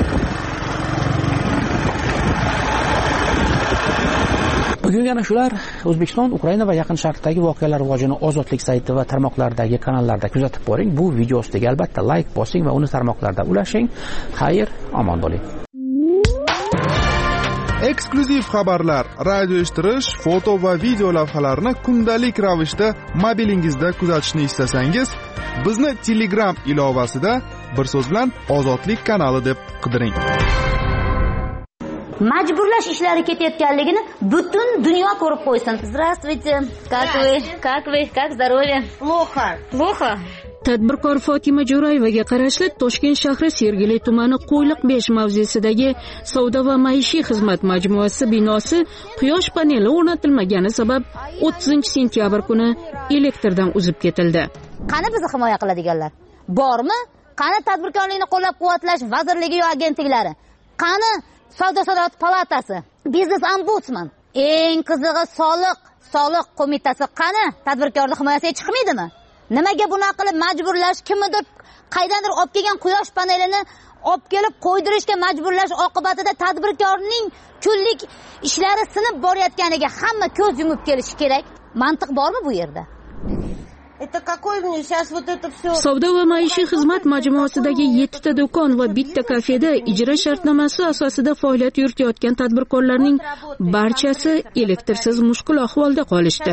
Bugun yana shular. O'zbekiston, Ukraina va Yaqin Sharqdagi voqealar rivojini Ozodlik sayti va tarmoqlardagi kanallarda kuzatib boring. Bu video ostiga albatta like bosing va uni tarmoqlarda ulashing. Xayr, omon bo'ling. Eksklyuziv xabarlar, radio eshittirish, foto va video lavhalarni kundalik ravishda mobilingizda kuzatishni istasangiz, bizni Telegram ilovasida bir so'z bilan Ozodlik kanali deb qidiring. Majburlash ishlari ketayotganligini butun dunyo ko'rib qo'ysin. Здравствуйте. Как вы? Как здоровье? Плохо. Tadbirkor Fotima Jo'rayevaga qarashli Toshkent shahri Sergeli tumani Qo'yliq 5 mavzesidagi savdo va maishiy xizmat majmuasi binosi quyosh paneli o'rnatilmagani sabab 30-sentyabr kuni elektrdan uzib ketildi. Qani bizni himoya qiladiganlar? Bormi? Qani tadbirkorlikni qo'llab-quvvatlash vazirligi yo agentliklari? Qani Savdo-sanoat palatasi, biznes ombudsman, eng qizig'i soliq qo'mitasi qani tadbirkorning himoyasiga chiqmaydimi? Nimaga bunaqa qilib majburlash, kimnidir qaydandir olib kelgan quyosh panelini olib kelib qo'ydirishga majburlash oqibatida tadbirkorning kunlik ishlari sinib borayotganiga hamma ko'z yumib kelishi kerak. Mantiq bormi bu yerda? Savdo va maishiy xizmat majmuasidagi 7 ta do'kon va bitta kafeda ijro shartnomasi asosida faoliyat yuritayotgan tadbirkorlarning barchasi elektrsiz mushkul ahvolda qolishdi.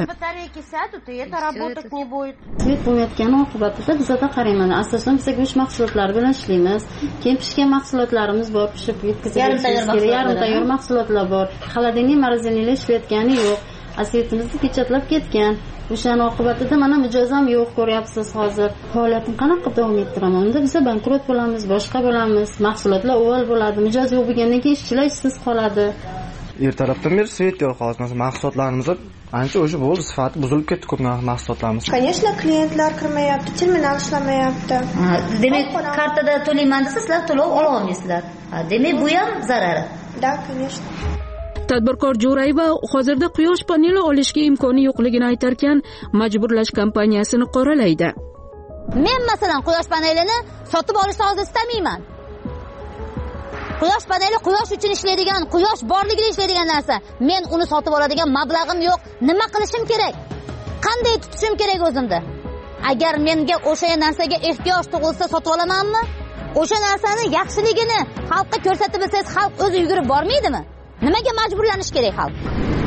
Svet bo'layotgani oqibatida bizda qarayman, asosan biz go'sht mahsulotlari bilan ishlaymiz. Keyin pishgan mahsulotlarimiz bor, pishib yetkazilgan yarim tayyor mahsulotlar bor. Xolodilniy, moroziniylar ishlayotgani yo'q. Asfaltimizni kechatlab ketgan. O'shaning oqibatida mana mijozam yo'q, ko'ryapsiz hozir. Faoliyatim qanaqa davom ettiraman? Unda biz bankrot bo'lamiz, boshqa bo'lamiz. Mahsulotlar o'val bo'ladi. Mijoz yo'q bo'lgandan keyin ishchilar ishsiz qoladi. Ertalabdan beri svet yo'q hozir. Masalan, mahsulotlarimiz ancha o'sha bo'ldi, sifati buzilib ketdi ko'p mahsulotlarimiz. Конечно, klientlar kirmayapti, terminal ishlamayapti. Demak, kartada to'layman desa, sizlar to'lov ola olmaysizlar. Demak, bu ham zarari. Да, конечно. Tadbirkor Jo'rayeva hozirda quyosh paneli olishga imkoni yo'qligini aytarkan, majburlash kompaniyasini qoralaydi. Men masalan quyosh panelini sotib olishni hozir istamayman. Quyosh paneli quyosh uchun ishlaydigan, quyosh borligida ishlaydigan narsa. Men uni sotib oladigan mablag'im yo'q. Nima qilishim kerak? Qanday tutishim kerak o'zimda? Agar menga o'sha narsaga ehtiyoj tug'ilsa sotib olamanmi? O'sha narsani yaxshiligini xalqqa ko'rsatib bilsangiz, xalq o'zi yugurib bormaydimi? Nimaga majburlanish kerak xalq?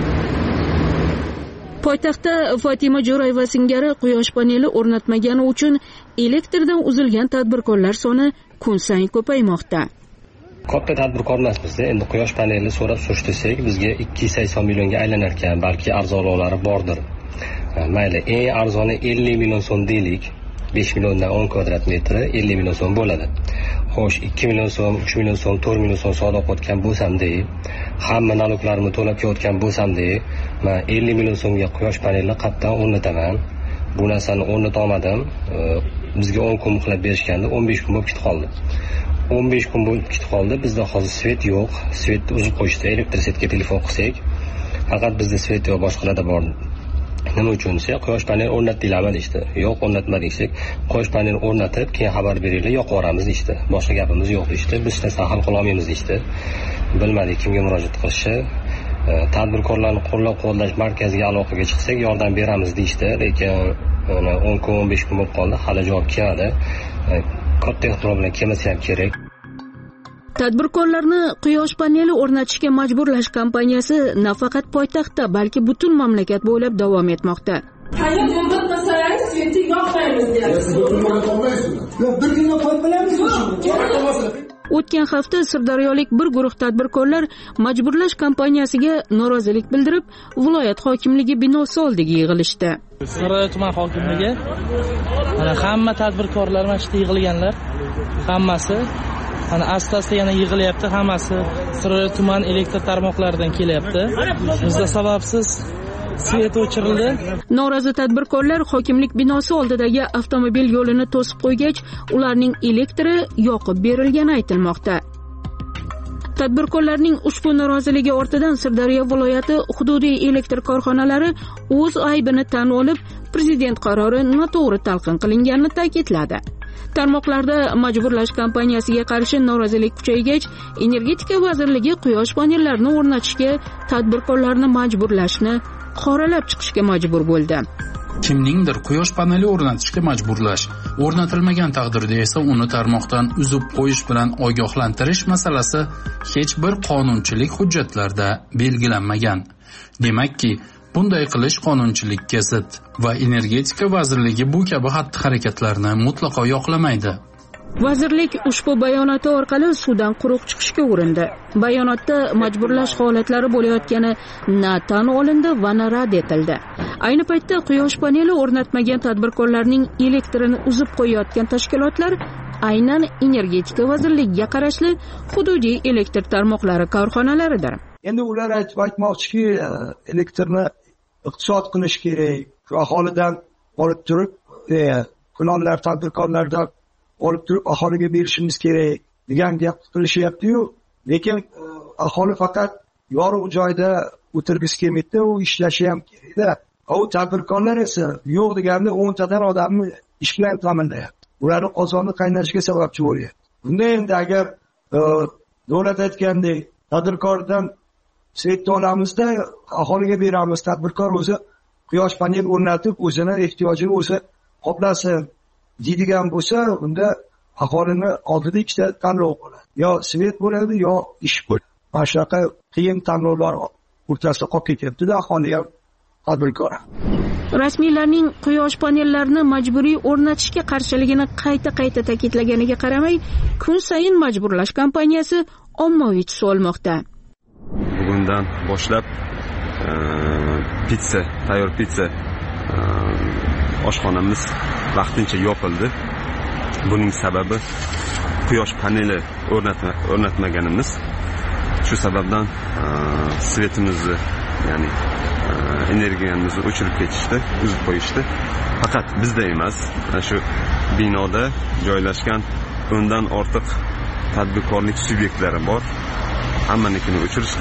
Poytaxtda Fatima Jo'rayeva singari quyosh paneli o'rnatmagani uchun elektrdan uzilgan tadbirkorlar soni kun sayin ko'paymoqda. Katta tadbirkor emasmiz. Endi quyosh paneli so'rab surishtirsak, bizga 280 millionga aylanar ekan, balki arzonlari bordir. Mayli, eng arzoni 50 million so'm deylik. 5 milliondan 10 kvadrat metri 50 million so'm bo'ladi. Xo'sh, 2 million so'm, 3 million so'm, 4 million so'm savdo qilayotgan bo'lsam-da, hamma naloqlarimni to'lab kelayotgan bo'lsam-da, men 50 million so'mga quyosh panelini qayerdan o'rnataman? Bu narsani o'rnata olmadim. Bizga 10 kun muhlat berishganda 15 kun bo'lib ketib qoldi. 15 kun bo'lib ketib qoldi. Bizda hozir svet yo'q. Svetni uzib qo'yishdi. Elektr setga telefon qilsak, faqat bizda svet yo'q, boshqalarda bor. Nima uchun desa, quyosh paneli o'rnatdinglarmi deydi. Yo'q, o'rnatmadik desak, quyosh paneli o'rnatib, keyin xabar beringlar, yoqib yuboramiz deydi. Boshqa gapimiz yo'q deydi. Biz hech hal qila olmaymiz deydi. Bilmadik kimga murojaat qilishni. Tadbirkorlarni qo'llab-quvvatlash markaziga aloqaga chiqsak, yordam beramiz deydi, lekin 10 kun, 15 kun bo'lib qoldi, hali javob kelmadi. Katta ehtimol bilan kelmasa ham kerak. Tadbirkorlarni quyosh paneli o'rnatishga majburlash kampaniyasi nafaqat poytaxtda, balki butun mamlakat bo'ylab davom etmoqda. O'tgan hafta sirdaryolik bir guruh tadbirkorlar majburlash kampaniyasiga norozilik bildirib, viloyat hokimligi binosi oldiga yig'ilishdi. Sirdaryo tuman hokimligi hamma tadbirkorlar mana shu yig'ilganlar, hammasi asta-asta yana yig'ilyapti, hammasi Sirdaryo tuman elektr tarmoqlaridan kelyapti. Bizda sababsiz svet o'chirildi. Norozi tadbirkorlar hokimlik binosi oldidagi avtomobil yo'lini to'sib qo'ygach, ularning elektri yoqib berilgani aytilmoqda. Tadbirkorlarning ushbu noroziligi ortidan Sirdaryo viloyati hududiy elektr korxonalari o'z aybini tan olib, prezident qarori noto'g'ri talqin qilinganini ta'kidladi. Tarmoqlarda majburlash kampaniyasiga qarshi norozilik kuchaygach, Energetika vazirligi quyosh panellarini o'rnatishga tadbirkorlarni majburlashni qoralab chiqishga majbur bo'ldi. Kimningdir quyosh paneli o'rnatishga majburlash, o'rnatilmagan taqdirda esa uni tarmoqdan uzib qo'yish bilan ogohlantirish masalasi hech bir qonunchilik hujjatlarida belgilanmagan. Demakki, bunday qilish qonunchilikka zid va Energetika vazirligi bu kabi xatti-harakatlarni mutlaqo yoqlamaydi. Vazirlik ushbu bayonoti orqali suvdan quruq chiqishga urindi. Bayonotda majburlash holatlari bo'layotgani na tan olindi va na rad etildi. Ayni paytda quyosh paneli o'rnatmagan tadbirkorlarning elektrini uzib qo'yayotgan tashkilotlar aynan Energetika vazirligiga qarashli hududiy elektr tarmoqlari korxonalaridir. Endi ular aytmoqchiki, elektrni iqtisod qilish kerak, aholidan olib turib, kulonlar tadbirkorlardan olib turib aholiga berishimiz kerak degan gap qilishyapti-yu, lekin aholi faqat yorug' joyda o'tirgisi kelmaydi, u ishlashi ham kerak. U tadbirkorlar esa yo'q deganda 10 tadan odamni ish bilan ta'minlayapti. Ularning qozonni qaynashiga sababchi bo'lyapti. Bunda endi agar davlat aytgandek tadbirkordan svetni olamizda aholiga beramiz, tadbirkor o'zi quyosh panel o'rnatib o'zini ehtiyojini o'zi qoplasin deydigan bo'lsa, unda aholini oldida ikkita tanlov bo'ladi. Yo svet bo'ladi, yo ish bo'ladi. Mana shunaqa qiyin tanlovlar o'rtasida qolib ketyapti-da aholi ham tadbirkor. Rasmiylarning quyosh panellarini majburiy o'rnatishga qarshiligini qayta ta'kidlaganiga qaramay, kun sayin majburlash kampaniyasi ommaviy tus olmoqda. Bugundan boshlab tayyor pitsa oshxonamiz vaqtincha yopildi. Buning sababi quyosh paneli o'rnatmaganimiz. Shu sababdan svetimizni, ya'ni energiyamizni o'chirib ketishdi, uzib qo'yishdi. Faqat bizda emas, shu binoda joylashgan 10 dan ortiq tadbirkorlik subyektlari bor. Hammanikini o'chirishdi.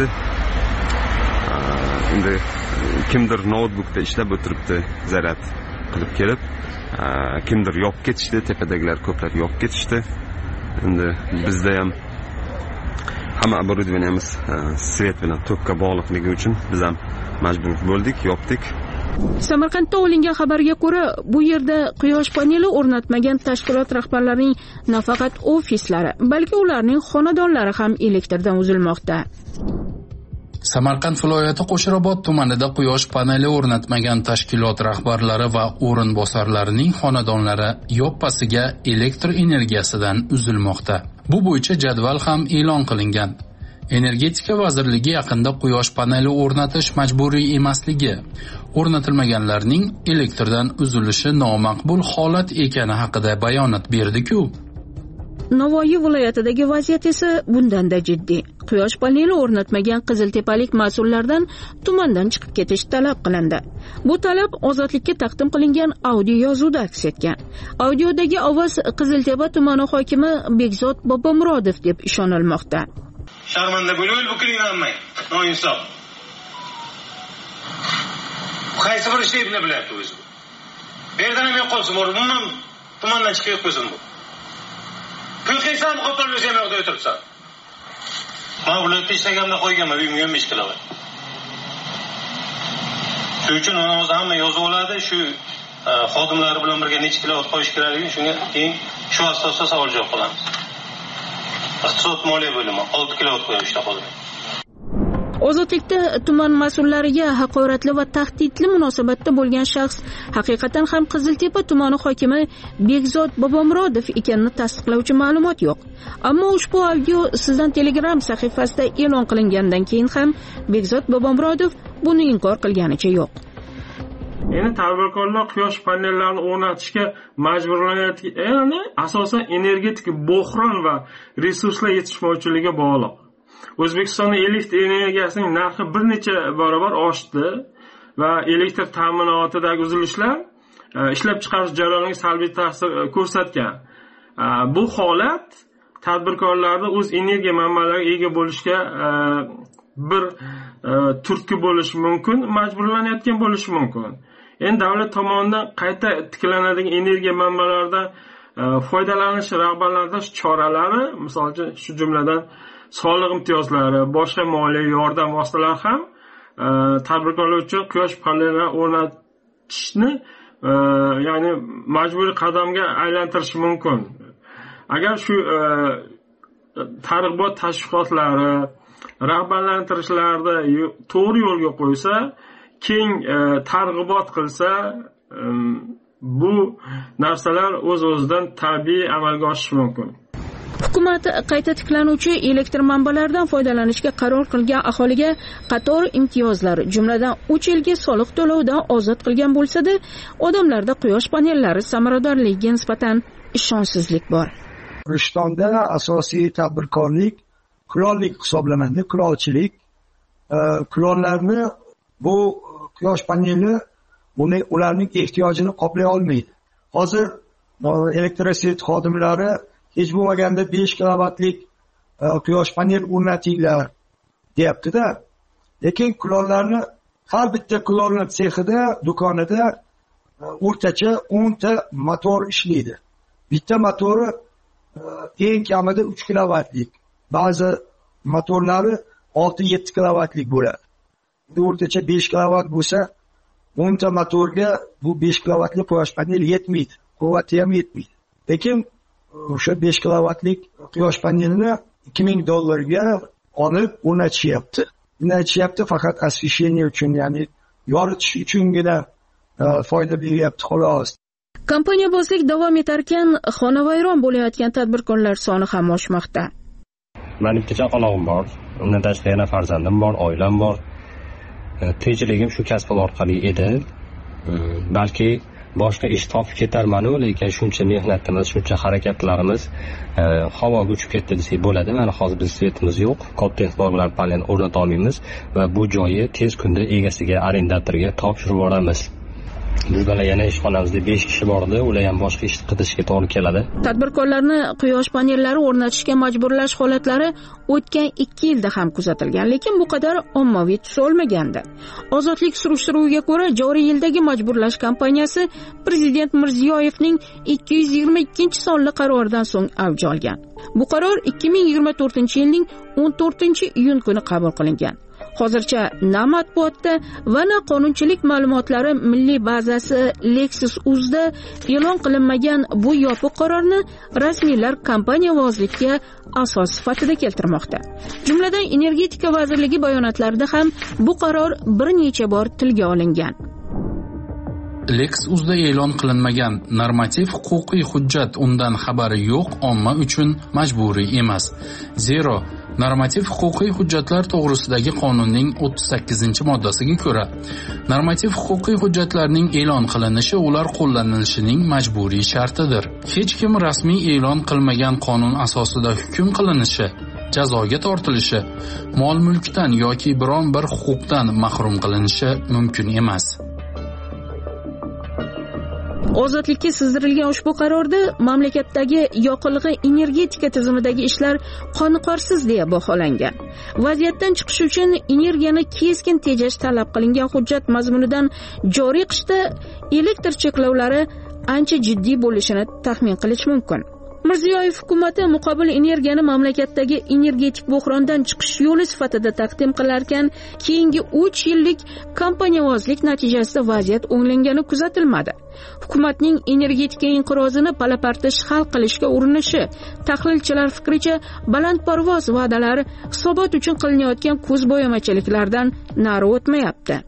Endi kimdir notebookda ishlab o'tiribdi, zaryad qilib kelib, kimdir yopib ketishdi, tepadagilar ko'plab yopib ketishdi. Endi bizda ham hamma оборудованиemiz svet bilan tokka bog'liqligi uchun biz ham majbur bo'ldik, yopdik. Samarqandda olingan xabarga ko'ra, bu yerda quyosh paneli o'rnatmagan tashkilot rahbarlarining nafaqat ofislari, balki ularning xonadonlari ham elektrdan uzilmoqda. Samarqand viloyati Qo'shrabot tumanida quyosh paneli o'rnatmagan tashkilot rahbarlari va o'rinbosarlarining xonadonlari yoppasiga elektr energiyasidan uzilmoqda. Bu bo'yicha jadval ham e'lon qilingan. Energetika vazirligi yaqinda quyosh paneli o'rnatish majburiy emasligi, o'rnatilmaganlarning elektrdan uzilishi nomaqbul holat ekani haqida bayonot berdi-ku. Navoiy viloyatidagi vaziyat esa bundan-da jiddiy. Quyosh paneli o'rnatmagan qiziltepalik mas'ullardan tumandan chiqib ketish talab qilindi. Bu talab Ozodlikka taqdim qilingan audio yozuvda aks etgan. Audiodagi ovoz Qiziltepa tumani hokimi Bekzod Bobomurodov deb ishonilmoqda. Sharmanda bo'lib bu qilinmay, noinsof. Qaysi bir ishni bilyapti o'zi. Bu yerdan ham yo'qolsin, umuman tumandan chiqib qo'ysin bu. Pul qilsam, qo'polib ham yo'qda o'tiribsan. Men viloyatda ishlaganimda qo'yganman, uyimga 15 kilovatт. Shuning uchun o'zi hamma yozib oladi, shu xodimlari bilan birga necha kilovatт qo'yish kerakligini shunga keyin shu asosda savol javob qilamiz. Iqtisod moliya bo'limi 6 kilovatт qo'yishda hozir. Ozodlikda tuman mas'ullariga haqoratli va tahdidli munosabatda bo'lgan shaxs haqiqatan ham Qiziltepa tumani hokimi Bekzod Bobomurodov ekanini tasdiqlovchi ma'lumot yo'q. Ammo ushbu audio sizdan Telegram sahifasida e'lon qilingandan keyin ham Bekzod Bobomurodov buni inkor qilganicha yo'q. Endi tadbirkorlar quyosh panellarini o'rnatishga majburlanayotgan, ya'ni asosan energetik bo'hron va resurslar yetishmovchiligiga bog'liq. O'zbekistonda elektr energiyasining narxi bir necha barobar oshdi va elektr ta'minotidagi uzilishlar ishlab chiqarish jarayoniga salbiy ta'sir ko'rsatgan. Bu holat tadbirkorlarni o'z energiya manbalariga ega bo'lishga bir turtki bo'lishi mumkin, majburlanayotgan bo'lishi mumkin. Endi davlat tomonidan qayta tiklanadigan energiya manbalaridan foydalanish rag'batlantirish choralari, misol uchun shu jumladan soliq imtiyozlari, boshqa moliyaviy yordam vositalari ham tadbirkorlar uchun quyosh panellari o'rnatishni ya'ni majburiy qadamga aylantirishi mumkin. Agar shu targ'ibot tashviqotlari, rag'batlantirishlarda to'g'ri yo'lga qo'ysa, keng targ'ibot qilsa, bu narsalar o'z-o'zidan tabiiy amalga oshishi mumkin. Hukumat qayta tiklanuvchi elektr manbalaridan foydalanishga qaror qilgan aholiga qator imtiyozlar, jumladan 3 yilga soliq to'lovidan ozod qilgan bo'lsa-da, odamlarda quyosh panellari samaradorligiga nisbatan ishonchsizlik bor. Rishtonda asosiy tadbirkorlik kulollik hisoblanadi, kulolchilik. Kulollarni bu quyosh paneli ularning ehtiyojini qoplay olmaydi. Hozir elektrosvet xodimlari hech bo'lmaganda 5 kilovattlik quyosh panel o'rnatinglar deyapti-da. Lekin kulollarni har bitta kulollar sexida, do'konida o'rtacha 10 ta motor ishlaydi. Bitta motori eng kamida 3 kilovattlik. Ba'zi motorlari 6-7 kilovattlik bo'ladi. O'rtacha 5 kilovatt bo'lsa, 10 ta motorga bu 5 kilovattlik quyosh paneli yetmaydi. Quvvati ham yetmaydi. Lekin o'sha 5 kilovattlik quyosh panelini $2000 olib o'rnatishyapti. Faqat освещение uchun, ya'ni yoritish uchungina foyda beryapti xolos. Kompaniya bozlik davom etarkan, xonavayron bo'layotgan tadbirkorlar soni ham oshmoqda. Mening bitta chaqalog'im bor, undan tashqari yana farzandim bor, oilam bor. Tirikchiligim shu kasb orqali edi. Balki boshqa ish topib ketarman-u, lekin shuncha mehnatimiz, shuncha harakatlarimiz havoga uchib ketdi desak bo'ladi. Mana hozir biz svetimiz yo'q, katta e'tibor bilan panel o'rnata olmaymiz va bu joyi tez kunda egasiga, arendatorga topshirib yuboramiz. Biz bilan yana ishxonamizda 5 kishi bor edi, ular ham boshqa ish qidirishga to'g'ri keladi. Tadbirkorlarni quyosh panellari o'rnatishga majburlash holatlari o'tgan 2 yilda ham kuzatilgan, lekin bu qadar ommaviy tus olmagandi. Ozodlik surishtiruviga ko'ra, joriy yildagi majburlash kampaniyasi Prezident Mirziyoyevning 222-sonli qaroridan so'ng avj olgan. Bu qaror 2024-yilning 14-iyun kuni qabul qilingan. Hozircha na matbuotda va na qonunchilik ma'lumotlari milliy bazasi Lexus.uz'da e'lon qilinmagan bu yopiq qarorni rasmiylar kompaniyavozlikka asos sifatida keltirmoqda. Jumladan, Energetika vazirligi bayonotlarida ham bu qaror bir necha bor tilga olingan. Lexus.uz'da e'lon qilinmagan normativ huquqiy hujjat undan xabari yo'q omma uchun majburiy emas. Zero normativ huquqiy hujjatlar to'g'risidagi qonunning 38-moddasiga ko'ra, normativ huquqiy hujjatlarning e'lon qilinishi ular qo'llanilishining majburiy shartidir. Hech kim rasmiy e'lon qilmagan qonun asosida hukm qilinishi, jazoga tortilishi, mol-mulkdan yoki biron bir huquqdan mahrum qilinishi mumkin emas. Ozodlikka sizdirilgan ushbu qarorda mamlakatdagi yoqilg'i energetika tizimidagi ishlar qoniqarsiz deya baholangan. Vaziyatdan chiqish uchun energiyani keskin tejash talab qilingan hujjat mazmunidan joriy qishda elektr cheklovlari ancha jiddiy bo'lishini taxmin qilish mumkin. Mirziyoyev hukumati muqobil energiyani mamlakatdagi energetik buhrondan chiqish yo'li sifatida taqdim qilarkan, keyingi 3 yillik kompaniyavozlik natijasida vaziyat o'nglangani kuzatilmadi. Hukumatning energetika inqirozini palapartish hal qilishga urinishi, tahlilchilar fikricha, balandparvoz va'dalar hisobot uchun qilinayotgan ko'zbo'yamachiliklardan nari o'tmayapti.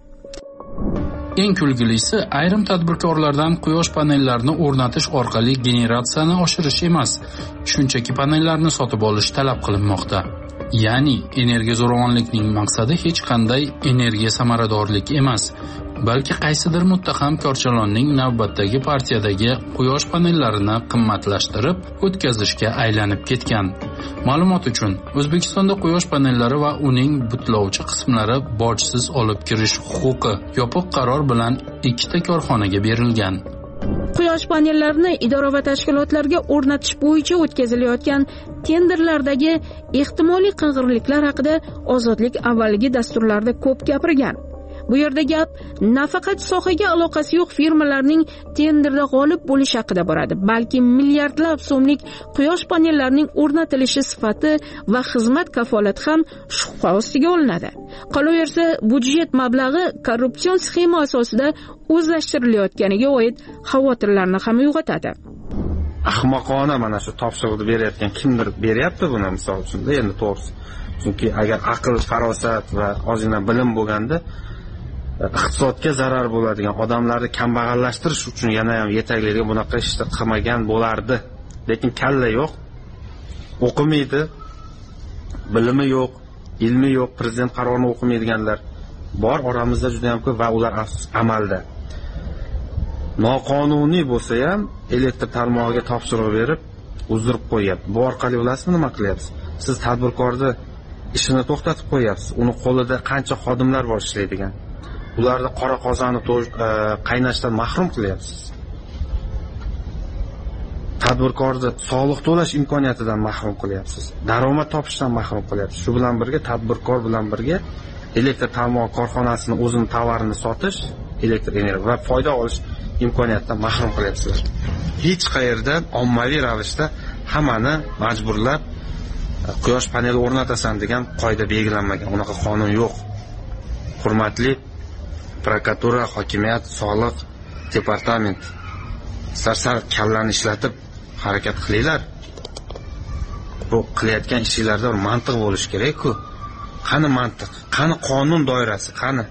Eng kulgilisi, ayrim tadbirkorlardan quyosh panellarini o'rnatish orqali generatsiyani oshirish emas, shunchaki panellarni sotib olish talab qilinmoqda. Ya'ni, energiya zo'ravonlikning maqsadi hech qanday energiya samaradorlik emas, balki qaysidir muttaham korchalonning navbatdagi partiyadagi quyosh panellarini qimmatlashtirib o'tkazishga aylanib ketgan. Ma'lumot uchun, O'zbekistonda quyosh panellari va uning butlovchi qismlari bojsiz olib kirish huquqi yopiq qaror bilan 2 ta korxonaga berilgan. Quyosh panellarini idora va tashkilotlarga o'rnatish bo'yicha o'tkazilayotgan tenderlardagi ehtimoliy qing'irliklar haqida Ozodlik avvalgi dasturlarda ko'p gapirgan. Bu yerda gap nafaqat sohaga aloqasi yo'q firmalarning tenderda g'olib bo'lish haqida boradi, balki milliardlab so'mlik quyosh panellarining o'rnatilishi sifati va xizmat kafolati ham shubha ostiga olinadi. Qolaversa, budjet mablag'i korrupsion sxema asosida o'zlashtirilayotganiga oid xavotirlarni ham uyg'otadi. Ahmoqona mana shu topshiriqni berayotgan kimdir beryapti buni, misol uchun endi to'g'risi. Chunki agar aql, farosat va ozgina bilim bo'lganda iqtisodga zarar bo'ladigan odamlarni kambag'allashtirish uchun yana ham yetaklarga bunaqa ishni qilmagan bo'lardi. Lekin kalla yo'q, o'qimaydi, bilimi yo'q, ilmi yo'q, prezident qarorini o'qimaydiganlar bor oramizda juda ham ko'p va ular amalda. Noqonuniy bo'lsa ham elektr tarmog'iga topshiriq berib, uzdirib qo'yapti. Bu orqali bilasizmi nima qilyapsiz? Siz tadbirkorni ishini to'xtatib qo'yapsiz. Uni qo'lida qancha xodimlar bor ishlaydigan. Ularni qora qozonni qaynashdan mahrum qilyapsiz. Tadbirkorni soliq to'lash imkoniyatidan mahrum qilyapsiz. Daromad topishdan mahrum qilyapsiz. Shu bilan birga tadbirkor bilan birga elektr tarmog'i korxonasini o'zini tovarini sotish, elektr energiya va foyda olish imkoniyatidan mahrum qilyapsizlar. Hech qayerdan ommaviy ravishda hammani majburlab quyosh paneli o'rnatasan degan qoida belgilanmagan. Unaqa qonun yo'q. Hurmatli prokuratura, hokimiyat, soliq departament, sarsar kallani ishlatib harakat qilinglar. Bu qilayotgan ishinglarda bir mantiq bo'lish kerak-ku. Qani mantiq? Qani qonun doirasi? Qani?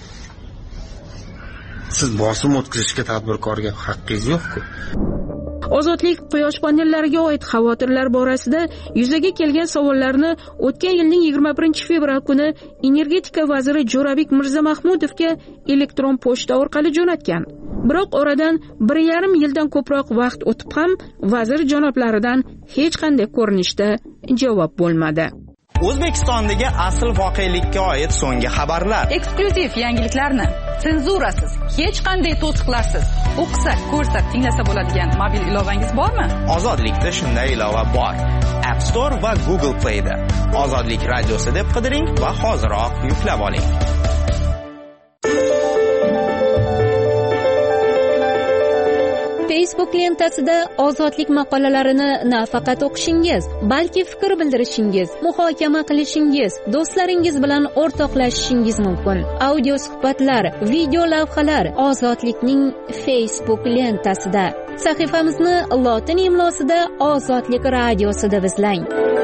Siz bosim o'tkazishga tadbirkorga haqqingiz yo'q-ku. Ozodlik quyosh panellariga oid xavotirlar borasida yuzaga kelgan savollarni o'tgan yilning 21-fevral kuni energetika vaziri Jo'rabek Mirzamahmudovga elektron pochta orqali jo'natgan. Biroq oradan 1,5 yildan ko'proq vaqt o'tib ham vazir janoblaridan hech qanday ko'rinishda javob bo'lmadi. O'zbekistondagi asl voqelikka oid so'nggi xabarlar. Eksklyuziv yangiliklarni senzurasiz, hech qanday to'siqlarsiz o'qisa, ko'rsa, tinglasa bo'ladigan mobil ilovangiz bormi? Ozodlikda shunday ilova bor. App Store va Google Play'da Ozodlik radiosi deb qidiring va hoziroq yuklab oling. Facebook lentasida ozodlik maqolalarini nafaqat o'qishingiz, balki fikr bildirishingiz, muhokama qilishingiz, do'stlaringiz bilan o'rtoqlashishingiz mumkin. Audio suhbatlar, video lavhalar ozodlikning Facebook lentasida. Sahifamizni lotin imlosida Ozodlik radiosi deb izlang.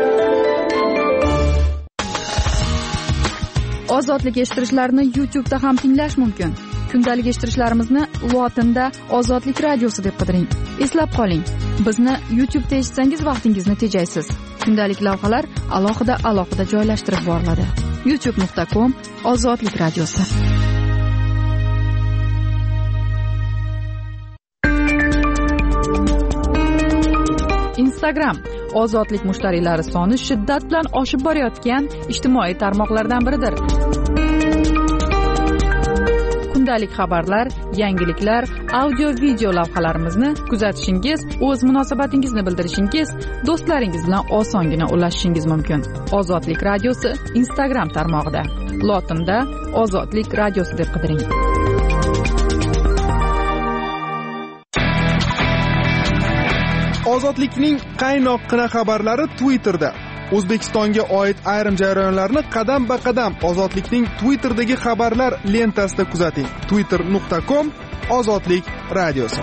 Ozodlik eshittirishlarni YouTube'da ham tinglash mumkin. Kundalik eshittirishlarimizni lotinda Ozodlik radiosi deb qidiring. Eslab qoling, bizni YouTube'da eshitsangiz vaqtingizni tejaysiz. Kundalik lavhalar alohida joylashtirib boriladi. youtube.com Ozodlik radiosi. Instagram ozodlik mushtariylari soni shiddat bilan oshib borayotgan ijtimoiy tarmoqlardan biridir. Kundalik xabarlar, yangiliklar, audio video lavhalarimizni kuzatishingiz, o'z munosabatingizni bildirishingiz, do'stlaringiz bilan osongina ulashishingiz mumkin. Ozodlik radiosi Instagram tarmog'ida. Lotinda Ozodlik radiosi deb qidiring. Ozodlikning qaynoqqina xabarlari Twitterda. O'zbekistonga oid ayrim jarayonlarni qadam-ba-qadam Ozodlikning Twitterdagi xabarlar lentasida kuzating. twitter.com Ozodlik radiosi.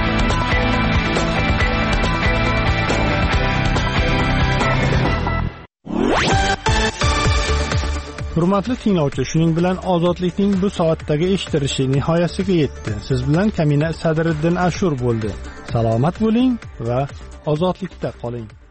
Hurmatli tinglovchi, shuning bilan Ozodlikning bu soatdagi eshittirishi nihoyasiga yetdi. Siz bilan Kamina Sadriddin Ashur bo'ldi. Salomat bo'ling va ozodlikda qoling.